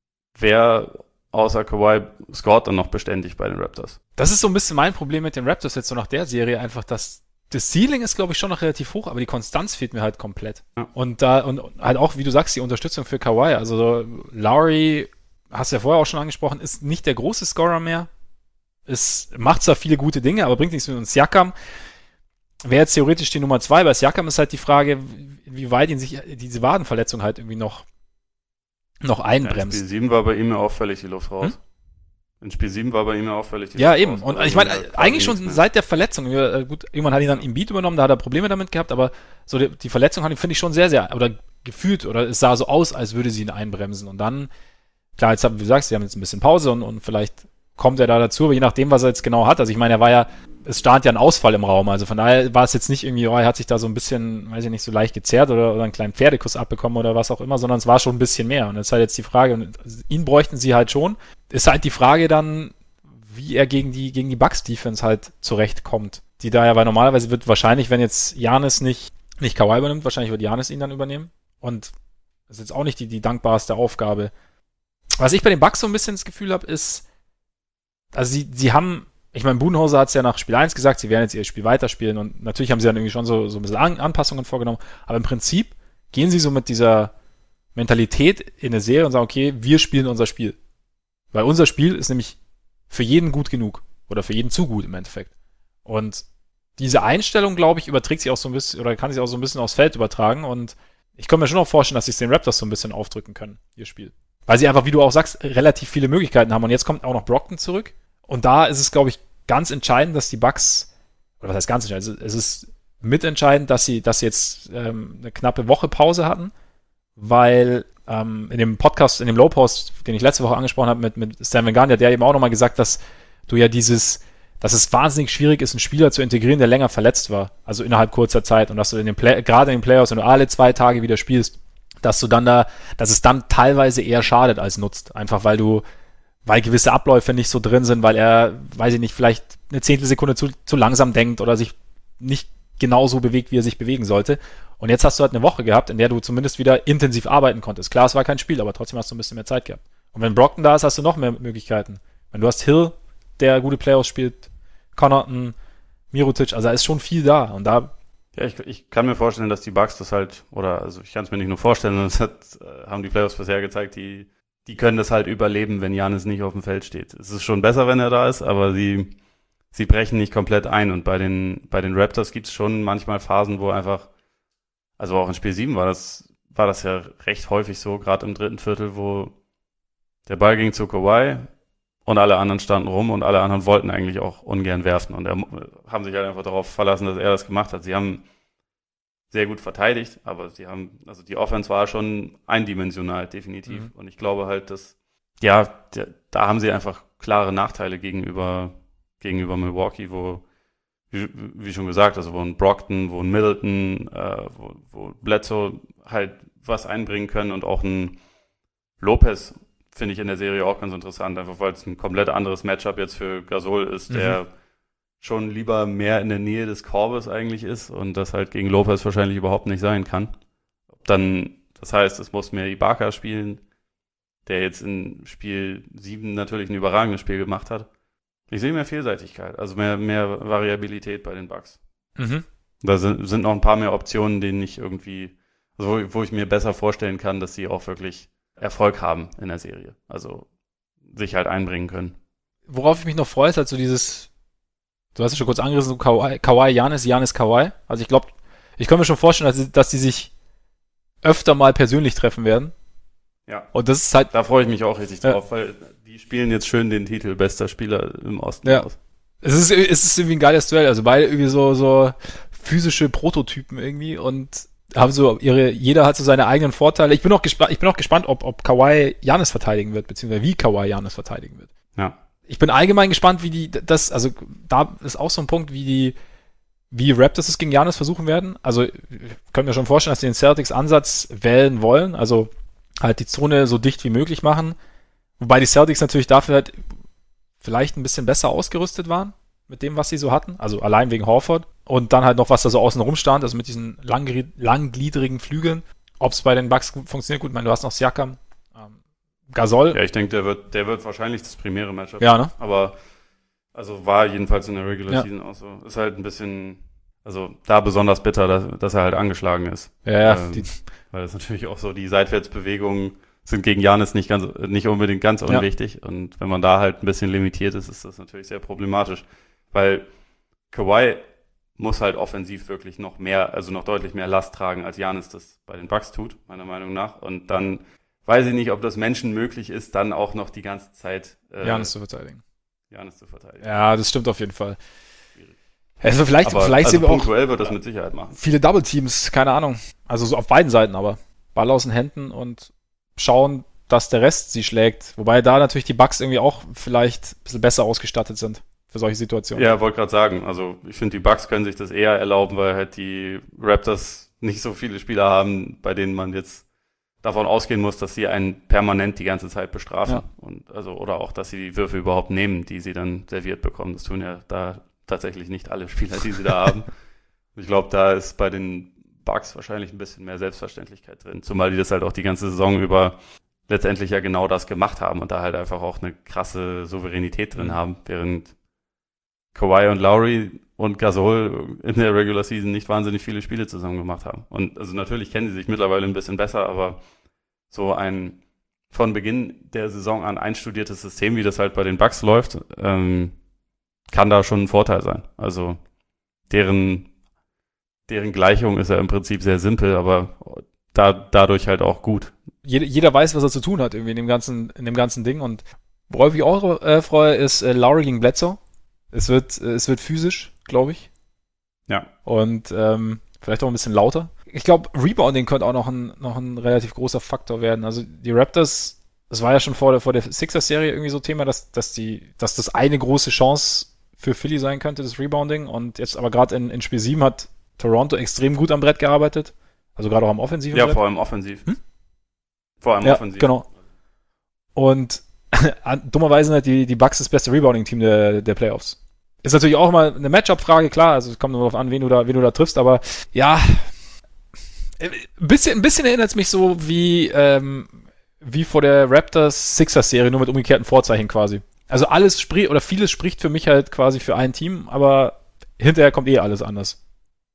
wäre außer Kawhi Scott dann noch beständig bei den Raptors. Das ist so ein bisschen mein Problem mit den Raptors jetzt so nach der Serie, einfach, dass das Ceiling ist, glaube ich, schon noch relativ hoch, aber die Konstanz fehlt mir halt komplett. Ja. Und da, und halt auch, wie du sagst, die Unterstützung für Kawhi. Also Lowry, hast du ja vorher auch schon angesprochen, ist nicht der große Scorer mehr. Es macht zwar viele gute Dinge, aber bringt nichts mit uns. Siakam wäre jetzt theoretisch die Nummer zwei. Bei Siakam ist halt die Frage, wie weit ihn sich diese Wadenverletzung halt irgendwie noch, noch einbremst. Ja, in Spiel sieben war bei ihm ja auffällig die Luft raus. Hm? In Spiel sieben war bei ihm ja auffällig die Ja, Luft eben. raus. Und also ich meine, eigentlich schon seit der Verletzung. Gut, irgendwann hat ihn dann Embiid übernommen, da hat er Probleme damit gehabt, aber so die, die Verletzung finde ich schon sehr, sehr, oder gefühlt, oder es sah so aus, als würde sie ihn einbremsen. Und dann, klar, jetzt haben, wie du sagst, sie haben jetzt ein bisschen Pause und, und vielleicht kommt er da dazu, aber je nachdem, was er jetzt genau hat. Also ich meine, er war ja, es stand ja ein Ausfall im Raum, also von daher war es jetzt nicht irgendwie, oh, er hat sich da so ein bisschen, weiß ich nicht, so leicht gezerrt oder, oder einen kleinen Pferdekuss abbekommen oder was auch immer, sondern es war schon ein bisschen mehr. Und das ist halt jetzt die Frage, und ihn bräuchten sie halt schon. Ist halt die Frage dann, wie er gegen die, gegen die Bucks-Defense halt zurechtkommt. Die da ja, weil normalerweise wird wahrscheinlich, wenn jetzt Giannis nicht, nicht Kawhi übernimmt, wahrscheinlich wird Giannis ihn dann übernehmen. Und das ist jetzt auch nicht die, die dankbarste Aufgabe. Was ich bei den Bucks so ein bisschen das Gefühl habe, ist, also sie, sie haben, ich meine, Budenholzer hat es ja nach Spiel eins gesagt, sie werden jetzt ihr Spiel weiterspielen und natürlich haben sie dann irgendwie schon so, so ein bisschen An- Anpassungen vorgenommen, aber im Prinzip gehen sie so mit dieser Mentalität in eine Serie und sagen, okay, wir spielen unser Spiel. Weil unser Spiel ist nämlich für jeden gut genug oder für jeden zu gut im Endeffekt. Und diese Einstellung, glaube ich, überträgt sich auch so ein bisschen oder kann sich auch so ein bisschen aufs Feld übertragen und ich kann mir schon auch vorstellen, dass sie es den Raptors so ein bisschen aufdrücken können, ihr Spiel. Weil sie einfach, wie du auch sagst, relativ viele Möglichkeiten haben und jetzt kommt auch noch Brockton zurück und da ist es, glaube ich, ganz entscheidend, dass die Bucks, oder was heißt ganz entscheidend, es ist mitentscheidend, dass sie, dass sie jetzt ähm, eine knappe Woche Pause hatten, weil ähm, in dem Podcast, in dem Low-Post, den ich letzte Woche angesprochen habe mit, mit Stan Van Gundy, hat der eben auch nochmal gesagt, dass du ja dieses, dass es wahnsinnig schwierig ist, einen Spieler zu integrieren, der länger verletzt war, also innerhalb kurzer Zeit und dass du in den Play- gerade in den Playoffs, wenn du alle zwei Tage wieder spielst, dass du dann da, dass es dann teilweise eher schadet als nutzt, einfach weil du, weil gewisse Abläufe nicht so drin sind, weil er, weiß ich nicht, vielleicht eine Zehntelsekunde zu, zu langsam denkt oder sich nicht genauso bewegt, wie er sich bewegen sollte. Und jetzt hast du halt eine Woche gehabt, in der du zumindest wieder intensiv arbeiten konntest. Klar, es war kein Spiel, aber trotzdem hast du ein bisschen mehr Zeit gehabt. Und wenn Brockton da ist, hast du noch mehr Möglichkeiten. Wenn du hast Hill, der gute Playoffs spielt, Connaughton, Mirotic, also da ist schon viel da. Und da Ja, ich, ich kann mir vorstellen, dass die Bucks das halt, oder also ich kann es mir nicht nur vorstellen, sondern das hat, äh, haben die Playoffs bisher gezeigt, die, die können das halt überleben, wenn Giannis nicht auf dem Feld steht. Es ist schon besser, wenn er da ist, aber sie, sie brechen nicht komplett ein. Und bei den, bei den Raptors gibt es schon manchmal Phasen, wo einfach, also auch in Spiel sieben war das, war das ja recht häufig so, gerade im dritten Viertel, wo der Ball ging zu Kawhi und alle anderen standen rum und alle anderen wollten eigentlich auch ungern werfen und er, haben sich halt einfach darauf verlassen, dass er das gemacht hat. Sie haben sehr gut verteidigt, aber sie haben, also die Offense war schon eindimensional, definitiv. Mhm. Und ich glaube halt, dass, ja, der, da haben sie einfach klare Nachteile gegenüber, gegenüber Milwaukee, wo, wie, wie schon gesagt, also wo ein Brockton, wo ein Middleton, äh, wo, wo Bledsoe halt was einbringen können und auch ein Lopez finde ich in der Serie auch ganz interessant, einfach weil es ein komplett anderes Matchup jetzt für Gasol ist, der mhm. schon lieber mehr in der Nähe des Korbes eigentlich ist und das halt gegen Lopez wahrscheinlich überhaupt nicht sein kann. Dann, das heißt, es muss mehr Ibaka spielen, der jetzt in Spiel sieben natürlich ein überragendes Spiel gemacht hat. Ich sehe mehr Vielseitigkeit, also mehr, mehr Variabilität bei den Bucks. Mhm. Da sind, sind noch ein paar mehr Optionen, denen ich irgendwie, also wo, wo ich mir besser vorstellen kann, dass sie auch wirklich Erfolg haben in der Serie. Also sich halt einbringen können. Worauf ich mich noch freue, ist halt so dieses, du hast es schon kurz angerissen, so Kawhi, Kawhi, Giannis, Giannis, Kawhi. Also ich glaube, ich kann mir schon vorstellen, dass sie, dass sie sich öfter mal persönlich treffen werden. Ja. Und das ist halt, Da freue ich mich auch richtig Ja. drauf, weil die spielen jetzt schön den Titel bester Spieler im Osten Ja. aus. es ist, es ist irgendwie ein geiles Duell. Also beide irgendwie so, so physische Prototypen irgendwie und haben so ihre, jeder hat so seine eigenen Vorteile. Ich bin auch gespannt, ich bin auch gespannt, ob, ob Kawhi Giannis verteidigen wird, beziehungsweise wie Kawhi Giannis verteidigen wird. Ja. Ich bin allgemein gespannt, wie die, das, also da ist auch so ein Punkt, wie die, wie Raptors es gegen Giannis versuchen werden. Also können wir schon vorstellen, dass sie den Celtics Ansatz wählen wollen, also halt die Zone so dicht wie möglich machen. Wobei die Celtics natürlich dafür halt vielleicht ein bisschen besser ausgerüstet waren mit dem, was sie so hatten. Also allein wegen Horford. Und dann halt noch, was da so außen rum stand, also mit diesen langgri- langgliedrigen Flügeln. Ob es bei den Bucks gut funktioniert, gut, ich meine, du hast noch Siakam, ähm, Gasol. Ja, ich denke, der wird, der wird wahrscheinlich das primäre Matchup. Ja, ne? Aber, also war jedenfalls in der Regular Ja. Season auch so. Ist halt ein bisschen, also da besonders bitter, dass, dass er halt angeschlagen ist. Ja, ja. Ähm, Die, Weil das natürlich auch so, die Seitwärtsbewegungen sind gegen Giannis nicht ganz, nicht unbedingt ganz Ja. unwichtig. Und wenn man da halt ein bisschen limitiert ist, ist das natürlich sehr problematisch. Weil Kawhi muss halt offensiv wirklich noch mehr, also noch deutlich mehr Last tragen, als Giannis das bei den Bucks tut, meiner Meinung nach. Und dann weiß ich nicht, ob das Menschen möglich ist, dann auch noch die ganze Zeit äh, Giannis zu verteidigen. Giannis zu verteidigen. Ja, das stimmt auf jeden Fall. Schwierig. Also vielleicht, Aber vielleicht also sehen wir auch punktuell wird das mit Sicherheit machen. viele Double Teams, keine Ahnung. Also so auf beiden Seiten aber. Ball aus den Händen und schauen, dass der Rest sie schlägt. Wobei da natürlich die Bucks irgendwie auch vielleicht ein bisschen besser ausgestattet sind für solche Situationen. Ja, wollte gerade sagen, also ich finde, die Bucks können sich das eher erlauben, weil halt die Raptors nicht so viele Spieler haben, bei denen man jetzt davon ausgehen muss, dass sie einen permanent die ganze Zeit bestrafen. Ja. Und also, oder auch, dass sie die Würfe überhaupt nehmen, die sie dann serviert bekommen. Das tun ja da tatsächlich nicht alle Spieler, die sie da haben. Ich glaube, da ist bei den Bucks wahrscheinlich ein bisschen mehr Selbstverständlichkeit drin. Zumal die das halt auch die ganze Saison über letztendlich ja genau das gemacht haben und da halt einfach auch eine krasse Souveränität drin Mhm. haben, während Kawhi und Lowry und Gasol in der Regular Season nicht wahnsinnig viele Spiele zusammen gemacht haben. Und also natürlich kennen sie sich mittlerweile ein bisschen besser, aber so ein von Beginn der Saison an einstudiertes System, wie das halt bei den Bucks läuft, ähm, kann da schon ein Vorteil sein. Also deren, deren Gleichung ist ja im Prinzip sehr simpel, aber da, dadurch halt auch gut. Jeder, jeder weiß, was er zu tun hat irgendwie in dem ganzen, in dem ganzen Ding. Und worauf ich auch äh, freue, ist äh, Lowry gegen Bledsoe. Es wird, äh, es wird physisch, glaube ich. Ja. Und ähm, vielleicht auch ein bisschen lauter. Ich glaube, Rebounding könnte auch noch ein, noch ein relativ großer Faktor werden. Also die Raptors, das war ja schon vor der, vor der Sixers-Serie irgendwie so Thema, dass, dass, die, dass das eine große Chance für Philly sein könnte, das Rebounding. Und jetzt aber gerade in, in Spiel sieben hat Toronto extrem gut am Brett gearbeitet. Also gerade auch am offensiven Ja, Brett. vor allem offensiv. Hm? Vor allem Ja, offensiv. genau. Und dummerweise sind halt die, die Bucks das beste Rebounding-Team der, der Playoffs. Ist natürlich auch immer eine Matchup-Frage, klar, also es kommt nur darauf an, wen du da, wen du da triffst, aber ja, ein bisschen, ein bisschen erinnert es mich so wie, ähm, wie vor der Raptors-Sixers-Serie, nur mit umgekehrten Vorzeichen quasi. Also alles spricht, oder vieles spricht für mich halt quasi für ein Team, aber hinterher kommt eh alles anders.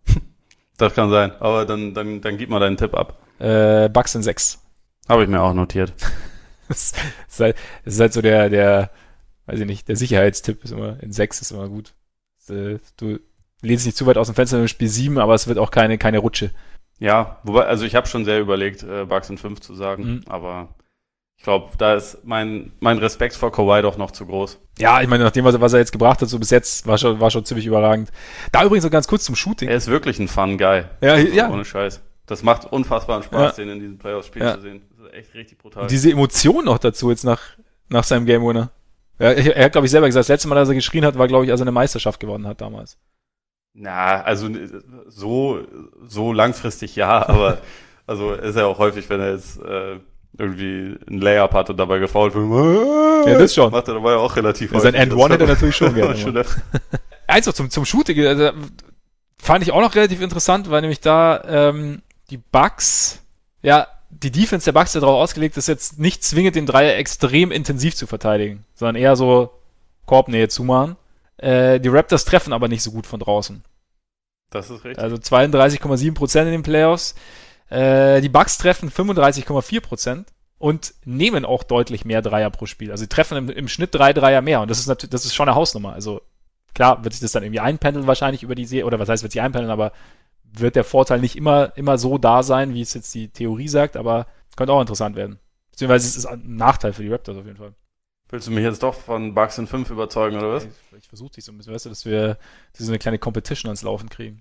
Das kann sein, aber dann, dann, dann gib mal deinen Tipp ab. Äh, Bucks in sechs. Habe ich mir auch notiert. Das ist halt, das ist halt so der, der, weiß ich nicht, der Sicherheitstipp ist immer, in sechs ist immer gut. Das, äh, du lehnst nicht zu weit aus dem Fenster im Spiel sieben, aber es wird auch keine, keine Rutsche. Ja, wobei, also ich habe schon sehr überlegt, äh, Bucks in fünf zu sagen, Mhm. aber ich glaube, da ist mein, mein Respekt vor Kawhi doch noch zu groß. Ja, ich meine, nach dem, was er, was er jetzt gebracht hat, so bis jetzt, war schon, war schon ziemlich überragend. Da übrigens so ganz kurz zum Shooting. Er ist wirklich ein Fun Guy. Ja, Also, ja. Ohne Scheiß. Das macht unfassbaren Spaß, Ja. den in diesen Playoffs spielen Ja. zu sehen. Das ist echt richtig brutal. Und diese Emotion noch dazu jetzt nach, nach seinem Game Winner. Ja, er, er hat, glaube ich, selber gesagt, das letzte Mal, dass er geschrien hat, war, glaube ich, als er eine Meisterschaft gewonnen hat damals. Na, also so, so langfristig ja, aber also ist ja auch häufig, wenn er jetzt äh, irgendwie ein Layup hat und dabei gefoult wird. Ja, das schon. Macht er dabei auch relativ Ja, sein häufig. End One hätte er natürlich schon gerne. Schon gemacht. Eins noch zum, zum Shooting, also, fand ich auch noch relativ interessant, weil nämlich da ähm, die Bucks, ja, die Defense der Bucks ja darauf ausgelegt ist, jetzt nicht zwingend den Dreier extrem intensiv zu verteidigen, sondern eher so Korbnähe zumachen. Äh, die Raptors treffen aber nicht so gut von draußen. Das ist richtig. Also zweiunddreißig Komma sieben Prozent in den Playoffs. Äh, die Bucks treffen fünfunddreißig Komma vier Prozent und nehmen auch deutlich mehr Dreier pro Spiel. Also sie treffen im, im Schnitt drei Dreier mehr und das ist natürlich, das ist schon eine Hausnummer. Also klar wird sich das dann irgendwie einpendeln wahrscheinlich über die Serie, oder was heißt wird sich einpendeln, aber wird der Vorteil nicht immer, immer so da sein, wie es jetzt die Theorie sagt, aber könnte auch interessant werden. Beziehungsweise es ist ein Nachteil für die Raptors auf jeden Fall. Willst du mich jetzt doch von Bucks in fünf überzeugen, oder was? Ich, ich versuche dich so ein bisschen, weißt du, dass wir, dass wir so eine kleine Competition ans Laufen kriegen.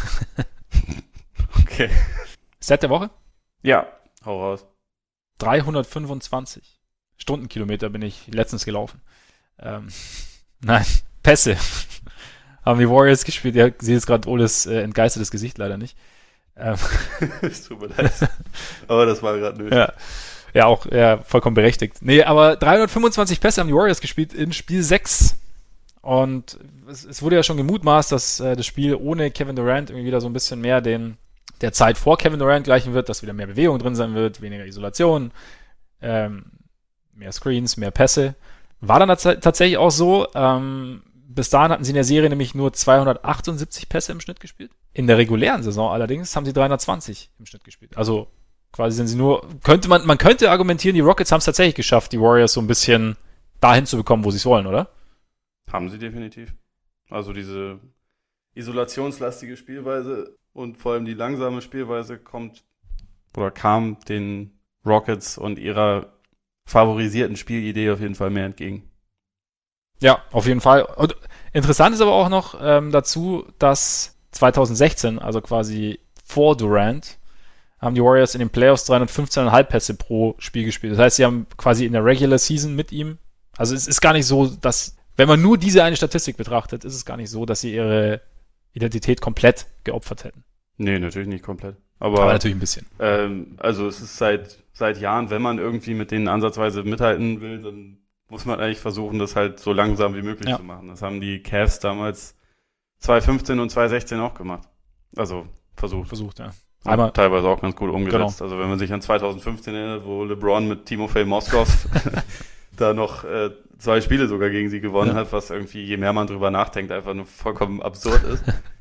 Okay. Set der Woche? Ja, hau raus. dreihundertfünfundzwanzig Stundenkilometer bin ich letztens gelaufen. Ähm, nein, Pässe. Haben die Warriors gespielt. Ihr seht jetzt gerade Oles äh, entgeistertes Gesicht leider nicht. Ähm, Es tut mir leid. Aber das war gerade nötig. ja. Ja, auch ja, vollkommen berechtigt. Nee, aber dreihundertfünfundzwanzig Pässe haben die Warriors gespielt in Spiel sechs. Und es, es wurde ja schon gemutmaßt, dass äh, das Spiel ohne Kevin Durant irgendwie wieder so ein bisschen mehr den der Zeit vor Kevin Durant gleichen wird, dass wieder mehr Bewegung drin sein wird, weniger Isolation, ähm, mehr Screens, mehr Pässe. War dann tats- tatsächlich auch so. Ähm, bis dahin hatten sie in der Serie nämlich nur zweihundertachtundsiebzig Pässe im Schnitt gespielt. In der regulären Saison allerdings haben sie dreihundertzwanzig im Schnitt gespielt. Also quasi sind sie nur, könnte man, man könnte argumentieren, die Rockets haben es tatsächlich geschafft, die Warriors so ein bisschen dahin zu bekommen, wo sie es wollen, oder? Haben sie definitiv. Also diese isolationslastige Spielweise und vor allem die langsame Spielweise kommt oder kam den Rockets und ihrer favorisierten Spielidee auf jeden Fall mehr entgegen. Ja, auf jeden Fall. Und interessant ist aber auch noch ähm, dazu, dass zweitausendsechzehn, also quasi vor Durant, haben die Warriors in den Playoffs dreihundertfünfzehn Komma fünf Pässe pro Spiel gespielt. Das heißt, sie haben quasi in der Regular Season mit ihm, also es ist gar nicht so, dass, wenn man nur diese eine Statistik betrachtet, ist es gar nicht so, dass sie ihre Identität komplett geopfert hätten. Nee, natürlich nicht komplett. Aber, Aber natürlich ein bisschen. Ähm, also es ist seit, seit Jahren, wenn man irgendwie mit denen ansatzweise mithalten will, dann muss man eigentlich versuchen, das halt so langsam wie möglich Ja. zu machen. Das haben die Cavs damals zweitausendfünfzehn und zweitausendsechzehn auch gemacht. Also versucht. Versucht, ja. Und Einmal, teilweise auch ganz gut umgesetzt. Genau. Also wenn man sich an zweitausendfünfzehn erinnert, wo LeBron mit Timofey Moskov da noch äh, zwei Spiele sogar gegen sie gewonnen Ja. hat, was irgendwie, je mehr man drüber nachdenkt, einfach nur vollkommen absurd ist.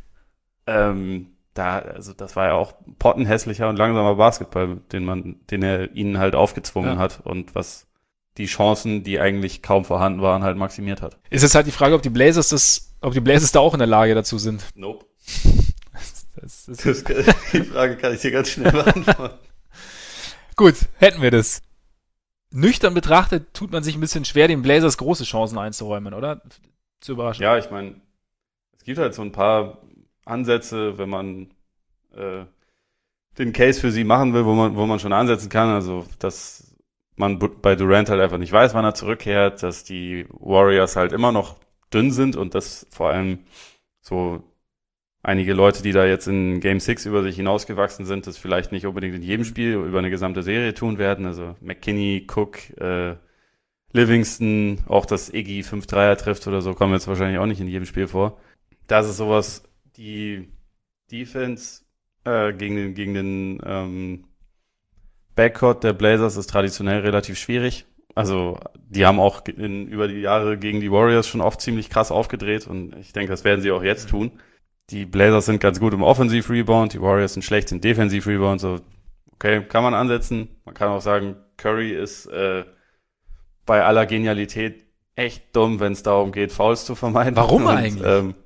ähm, da, also das war ja auch pottenhässlicher und langsamer Basketball, den man, den er ihnen halt aufgezwungen Ja. hat und was die Chancen, die eigentlich kaum vorhanden waren, halt maximiert hat. Ist jetzt halt die Frage, ob die Blazers das, ob die Blazers da auch in der Lage dazu sind. Nope. Das, das, Das, die Frage kann ich dir ganz schnell beantworten. Gut, hätten wir das. Nüchtern betrachtet tut man sich ein bisschen schwer, den Blazers große Chancen einzuräumen, oder? Zu überraschen. Ja, ich meine, es gibt halt so ein paar Ansätze, wenn man äh, den Case für sie machen will, wo man, wo man schon ansetzen kann. Also, dass man bei Durant halt einfach nicht weiß, wann er zurückkehrt, dass die Warriors halt immer noch dünn sind und dass vor allem so einige Leute, die da jetzt in Game six über sich hinausgewachsen sind, das vielleicht nicht unbedingt in jedem Spiel über eine gesamte Serie tun werden. Also McKinney, Cook, äh, Livingston, auch dass Iggy fünf Dreier trifft oder so, kommen jetzt wahrscheinlich auch nicht in jedem Spiel vor. Das ist sowas, die Defense äh, gegen den, gegen den ähm, Backcourt der Blazers ist traditionell relativ schwierig. Also die haben auch in, über die Jahre gegen die Warriors schon oft ziemlich krass aufgedreht und ich denke, das werden sie auch jetzt tun. Die Blazers sind ganz gut im Offensiv-Rebound, die Warriors sind schlecht im Defensiv-Rebound. So, okay, kann man ansetzen. Man kann auch sagen, Curry ist äh, bei aller Genialität echt dumm, wenn es darum geht, Fouls zu vermeiden. Warum und, eigentlich? Ähm,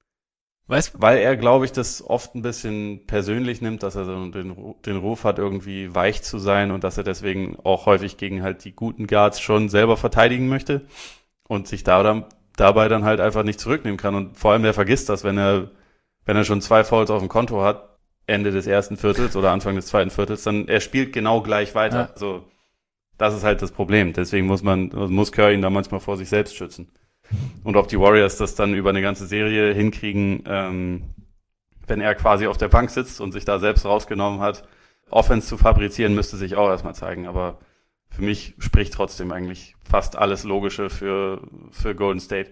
Weißt du? weil er, glaube ich, das oft ein bisschen persönlich nimmt, dass er so den, den Ruf hat, irgendwie weich zu sein und dass er deswegen auch häufig gegen halt die guten Guards schon selber verteidigen möchte und sich da dann, dabei dann halt einfach nicht zurücknehmen kann. Und vor allem, der vergisst das, wenn er wenn er schon zwei Fouls auf dem Konto hat, Ende des ersten Viertels oder Anfang des zweiten Viertels, dann er spielt genau gleich weiter. Ja. Also das ist halt das Problem. Deswegen muss man, muss Curry ihn da manchmal vor sich selbst schützen. Und ob die Warriors das dann über eine ganze Serie hinkriegen, ähm, wenn er quasi auf der Bank sitzt und sich da selbst rausgenommen hat, Offense zu fabrizieren, müsste sich auch erstmal zeigen. Aber für mich spricht trotzdem eigentlich fast alles Logische für, für Golden State.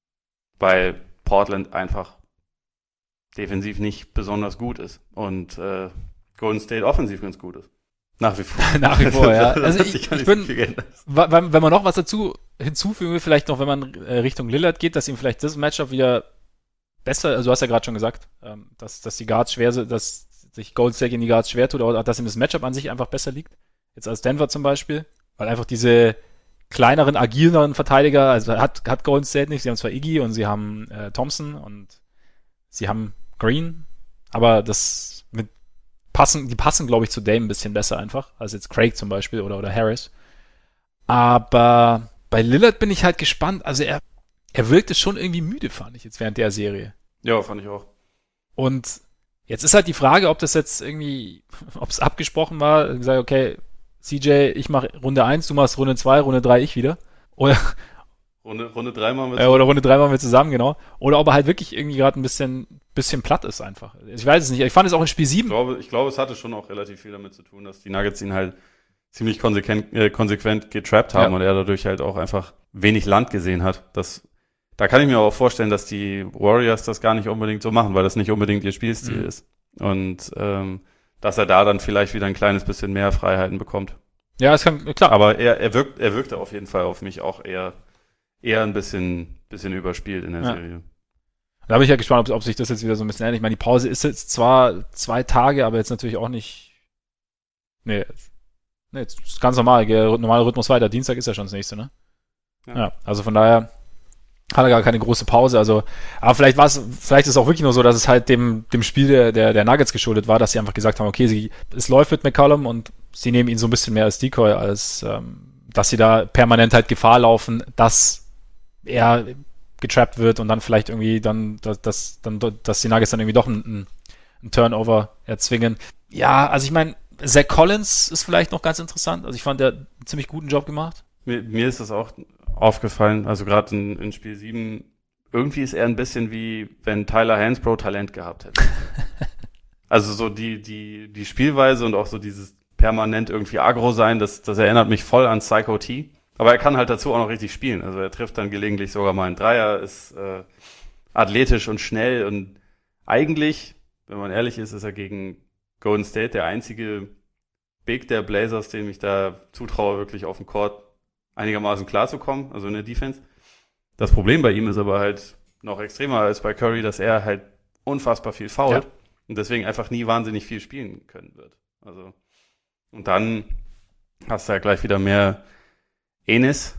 Weil Portland einfach defensiv nicht besonders gut ist und äh, Golden State offensiv ganz gut ist. Nach wie vor. Nach wie vor, ja. Also ich, ich, ich bin, wenn man noch was dazu hinzufügen will, vielleicht noch, wenn man Richtung Lillard geht, dass ihm vielleicht das Matchup wieder besser, also du hast ja gerade schon gesagt, dass, dass die Guards schwer sind, dass sich Golden State gegen die Guards schwer tut, aber dass ihm das Matchup an sich einfach besser liegt. Jetzt als Denver zum Beispiel, weil einfach diese kleineren, agileren Verteidiger, also hat, hat Golden State nicht, sie haben zwar Iggy und sie haben äh, Thompson und sie haben Green, aber das mit passen, die passen, glaube ich, zu Dame ein bisschen besser einfach, als jetzt Craig zum Beispiel oder, oder Harris. Aber bei Lillard bin ich halt gespannt, also er, er wirkte schon irgendwie müde, fand ich jetzt während der Serie. Ja, fand ich auch. Und jetzt ist halt die Frage, ob das jetzt irgendwie, ob es abgesprochen war, gesagt, okay, C J, ich mache Runde eins, du machst Runde zwei, Runde drei, ich wieder. Oder Runde, Runde drei machen wir zusammen. Oder Runde drei machen wir zusammen, genau. Oder ob er halt wirklich irgendwie gerade ein bisschen, bisschen platt ist einfach. Ich weiß es nicht. Ich fand es auch in Spiel sieben. Ich glaube, ich glaube, es hatte schon auch relativ viel damit zu tun, dass die Nuggets ihn halt ziemlich konsequent, äh, konsequent getrappt haben, ja, und er dadurch halt auch einfach wenig Land gesehen hat. Das, da kann ich mir auch vorstellen, dass die Warriors das gar nicht unbedingt so machen, weil das nicht unbedingt ihr Spielstil mhm. ist. Und ähm, dass er da dann vielleicht wieder ein kleines bisschen mehr Freiheiten bekommt. Ja, es kann, klar. Aber er, er wirkt, er wirkte auf jeden Fall auf mich auch eher, eher ein bisschen, bisschen überspielt in der ja. Serie. Da bin ich ja gespannt, ob, ob sich das jetzt wieder so ein bisschen ändert. Ich meine, die Pause ist jetzt zwar zwei Tage, aber jetzt natürlich auch nicht, nee, nee, jetzt ist ganz normal, normaler Rhythmus weiter. Dienstag ist ja schon das nächste, ne? Ja, ja, also von daher hat er gar keine große Pause, also, aber vielleicht war es, vielleicht ist es auch wirklich nur so, dass es halt dem, dem Spiel der, der, der Nuggets geschuldet war, dass sie einfach gesagt haben, okay, sie, es läuft mit McCollum und sie nehmen ihn so ein bisschen mehr als Decoy, als, ähm, dass sie da permanent halt Gefahr laufen, dass er getrappt wird und dann vielleicht irgendwie dann, dass, dass, dann, dass die Nuggets dann irgendwie doch einen, einen Turnover erzwingen. Ja, also ich meine, Zach Collins ist vielleicht noch ganz interessant, also ich fand, der hat einen ziemlich guten Job gemacht. Mir, mir ist das auch aufgefallen, also gerade in, in Spiel sieben, irgendwie ist er ein bisschen wie, wenn Tyler Hansbrough Talent gehabt hätte. Also so die, die, die Spielweise und auch so dieses permanent irgendwie aggro sein, das, das erinnert mich voll an Psycho T. Aber er kann halt dazu auch noch richtig spielen. Also er trifft dann gelegentlich sogar mal einen Dreier, ist äh, athletisch und schnell und eigentlich, wenn man ehrlich ist, ist er gegen Golden State der einzige Big der Blazers, dem ich da zutraue, wirklich auf dem Court einigermaßen klarzukommen, also in der Defense. Das Problem bei ihm ist aber halt noch extremer als bei Curry, dass er halt unfassbar viel foult ja. und deswegen einfach nie wahnsinnig viel spielen können wird. Also und dann hast du ja gleich wieder mehr Enes,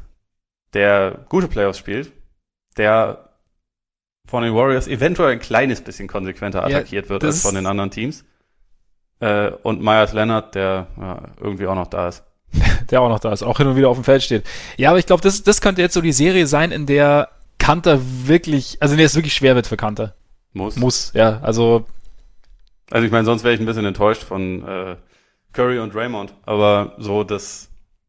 der gute Playoffs spielt, der von den Warriors eventuell ein kleines bisschen konsequenter attackiert ja, wird als von den anderen Teams. Äh, und Myers Leonard, der ja, irgendwie auch noch da ist. Der auch noch da ist, auch hin und wieder auf dem Feld steht. Ja, aber ich glaube, das, das könnte jetzt so die Serie sein, in der Kanter wirklich, also in der es wirklich schwer wird für Kanter. Muss. Muss, ja, also. Also ich meine, sonst wäre ich ein bisschen enttäuscht von äh, Curry und Draymond, aber so, dass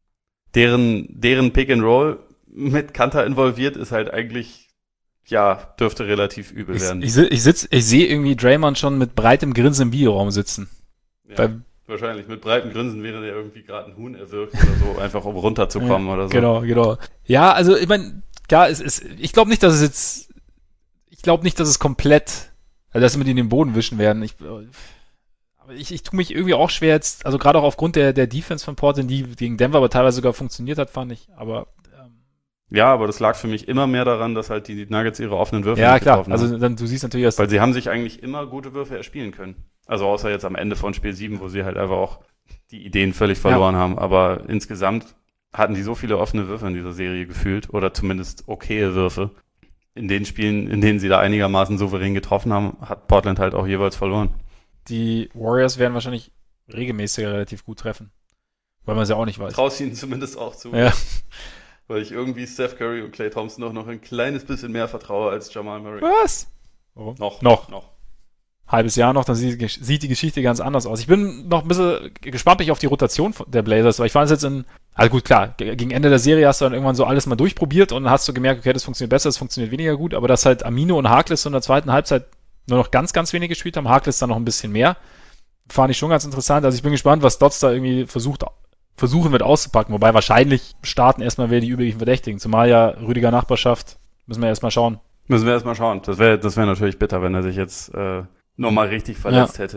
deren, deren Pick and Roll mit Kanter involviert ist halt eigentlich, ja, dürfte relativ übel ich, werden. Ich, ich, sitz, ich sehe irgendwie Draymond schon mit breitem Grinsen im Videoraum sitzen. Ja. Bei, Wahrscheinlich. Mit breitem Grinsen wäre der irgendwie gerade ein Huhn erwürgt oder so, einfach um runterzukommen ja, oder so. Genau, genau. Ja, also ich meine, klar, es ist, ich glaube nicht, dass es jetzt, ich glaube nicht, dass es komplett, also dass sie mit in den Boden wischen werden. Ich, aber ich, ich tue mich irgendwie auch schwer jetzt, also gerade auch aufgrund der, der Defense von Portland, die gegen Denver aber teilweise sogar funktioniert hat, fand ich, aber ähm, ja, aber das lag für mich immer mehr daran, dass halt die Nuggets ihre offenen Würfe ja, klar, also dann, du siehst natürlich, dass weil sie haben sich eigentlich immer gute Würfe erspielen können. Also außer jetzt am Ende von Spiel sieben, wo sie halt einfach auch die Ideen völlig verloren ja. haben. Aber insgesamt hatten die so viele offene Würfe in dieser Serie gefühlt oder zumindest okaye Würfe. In den Spielen, in denen sie da einigermaßen souverän getroffen haben, hat Portland halt auch jeweils verloren. Die Warriors werden wahrscheinlich regelmäßig relativ gut treffen, weil man es ja auch nicht weiß. Traust ihnen zumindest auch zu. Ja. Weil ich irgendwie Steph Curry und Klay Thompson noch, noch ein kleines bisschen mehr vertraue als Jamal Murray. Was? Oh. Noch. Noch. Noch. Halbes Jahr noch, dann sieht, sieht die Geschichte ganz anders aus. Ich bin noch ein bisschen gespannt auf die Rotation der Blazers, weil ich fand es jetzt in, also gut, klar, gegen Ende der Serie hast du dann irgendwann so alles mal durchprobiert und dann hast du gemerkt, okay, das funktioniert besser, das funktioniert weniger gut, aber dass halt Amino und Harkless so in der zweiten Halbzeit nur noch ganz, ganz wenig gespielt haben, Harkless dann noch ein bisschen mehr, fand ich schon ganz interessant. Also ich bin gespannt, was Dots da irgendwie versucht, versuchen wird auszupacken, wobei wahrscheinlich starten erstmal wieder die üblichen Verdächtigen, zumal ja Rüdiger Nachbarschaft, müssen wir erstmal schauen. Müssen wir erstmal schauen. Das wäre das wäre natürlich bitter, wenn er sich jetzt äh, nochmal richtig verletzt ja. hätte.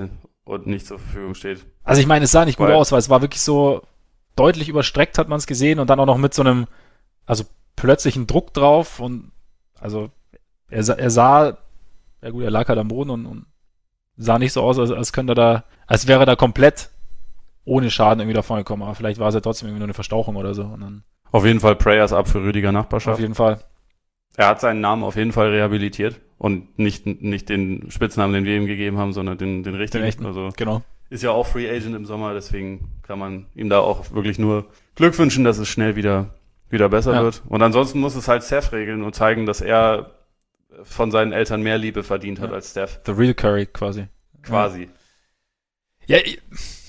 und nicht zur Verfügung steht. Also ich meine, es sah nicht gut Weil- aus, weil es war wirklich so deutlich überstreckt, hat man es gesehen, und dann auch noch mit so einem, also plötzlichen Druck drauf, und also er, sa- er sah, ja gut, er lag halt am Boden und, und sah nicht so aus, als, als könnte er da, als wäre er da komplett ohne Schaden irgendwie davon gekommen, aber vielleicht war es ja trotzdem irgendwie nur eine Verstauchung oder so, und dann Auf jeden Fall Prayers up für Rüdiger Nachbarschaft. auf jeden Fall. Er hat seinen Namen auf jeden Fall rehabilitiert und nicht, nicht den Spitznamen, den wir ihm gegeben haben, sondern den, den richtigen. Den echten. Also Genau. ist ja auch Free Agent im Sommer, deswegen kann man ihm da auch wirklich nur Glück wünschen, dass es schnell wieder, wieder besser Ja. wird. Und ansonsten muss es halt Steph regeln und zeigen, dass er von seinen Eltern mehr Liebe verdient hat Ja. als Steph. The real Curry quasi. Quasi. Ja, ich,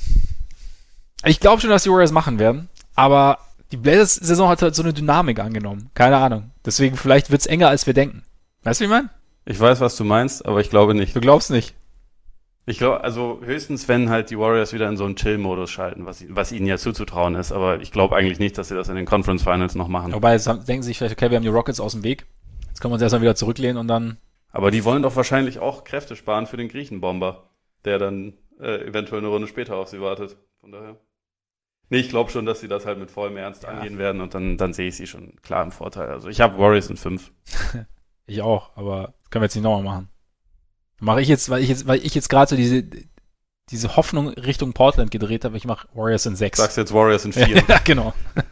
ich glaube schon, dass die Warriors machen werden, aber die Blazers-Saison hat halt so eine Dynamik angenommen. Keine Ahnung. Deswegen vielleicht wird's enger, als wir denken. Weißt du, wie ich meine? Ich weiß, was du meinst, aber ich glaube nicht. Du glaubst nicht. Ich glaube, also höchstens, wenn halt die Warriors wieder in so einen Chill-Modus schalten, was, was ihnen ja zuzutrauen ist, aber ich glaube eigentlich nicht, dass sie das in den Conference Finals noch machen. Wobei, jetzt haben- denken sie sich vielleicht, okay, wir haben die Rockets aus dem Weg. Jetzt können wir uns erstmal wieder zurücklehnen und dann. Aber die wollen doch wahrscheinlich auch Kräfte sparen für den Griechenbomber, der dann äh, eventuell eine Runde später auf sie wartet. Von daher. Nee, ich glaube schon, dass sie das halt mit vollem Ernst Ja. angehen werden und dann, dann sehe ich sie schon klar im Vorteil. Also ich habe Warriors in fünf. Ich auch, aber das können wir jetzt nicht nochmal machen. Mache ich jetzt, weil ich jetzt, weil ich jetzt gerade so diese, diese Hoffnung Richtung Portland gedreht habe, ich mache Warriors in sechs. Sagst jetzt Warriors in vier. Ja, genau.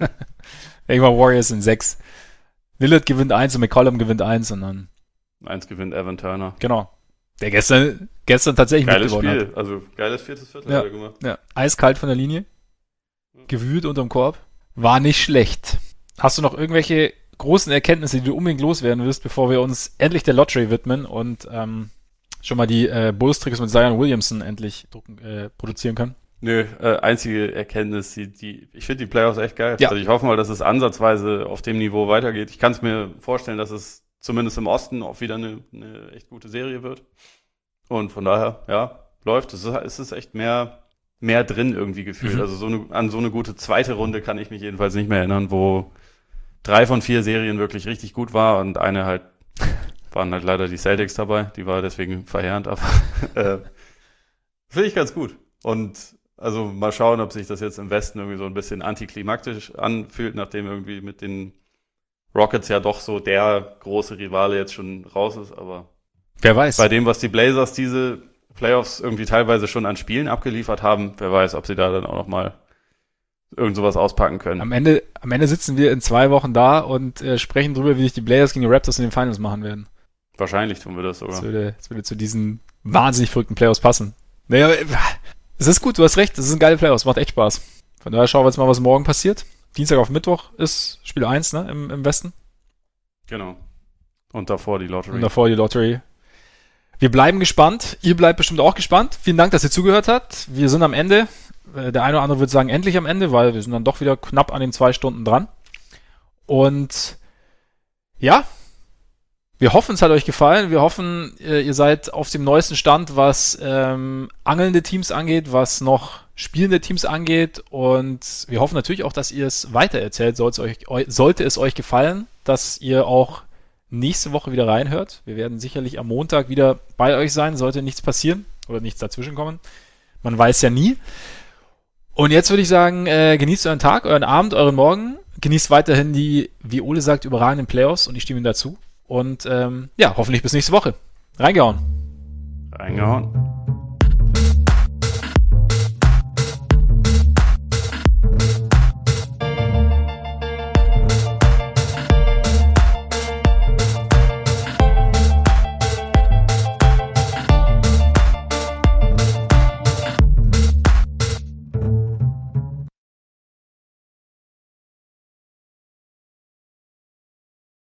Ich mache Warriors in sechs. Lillard gewinnt eins und McCollum gewinnt eins und dann, Eins gewinnt Evan Turner. genau. Der gestern, gestern tatsächlich Geiles mitgewonnen Spiel, also geiles viertes Viertel Ja. hat er gemacht. hat. Ja, eiskalt von der Linie. Gewühlt unterm Korb. War nicht schlecht. Hast du noch irgendwelche großen Erkenntnisse, die du unbedingt loswerden wirst, bevor wir uns endlich der Lottery widmen und ähm, schon mal die äh, Bulls-Tricks mit Zion Williamson endlich drucken, äh, produzieren können? Nö, äh, einzige Erkenntnis, die, die ich finde die Playoffs echt geil. Ja. Also ich hoffe mal, dass es ansatzweise auf dem Niveau weitergeht. Ich kann es mir vorstellen, dass es zumindest im Osten auch wieder eine, eine echt gute Serie wird. Und von daher, ja, läuft. Es ist, es ist echt mehr, mehr drin irgendwie gefühlt. Mhm. Also so eine, an so eine gute zweite Runde kann ich mich jedenfalls nicht mehr erinnern, wo drei von vier Serien wirklich richtig gut war und eine halt waren halt leider die Celtics dabei. Die war deswegen verheerend, aber äh, finde ich ganz gut. Und also mal schauen, ob sich das jetzt im Westen irgendwie so ein bisschen antiklimaktisch anfühlt, nachdem irgendwie mit den Rockets ja doch so der große Rivale jetzt schon raus ist. Aber Wer weiß. bei dem, was die Blazers diese Playoffs irgendwie teilweise schon an Spielen abgeliefert haben, wer weiß, ob sie da dann auch noch mal irgend sowas auspacken können. Am Ende, am Ende sitzen wir in zwei Wochen da und äh, sprechen drüber, wie sich die Blazers gegen die Raptors in den Finals machen werden. Wahrscheinlich tun wir das sogar. Das würde, das würde zu diesen wahnsinnig verrückten Playoffs passen. Naja, aber, äh, es ist gut, du hast recht, es sind geile Playoffs, macht echt Spaß. Von daher schauen wir jetzt mal, was morgen passiert. Dienstag auf Mittwoch ist Spiel eins, ne, im, im Westen. Genau. Und davor die Lottery. Und davor die Lottery. Wir bleiben gespannt. Ihr bleibt bestimmt auch gespannt. Vielen Dank, dass ihr zugehört habt. Wir sind am Ende. Äh, Der eine oder andere würde sagen, endlich am Ende, weil wir sind dann doch wieder knapp an den zwei Stunden dran. Und ja, wir hoffen, es hat euch gefallen. Wir hoffen, äh, ihr seid auf dem neuesten Stand, was ähm, angelnde Teams angeht, was noch spielende Teams angeht. Und wir hoffen natürlich auch, dass ihr es weitererzählt, sollte es euch, eu- sollte es euch gefallen, dass ihr auch nächste Woche wieder reinhört. Wir werden sicherlich am Montag wieder bei euch sein, sollte nichts passieren oder nichts dazwischen kommen. Man weiß ja nie. Und jetzt würde ich sagen, äh, genießt euren Tag, euren Abend, euren Morgen. Genießt weiterhin die, wie Ole sagt, überragenden Playoffs und ich stimme ihm dazu. Und ähm, ja, hoffentlich bis nächste Woche. Reingehauen. Reingehauen.